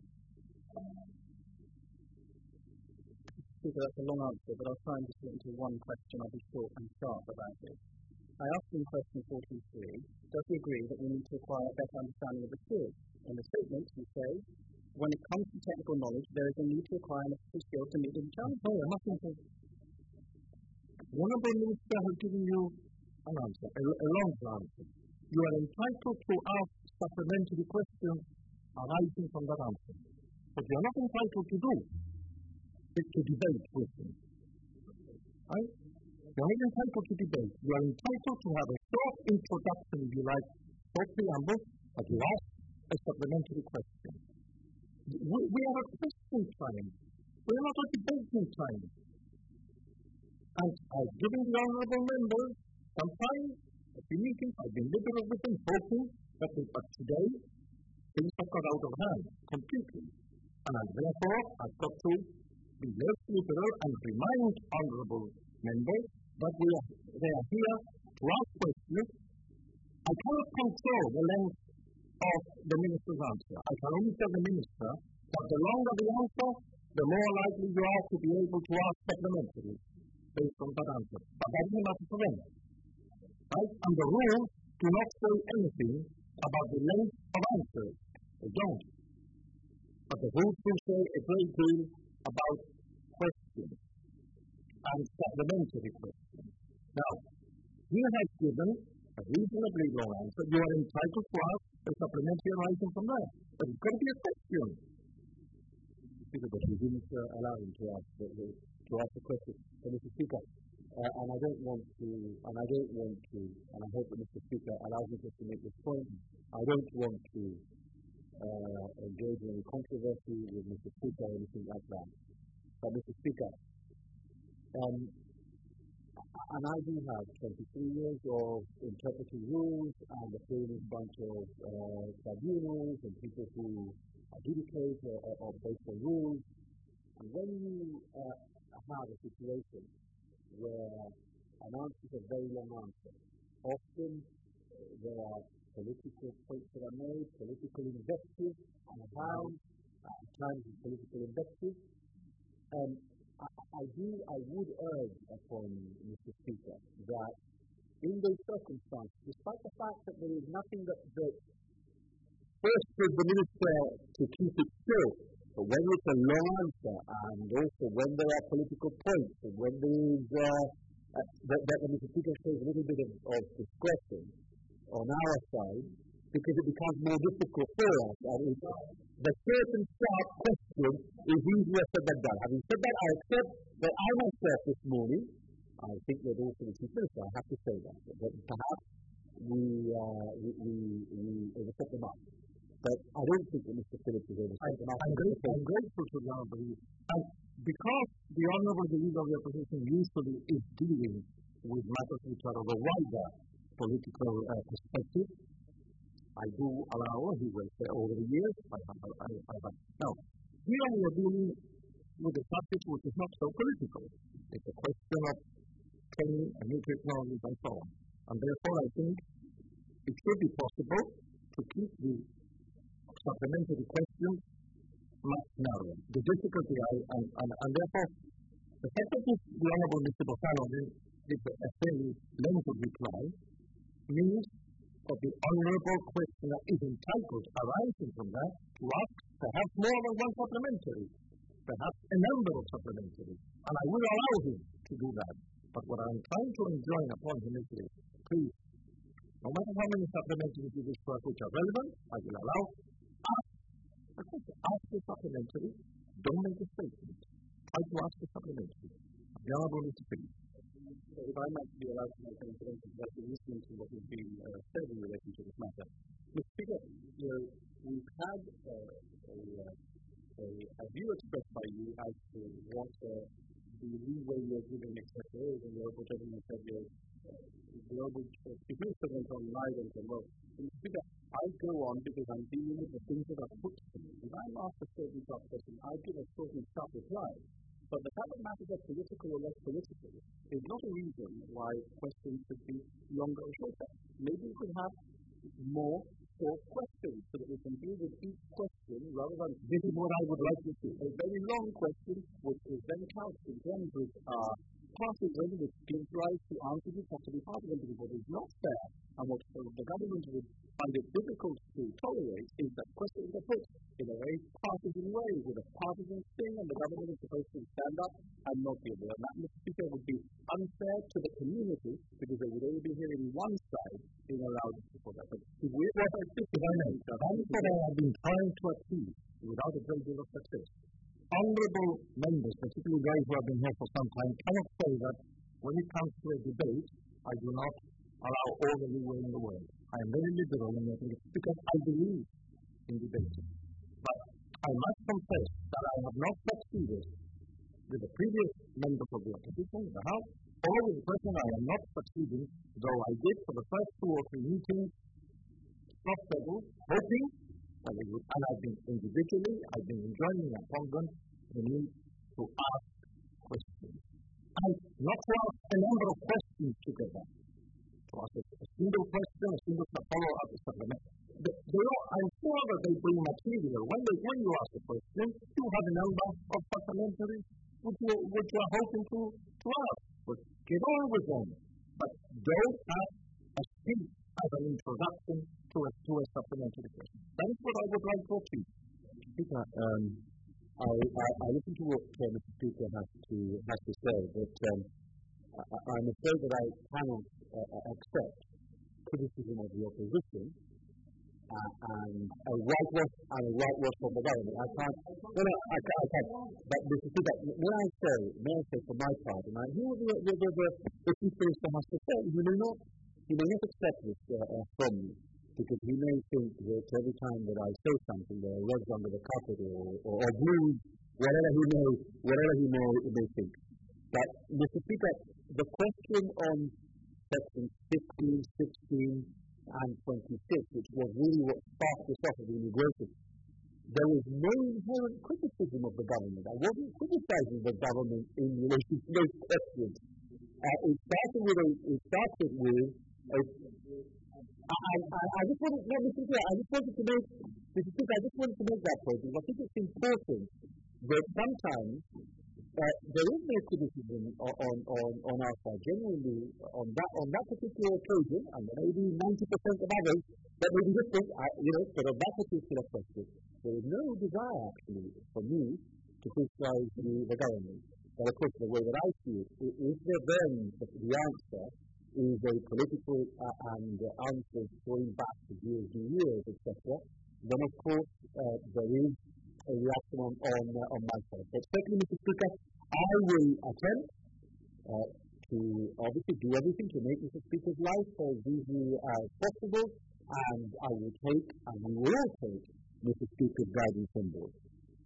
B: That's a long answer, but I'll try and just get into one question. I'll be short and sharp about it. I asked in question 43, does he agree that we need to acquire a better understanding of the skills? In the statement, you say, when it comes to technical knowledge, there is a need to acquire necessary skills to meet the challenge.
E: No, I'm not thinking. The Honourable Minister has given you an answer, a long answer. You are entitled to ask supplementary questions arising from that answer. But you are not entitled to do is to debate with him. Right? You are not entitled to debate. You are entitled to have a short introduction, if you like, short preamble, but you ask a supplementary question. We are at question time. We are not at debating time. And I've given the honourable members some time at the meeting. I've been liberal with them, hoping that but today things have got out of hand completely. And therefore I've got to be less liberal and remind honourable members that they are here to ask questions. I cannot control the length of the minister's answer. I can only tell the minister that the longer the answer, the more likely you are to be able to ask supplementary based on that answer. But that is a matter for them. Right? And the rules do not say anything about the length of answers. They don't. But the rules do say a great deal about questions and supplementary questions. Now, he has given a reasonably long answer. You are entitled to ask a supplementary arising from there. But it's got to be a question.
C: But we didn't allow him to ask the question. So, Mr. Speaker, and I hope that Mr. Speaker allows me just to make this point. I don't want to engage in any controversy with Mr. Speaker or anything like that. But Mr. Speaker,
A: And I do have 23 years of interpreting rules and appearing in front of tribunals and people who adjudicate or based on rules. And when you have a situation where an answer is a very long answer, often there are political points that are made, political invectives around, at times political invectives. I would urge upon Mr. Speaker that in those circumstances, despite the fact that there is nothing that forces the minister to keep it short, but when it's a long answer, and also when there are political points, and when there is that Mr. Speaker shows a little bit of discretion on our side, because it becomes more difficult for us. The short and sharp question is easier said than done. Having said that, I accept that I myself this morning, I think that also the Chief Minister, I have to say that perhaps we overstep the mark. But I don't think that Mr. Phillips is overstepping the mark.
E: I'm grateful to the Honourable Leader. And because the Honourable Leader of the Opposition usually is dealing with matters which are of a wider political perspective, I do allow, he will say, over the years, now, here we are dealing with a subject which is not so political. It's a question of training and new technologies and so on. And therefore, I think it should be possible to keep the supplementary questions much narrower. The difficulty, and therefore, the fact that the Honourable Mr. Bossano did a fairly lengthy reply means that the honourable questioner is entitled, arising from that, to ask perhaps more than one supplementary, perhaps a number of supplementaries. And I will allow him to do that. But what I'm trying to enjoin upon him is this: please, no matter how many supplementaries you wish to ask which are relevant, I will allow. Ask the supplementary, don't make a statement. Try to ask the supplementary. The Honourable Mr. Phillips.
B: If I might be allowed to make an intervention, that's listening to what has been said in relation to this matter. Mr. Speaker, we've had a view expressed by you as to what the leeway you're giving, etc. And the Honourable Gentleman said the Honourable Chief Minister went on live and said, well, Mr. Speaker, I go on because I'm dealing with the things that are put to me. If I'm asked a certain sharp question, I give a certain sharp reply. But the fact that matters are political or less political is not a reason why questions should be longer or shorter. Maybe we could have more short questions so that we can deal with each question rather than this is what I would like to see. A very long question which is then couched in terms of parties which gives rise to answers which have to be parliamentary, but is not fair. And what the government would find it difficult to tolerate is that questions are put in a very partisan way, with a partisan thing, and the government is supposed to stand up and not the other. And that, Mr. Speaker, would be unfair to the community because they would only be hearing one side being allowed to support that. But if we were
E: that's what I have been trying to achieve without a great deal of success. Honourable members, particularly those who have been here for some time, cannot say that when it comes to a debate, I do not allow all the leeway in the world. I am very liberal in that because I believe in debating. But I must confess that I have not succeeded with the previous members of the opposition, the House, or with the President. I am not succeeding, though I did for the first 2 or 3 meetings, not settle, hoping that they would, and I've been individually, I've been enjoining upon them the need to ask questions. And not to ask a number of questions together. To ask a single question, a single follow-up, a supplement. I'm sure that they bring material. When you ask a question, you have a number of supplementaries which you are hoping to ask. But get on with them. But don't ask a speech as an introduction to a supplementary question. That is what I would like to achieve.
A: Speaker, I listen to what Mr. Speaker has to say, but I'm afraid that I cannot accept criticism of the opposition and a whitewash from the government. I can't. But Mr. Speaker, may I say for my part, and I hear what the Chief Minister has to say. He may not accept this from me, because he may think that every time that I say something, there are rugs under the carpet or blues, whatever he may think. But, Mr. Speaker, the question on Sections 15, 16 and 26, which was really what sparked us off of the immigration, there was no inherent criticism of the government. I wasn't criticizing the government in relation to those questions. It started with I just wanted to make that point, because I think it's important that sometimes there is no criticism on our side. Genuinely, on that particular occasion, and maybe 90% of others that may be different, but on that particular question, there is no desire actually for me to criticize the government. But of course, the way that I see it, if the answer is a political and answer going back to years, etc., then of course there is a reaction on my side. But certainly, Mr. Speaker, I will attempt to obviously do everything to make Mr. Speaker's life as easy as possible, and I will take, and we will all take, Mr. Speaker's guidance on board.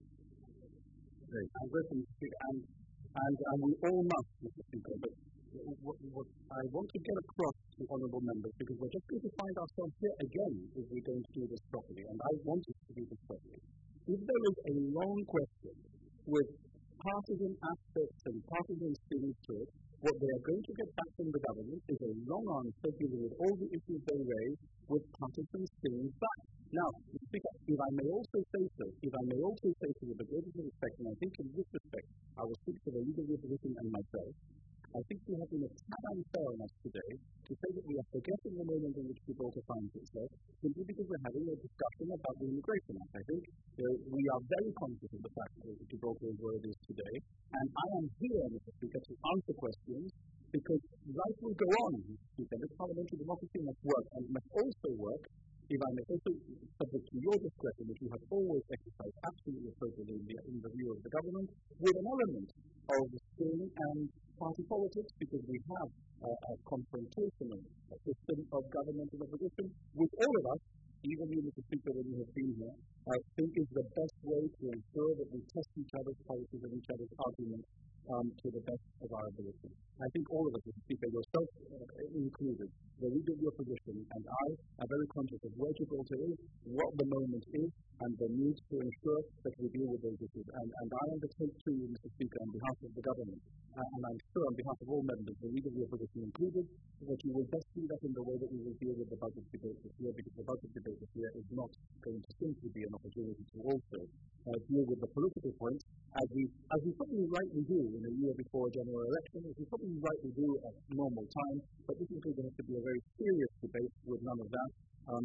B: I'm grateful, Mr. Speaker, and we all must, Mr. Speaker, but what I want to get across to honourable members, because we're just going to find ourselves here again if we're going to do this properly, and I want us to do this properly. If there is a long question with partisan aspects and partisan strings to it, what they are going to get back from the government is a long answer dealing with all the issues they raise with partisan strings back. Now, Mr. Speaker, if I may also say so with the greatest respect, and I think in this respect I will speak for the leader of the opposition and myself, I think we have been a tad unfair on us today to say that we are forgetting the moment in which Gibraltar finds itself simply because we're having a discussion about the Immigration Act. I think we are very conscious of the fact that Gibraltar is where it is today, and I am here, Mr. Speaker, to answer questions because life will go on, Mr. Speaker. This parliamentary democracy must work, and it must also work, if I may also, subject to your discretion, which you have always exercised absolutely appropriately in the view of the government, with an element of string and party politics, because we have a confrontational system of government and opposition, which all of us, even you, Mr. Speaker, when you have been here, I think is the best way to ensure that we test each other's policies and each other's arguments to the best of our ability. I think all of us, Mr. Speaker, yourself included, the leader of the opposition and I are very conscious of where Gibraltar is, what the moment is, and the need to ensure that we deal with those issues. And I undertake to you, Mr. Speaker, on behalf of the government, and I'm sure on behalf of all members, the leader of the opposition included, that you will best see that in the way that we will deal with the budget debate this year, because the budget debate this year is not going to simply be an opportunity to also deal with the political points, as we probably rightly do in a year before a general election, as we probably rightly do at normal time, but this is going to have to be a very serious debate with none of that,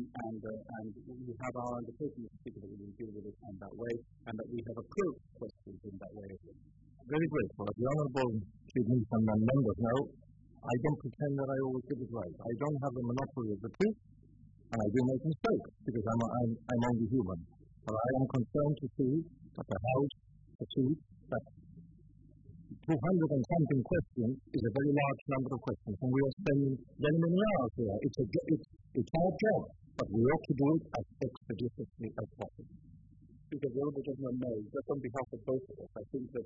B: and we have our undertaking, Mr. Speaker, that we will deal with it in that way, and that we have approached questions in that way as well.
E: Very grateful. As the Honourable Chief Minister and members know, I don't pretend that I always get it right. I don't have the monopoly of the truth, and I do make mistakes, because I'm only human. But I am concerned to see that the House achieves that 200 and something questions is a very large number of questions, and we are spending very many hours here. It's our job, but we ought to do it as expeditiously as possible.
B: Because the Honourable Gentleman knows, just on behalf of both of us, I think that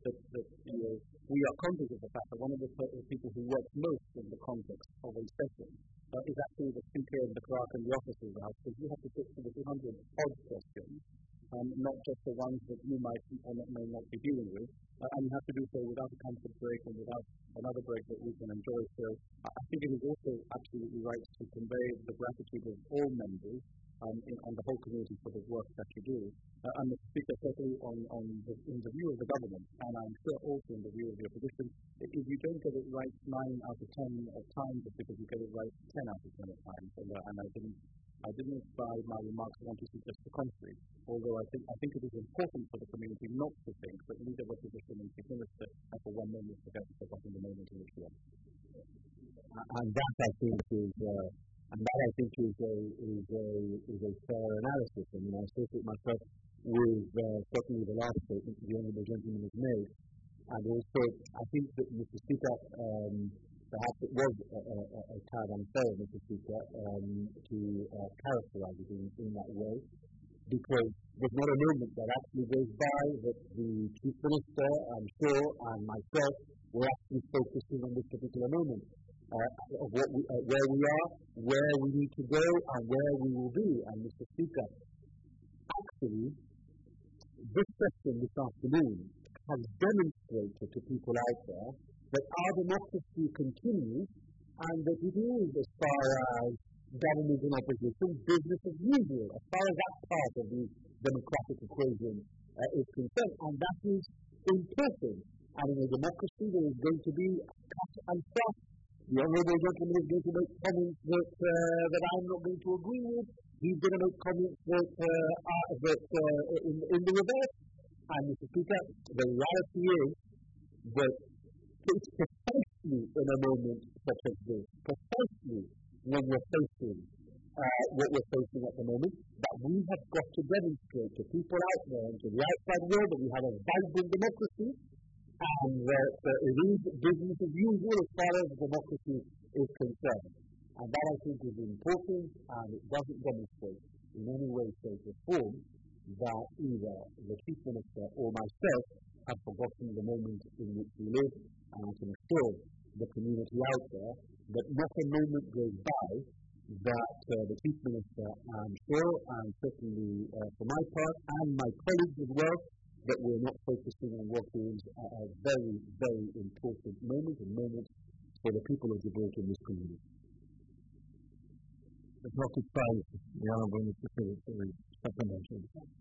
B: we are conscious of the fact that one of the people who works most in the context of a session is actually the Speaker and the Clerk and the officers of the House, because you have to put to the 200 odd questions, not just the ones that you might or may not be dealing with, and you have to do so without a comfort break and without another break that we can enjoy. So I think it is also absolutely right to convey the gratitude of all members on the whole community for the work that you do. And the Speaker, certainly in the view of the government, and I'm sure also in the view of the opposition, if you don't get it right 9 out of 10 of times, it's because you get it right 10 out of 10 of times. And I didn't by my remarks want to suggest the contrary, although I think it is important for the community not to think that leader of opposition and Chief Minister have for one moment forgotten the moment in which we are.
A: And that I think is a fair analysis. I mean, I associate myself with certainly the last statement the Honourable Gentleman has made, and also I think that Mr. Speaker, perhaps it was a tad unfair, Mr. Speaker, to characterise it in that way, because there's not a moment that actually goes by that the Chief Minister, I'm sure, and myself We're actually focusing on this particular moment of where we are, where we need to go, and where we will be. And Mr. Speaker, actually, this session this afternoon has demonstrated to people out there that our democracy continues and that it is, as far as government and opposition, business as usual, as far as that part of the democratic equation is concerned. And that is important. And in a democracy, there is going to be cut and thrust. The honourable gentleman is going to make comments that I'm not going to agree with. He's going to make comments that in the reverse. And Mr. Speaker, the reality is that it's precisely in a moment such as this, precisely when we're facing what we're facing at the moment, that we have got to demonstrate to people out there and to the outside world that we have a vibrant democracy, and that it is business as usual as far as democracy is concerned. And that, I think, is important, and it doesn't demonstrate in any way, shape, or form that either the Chief Minister or myself have forgotten the moment in which we live. And I can assure the community out there that not a moment goes by that the Chief Minister, I'm sure, and certainly for my part, and my colleagues as well, that we're not focusing on what is a very, very important moment, a moment for the people of Gibraltar in this community.
E: The clock is 5. The Honourable Mr. Phillips for the supplementary.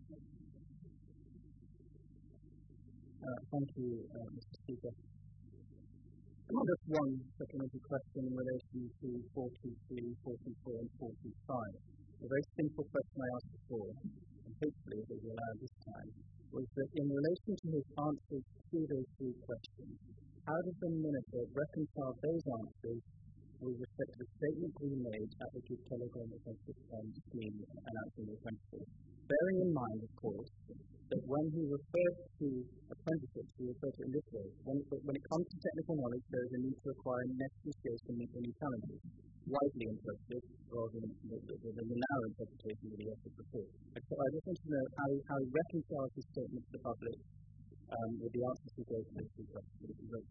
B: Thank you, Mr. Speaker. Just one supplementary question in relation to 43, 44 and 45. A very simple question I asked before, and hopefully it will be allowed this time, was that in relation to his answers to those three questions, how does the Minister reconcile those answers with respect to the statement he made at the Gift Telegram scheme announcing the apprenticeship? Bearing in mind, of course, that when he referred to apprenticeships, he referred to it in this way. When it comes to technical knowledge, there is a need to acquire necessary skills to meet any challenges, widely interpreted, rather than the narrow interpretation that he offered before. So I just want to know how he reconciles his statement to the public with the answers he gave to those two questions.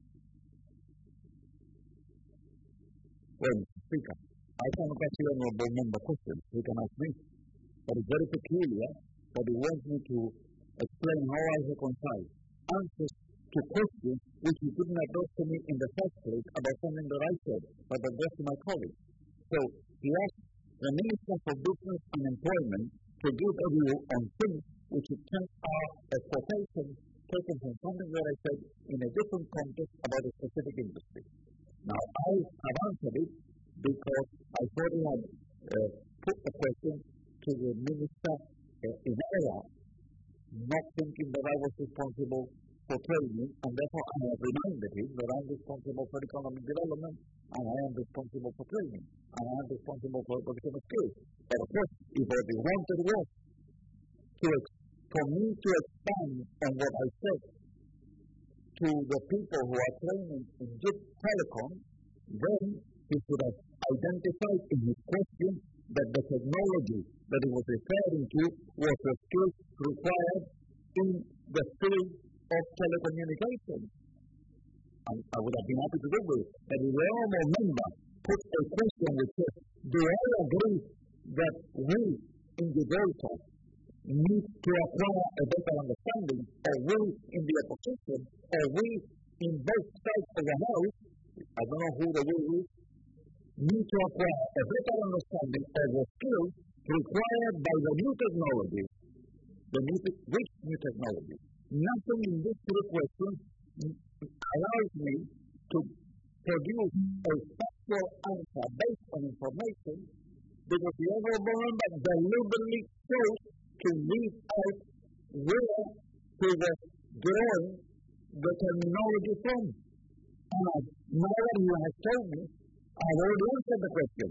E: Well, Speaker, I cannot ask you honourable member questions. You can ask me. But it's very peculiar that he wants me to explain how I reconcile answers to questions which he didn't address to me in the first place about something that I said, but addressed to my colleagues. So he asked the Minister for Business and Employment to give a view on things which it turns out a quotation taken from something that I said in a different context about a specific industry. Now, I have answered it because I thought he had put the question to the Minister in error, not thinking that I was responsible for training, and therefore I have reminded him that I am responsible for economic development, and I am responsible for training, and I am responsible for acquisition of skills. But of course, if what he wanted was for me to expand on what I said to the people who are training in Gift Telecom, then he should have identified in his question that the technology that he was referring to was the skills required in the field of telecommunications. And I would have been happy to do this. But if the honourable member put a question which says, do I agree that we in Gibraltar need to acquire a better understanding, or we in the opposition, or we in both sides of the house, I don't know who the we is, need to acquire a better understanding of the skills required by the new technology. Which new technology? Nothing in these three questions allows me to produce a factual answer based on information, because the honourable member deliberately chose to leave out where he was drawing the terminology from. And now that he has told me, I've already answered the question.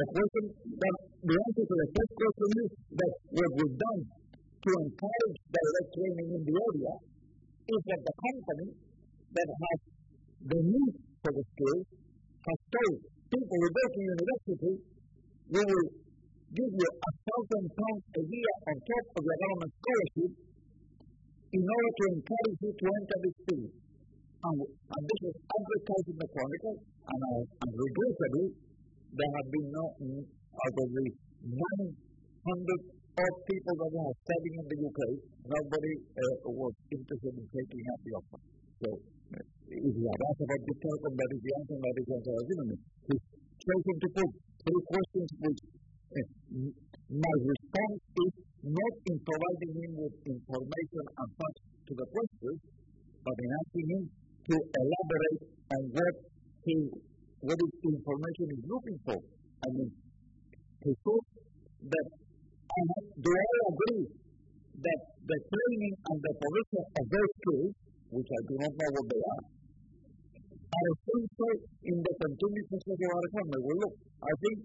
E: The answer to the first question is that what we've done to encourage direct training in the area is that the company that has the need for the skills has told people who go to university, we will give you £1,000 a year on top of your government scholarship in order to encourage you to enter this field. And this was advertised in the Chronicle, and regrettably, there have been no, out of the 900 odd people that are studying in the UK, nobody was interested in taking up the offer. So, if you have asked about the telecom, that is the answer, that is the answer I've given me. He's chosen to put three questions which my response is not in providing him with information and facts to the questions, but in asking him to elaborate on what information he's looking for. I mean, he thought that, do I agree that the training and the provision of those skills, which I do not know what they are essential in the continued success of our economy? Well, look, I think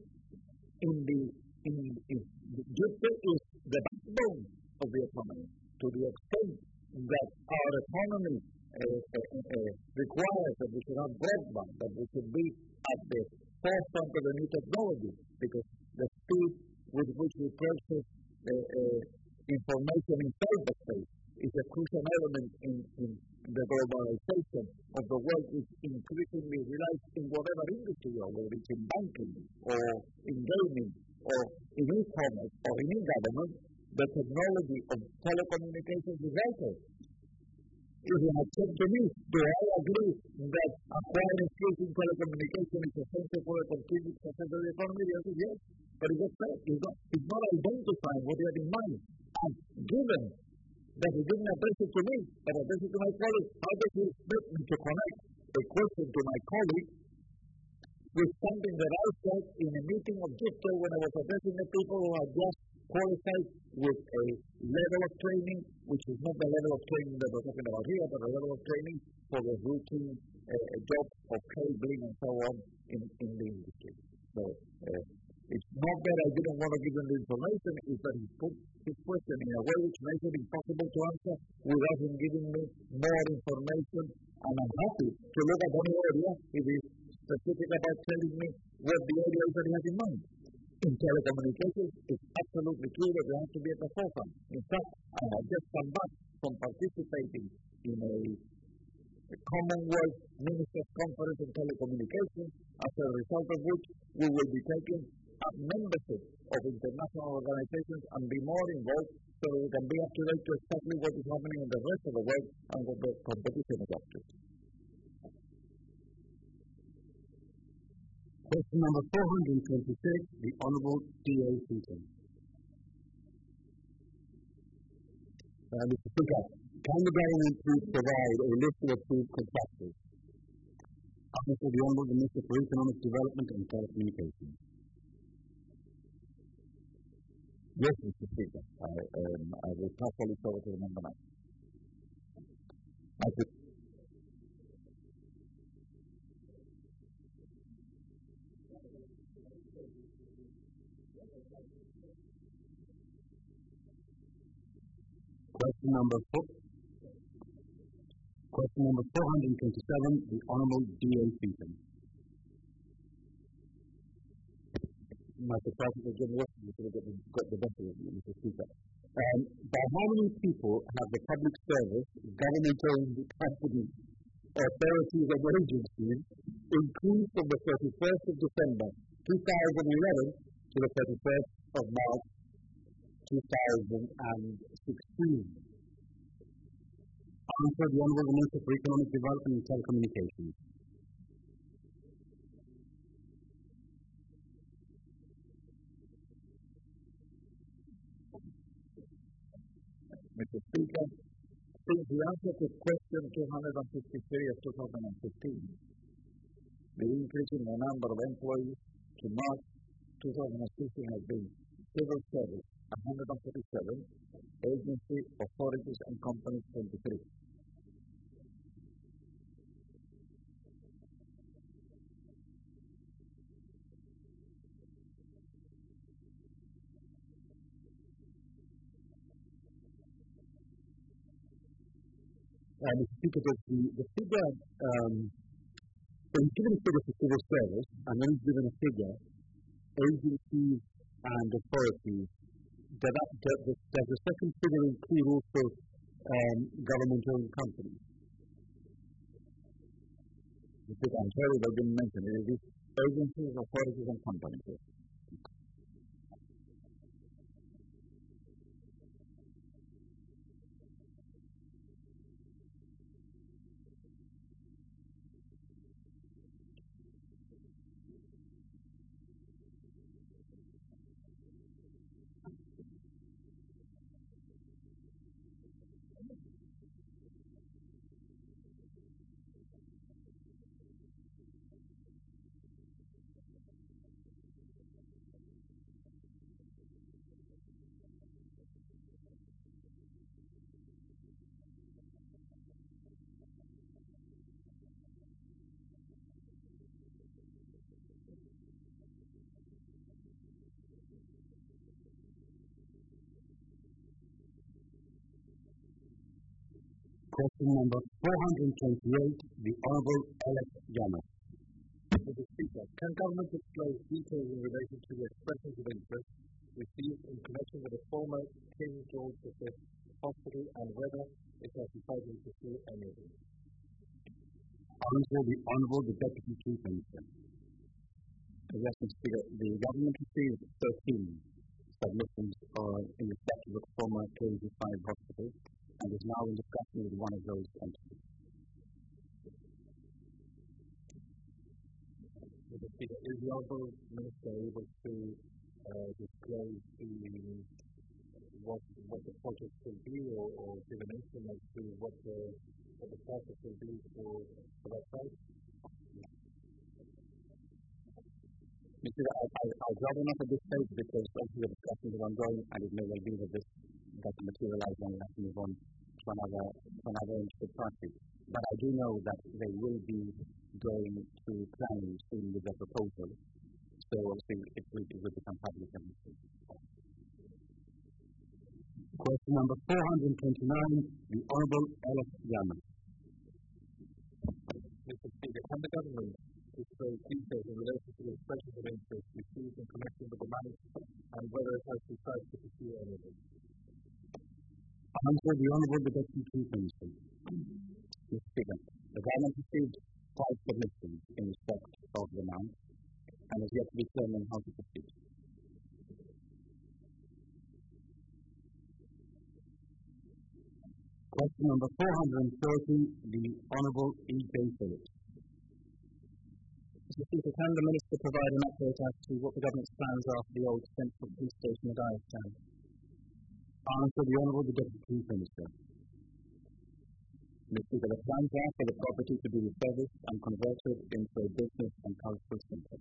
E: Egypt is the backbone of the economy, to the extent that our economy requires that we should have broadband, that we should be at the forefront of the new technology, because the speed with which we process information in cyberspace is a crucial element in the globalization of the world, which increasingly relies in whatever industry, whether it's in banking or in gaming or in e-commerce or in e-government. The technology of telecommunications is vital. If you had said to me, do I agree that acquiring skills in telecommunication is essential for the continued success of the economy? The answer is yes. But it's not identifying what you have in mind. And given that he didn't address it to me, but address it to my colleague, how does he expect me to connect a question to my colleague with something that I said in a meeting of GIFTO when I was addressing the people who had just qualified with a level of training, which is not the level of training that we're talking about here, but a level of training for the routine jobs of cabling and so on in the industry. So it's not that I didn't want to give him the information, it's that he put his question in a way which makes it impossible to answer without him giving me more information. And I'm happy to look at any area if he's specific about telling me what the area is that he has in mind. In telecommunications, it's absolutely clear that they have to be at the forefront. In fact, I have just come back from participating in a Commonwealth Ministers' Conference on Telecommunications, as a result of which we will be taking up membership of international organizations and be more involved so that we can be up to date to exactly what is happening in the rest of the world and what the competition is up to.
A: Question number 426, the Honourable D.A. Seaton. Mr. Speaker, can the government please provide a list of approved contractors? Answer the Honourable Minister for Economic Development and Telecommunications.
E: Yes, Mr. Speaker. I will pass all this over to the member now.
A: Question number 427, the Honourable D.A. Seaton.
E: Mr. President, Jim Wilson, you could have got the best of it, Mr. Speaker.
A: By how many people have the public service, government-owned companies, authorities and agencies increased from the 31st of December 2011 to the 31st of March 2016? Answer the Honourable Minister for Economic Development and Telecommunications.
E: Mr. Speaker, since the answer to question 253 of 2015, the increase in the number of employees to March 2016 has been civil service 147, agency, authorities and companies 23.
A: Mr. Speaker, the figure, when he's given a figure for civil service, and then he's given a figure, agencies and authorities, does the second figure include also government-owned companies?
E: I'm sorry they didn't mention it. It is agencies, authorities, and companies. Question number 428, the Honourable Alex Yama.
C: Mr. Speaker, can government disclose details in relation to the expressions of interest received in connection with the former King George V Hospital and whether it has decided to pursue any of them?
E: Answer the Honourable the Deputy Chief Minister. Yes, Mr. Speaker, the government received 13 submissions in respect of the former KG5 hospital and is now in discussion with one of those entities.
C: Mr. Speaker, is the Honourable Minister able to disclose what the project will be or give an estimate as to what the process will be for that site?
E: Mr. I'd rather not at this stage because obviously the discussions are ongoing and it may well be that this doesn't materialise and we'll have to move on to another interested party. But I do know that they will be going to planning soon with their proposal, so obviously it will become public. Question number 429, the Honourable Alex Yama.
C: Mr. Speaker, can the government disclose details in relation to the expressions of interest received in connection with the marriage and whether it has decided to pursue any of them?
E: Answer the Honourable the Deputy Chief Minister. Mr. Speaker, the government received 5 submissions in respect of the amount and has yet to determine how to proceed. Question number 430, the Honourable E.J. Phillips.
B: Mr. Speaker, can the Minister provide an update as to what the government's plans are for the old Central Police Station at Irestown?
E: Answer the Honourable the Deputy Chief Minister. Mr. Speaker, the plans are for the property to be refurbished and converted into a business and cultural centre.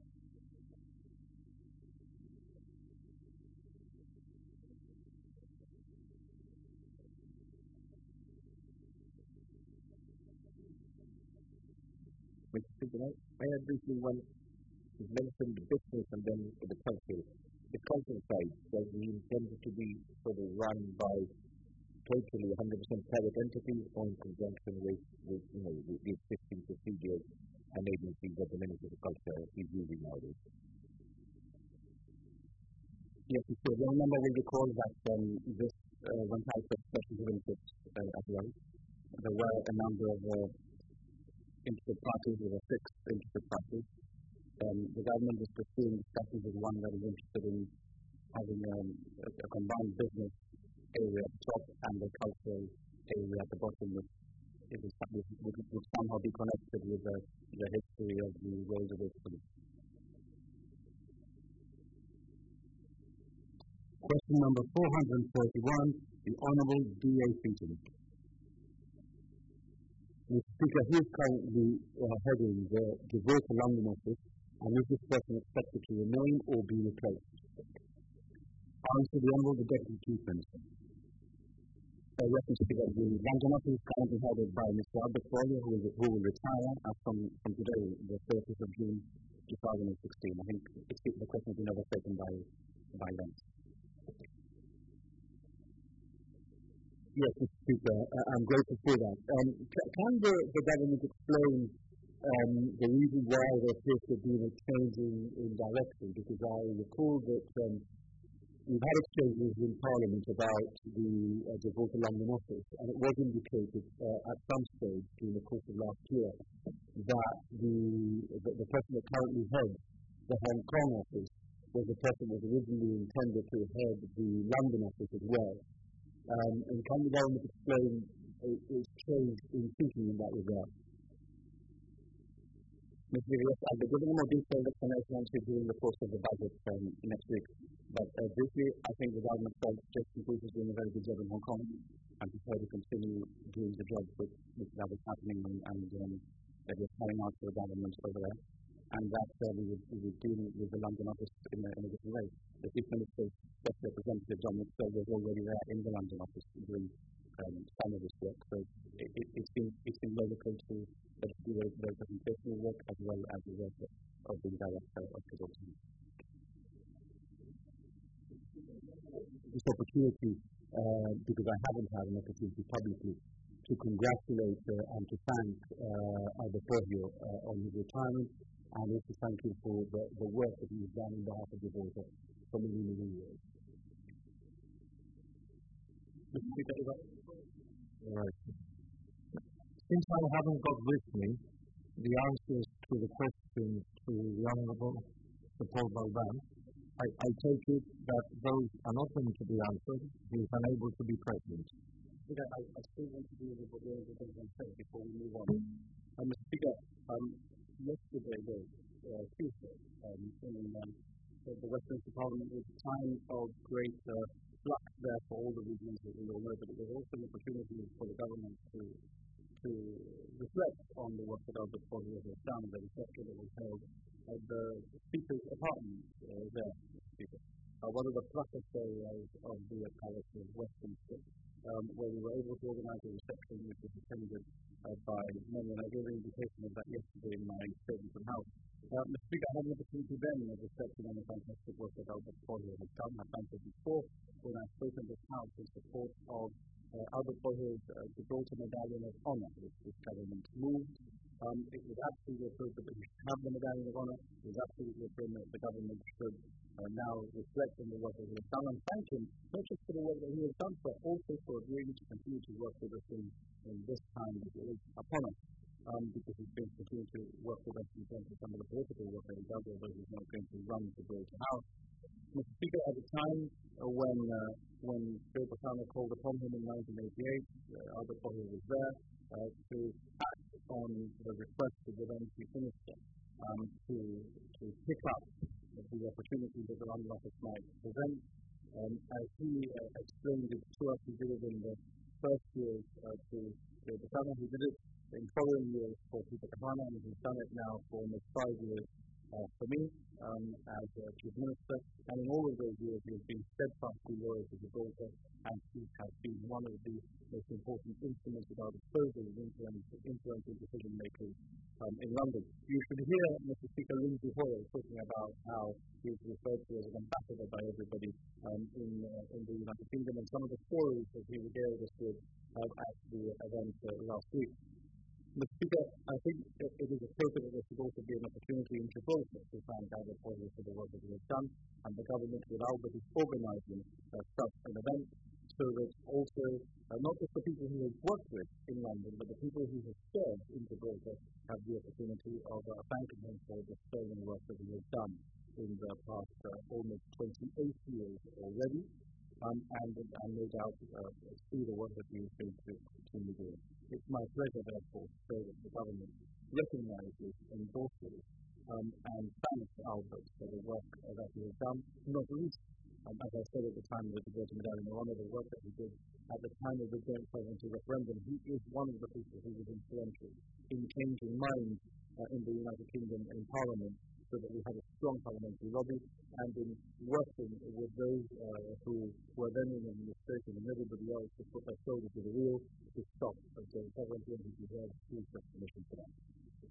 C: Mr. Speaker, I have briefly mentioned the business and then the culture. The cultural side, does we intend to be sort of run by totally 100% private entities or in conjunction with the existing procedures and agencies that the Ministry of Culture is using nowadays?
E: Yes, Mr. Speaker, the member will recall that this one type of expressions of interest as well. There were a number of interested parties, there were 6 interested parties. The government is pursuing discussions with one that is interested in having a combined business area at the top and a cultural area at the bottom, which would somehow be connected with the history of the world of Italy. Question number 431, the Honourable D.A. Seaton. Mr. Speaker, he is currently heading the Gibraltar London office, and is this person expected to remain or be replaced? Answer the Honourable the Deputy Chief Minister. Yes, Mr. Speaker, the London office is currently headed by Mr. Albert Follier, who will retire from today, the 30th of June 2016. I think the question has been overtaken by them. Yes, Mr. Speaker, I'm grateful for that. Can the government explain the reason why there appears to have been a change in direction? Because I recall that we've had exchanges in Parliament about the Gibraltar London office, and it was indicated at some stage during the course of last year
A: that the person that currently heads the Hong Kong office was the person that was originally intended to head the London office as well. And can the government explain its change in thinking in that regard?
B: Mr. Vivius, I'll be giving a more detailed explanation actually during the course of the budget next week. But briefly, I think the government felt Justin Booth is doing a very good job in Hong Kong and prefer to continue doing the job that was happening and that was carrying out for the government over there. And that we would deal with the London office in a different way. The Chief Minister's Special Representative, John McStell, was already there in the London office doing some of this work. So it's been logical to do the representational work as well as the work of the director of the document.
A: This opportunity, because I haven't had an opportunity publicly to congratulate and to thank Albert Pohio on his retirement, and also thank you for the work that he's done on behalf of the Gibraltar for many, many years.
E: Right. Since I haven't got with me the answers to the questions to the Honourable Sir Paul Balban, I take it that those are not going to be answered. He is unable to be present.
B: I still want to deal with what the other things I said before we move on. Mr. Speaker, yesterday, Tuesday, in the Westminster Parliament was a time of great flux there for all the reasons that we all know, but it was also an opportunity for the government to reflect on the work that Albert Pohio has done, the reception that was held at the Speaker's apartment there, Mr. Speaker. One of the pluses of the Palace of Westminster, where we were able to organise a reception which was attended by many, and I gave an indication of that yesterday in my statement from House. Mr. Speaker, I had an opportunity then of reflecting on the fantastic work that Albert Pohio has done. I've done so before when I've spoken to House in support of Albert Pohio's Gibraltar Medallion of Honour, which this government moved. It was absolutely appropriate that we should have the Medallion of Honour. It was absolutely appropriate that the government should now reflect on the work that he has done and thank him, not just for the work that he has done, but also for agreeing to continue to work with us in this time that is upon us. Because he's going to continue to work with us in terms of some of the political work that he does, although he's not going to run the Gibraltar House. Mr. Speaker, at the time when Bill Bosano called upon him in 1988, Albert Pohio was there to act on the request of the then Chief Minister to pick up the opportunities that the London office might present. As he explained it to us, he did it in the first years to Bill Bosano. He did it in following years for Peter Kahana, and he's done it now for almost 5 years for me as Chief Minister. And in all of those years, he has been steadfastly loyal to Gibraltar, and he has been one of the most important instruments at our disposal of influencing decision makers in London. You should hear Mr. Speaker Lindsay Hoyle talking about how he is referred to as an ambassador by everybody in the United Kingdom, and some of the stories that he regaled us with at the event last week. Mr. Speaker, I think it is appropriate that there should also be an opportunity in Gibraltar to thank Albert Pohio for the work that he has done, and the government with Albert is organising such an event so that also not just the people he has worked with in London, but the people he has served in Gibraltar have the opportunity of thanking him for the sterling work that he has done in the past almost 28 years already, and no doubt see the work that he is going to continue doing. It's my pleasure, therefore, to say that the government recognises, endorses, and thanks Albert for the work that he has done, not least, as I said at the time of the Gibraltar Medallion of Honour, the work that he did at the time of the joint sovereignty referendum. He is one of the people who was influential in changing minds in the United Kingdom in Parliament, so that we have a strong parliamentary lobby, and in working with those who were then in the administration and everybody else to put their shoulder to the wheel to stop the joint sovereignty, and he deserves huge recognition for that.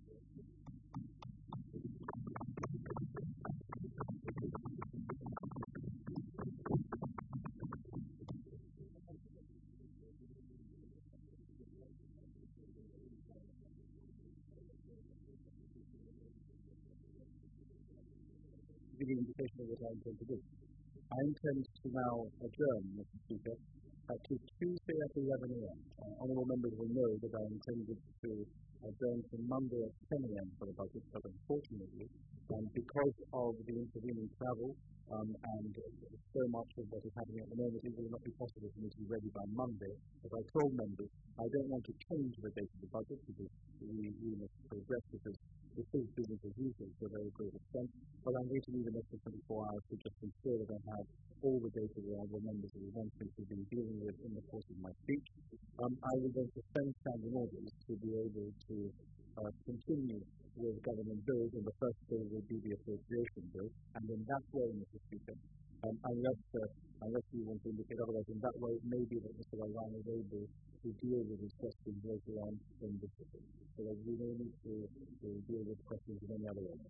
B: Give you an indication of what I intend to do. I intend to now adjourn, Mr. Speaker, to Tuesday at 11 a.m. Honourable members will know that I intended to
A: adjourned to Monday at 10 a.m. for the budget, but unfortunately, because of the intervening travel and so much of what is happening at the moment, it will not be possible for me to be ready by Monday. As I told members, I don't want to change the date of the budget because we must progress because this is business as usual to a very great extent, but I'm going to need an extra 24 hours to just ensure that I have all the data the honourable members of the event to be dealing with in the course of my speech. I will then suspend standing orders to be able to continue with government bills, and the first bill will be the appropriation bill, and in that way, Mr. Speaker, unless you want to indicate otherwise, in that way it may be that Mr. Alvan is able to deal with his questions later on in the session. So that we may need to deal with questions in any other way.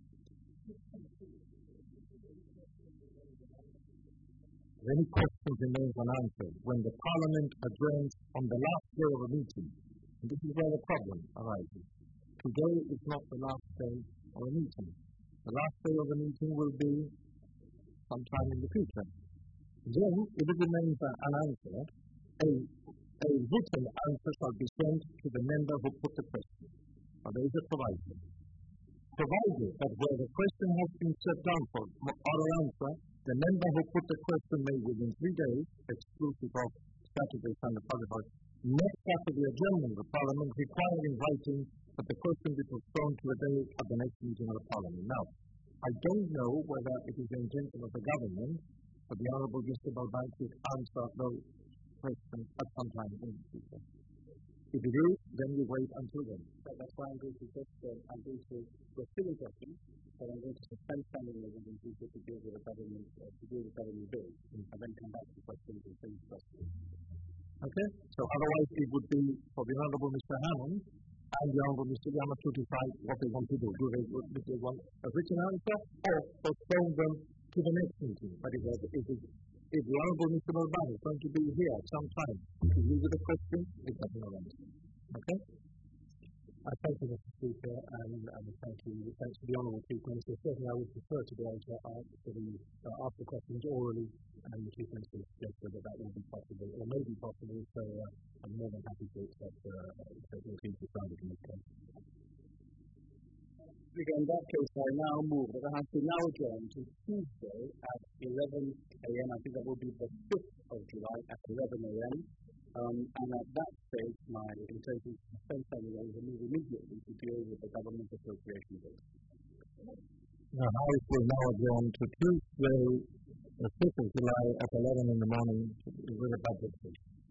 E: Any questions remain unanswered when the Parliament adjourns on the last day of a meeting. And this is where the problem arises. Today is not the last day of a meeting. The last day of a meeting will be sometime in the future. Then, if it remains unanswered, a written answer shall be sent to the member who put the question. Now, there is a proviso. Provided that where the question has been set down for oral answer, the member who put the question may within 3 days, exclusive of Saturday, Sunday, public holiday, next after the adjournment of the Parliament, require in writing that the question be postponed to a day at the next meeting of the Parliament. Now, I don't know whether it is the intention of the government for the Honourable Mr. Balban to answer those questions at some time in the future. If it is, then we wait until then.
B: So that's why I'm going to we're still in questions, but I'm going to suspend standing orders in future to deal with the government, bills, and then come back to questions and finish questions.
E: Okay? So otherwise it would be for the Honourable Mr. Hammond and the Honourable Mr. Yama to decide what they want to do. Do they want a written answer or postpone them to the next meeting? But if the Honourable Mr. Balban is going to be here at some time to deal with the question, it doesn't arise. Okay?
C: Thank you, Mr. Speaker, and thanks to the Honourable Chief Minister. Certainly I would prefer to be able to ask the questions orally, and the Chief Minister suggested that will be possible, or may be possible, so I'm more than happy to accept your team's decided in this case.
B: In that case, I now move that I have to now adjourn to Tuesday at 11 a.m. I think that will be the 5th of July at 11 a.m. And at that stage, my intention is to suspend standing orders and move immediately to deal with the government appropriation bill.
E: The House will now adjourn to Tuesday, the 5th of July at 11 in the morning with a budget session.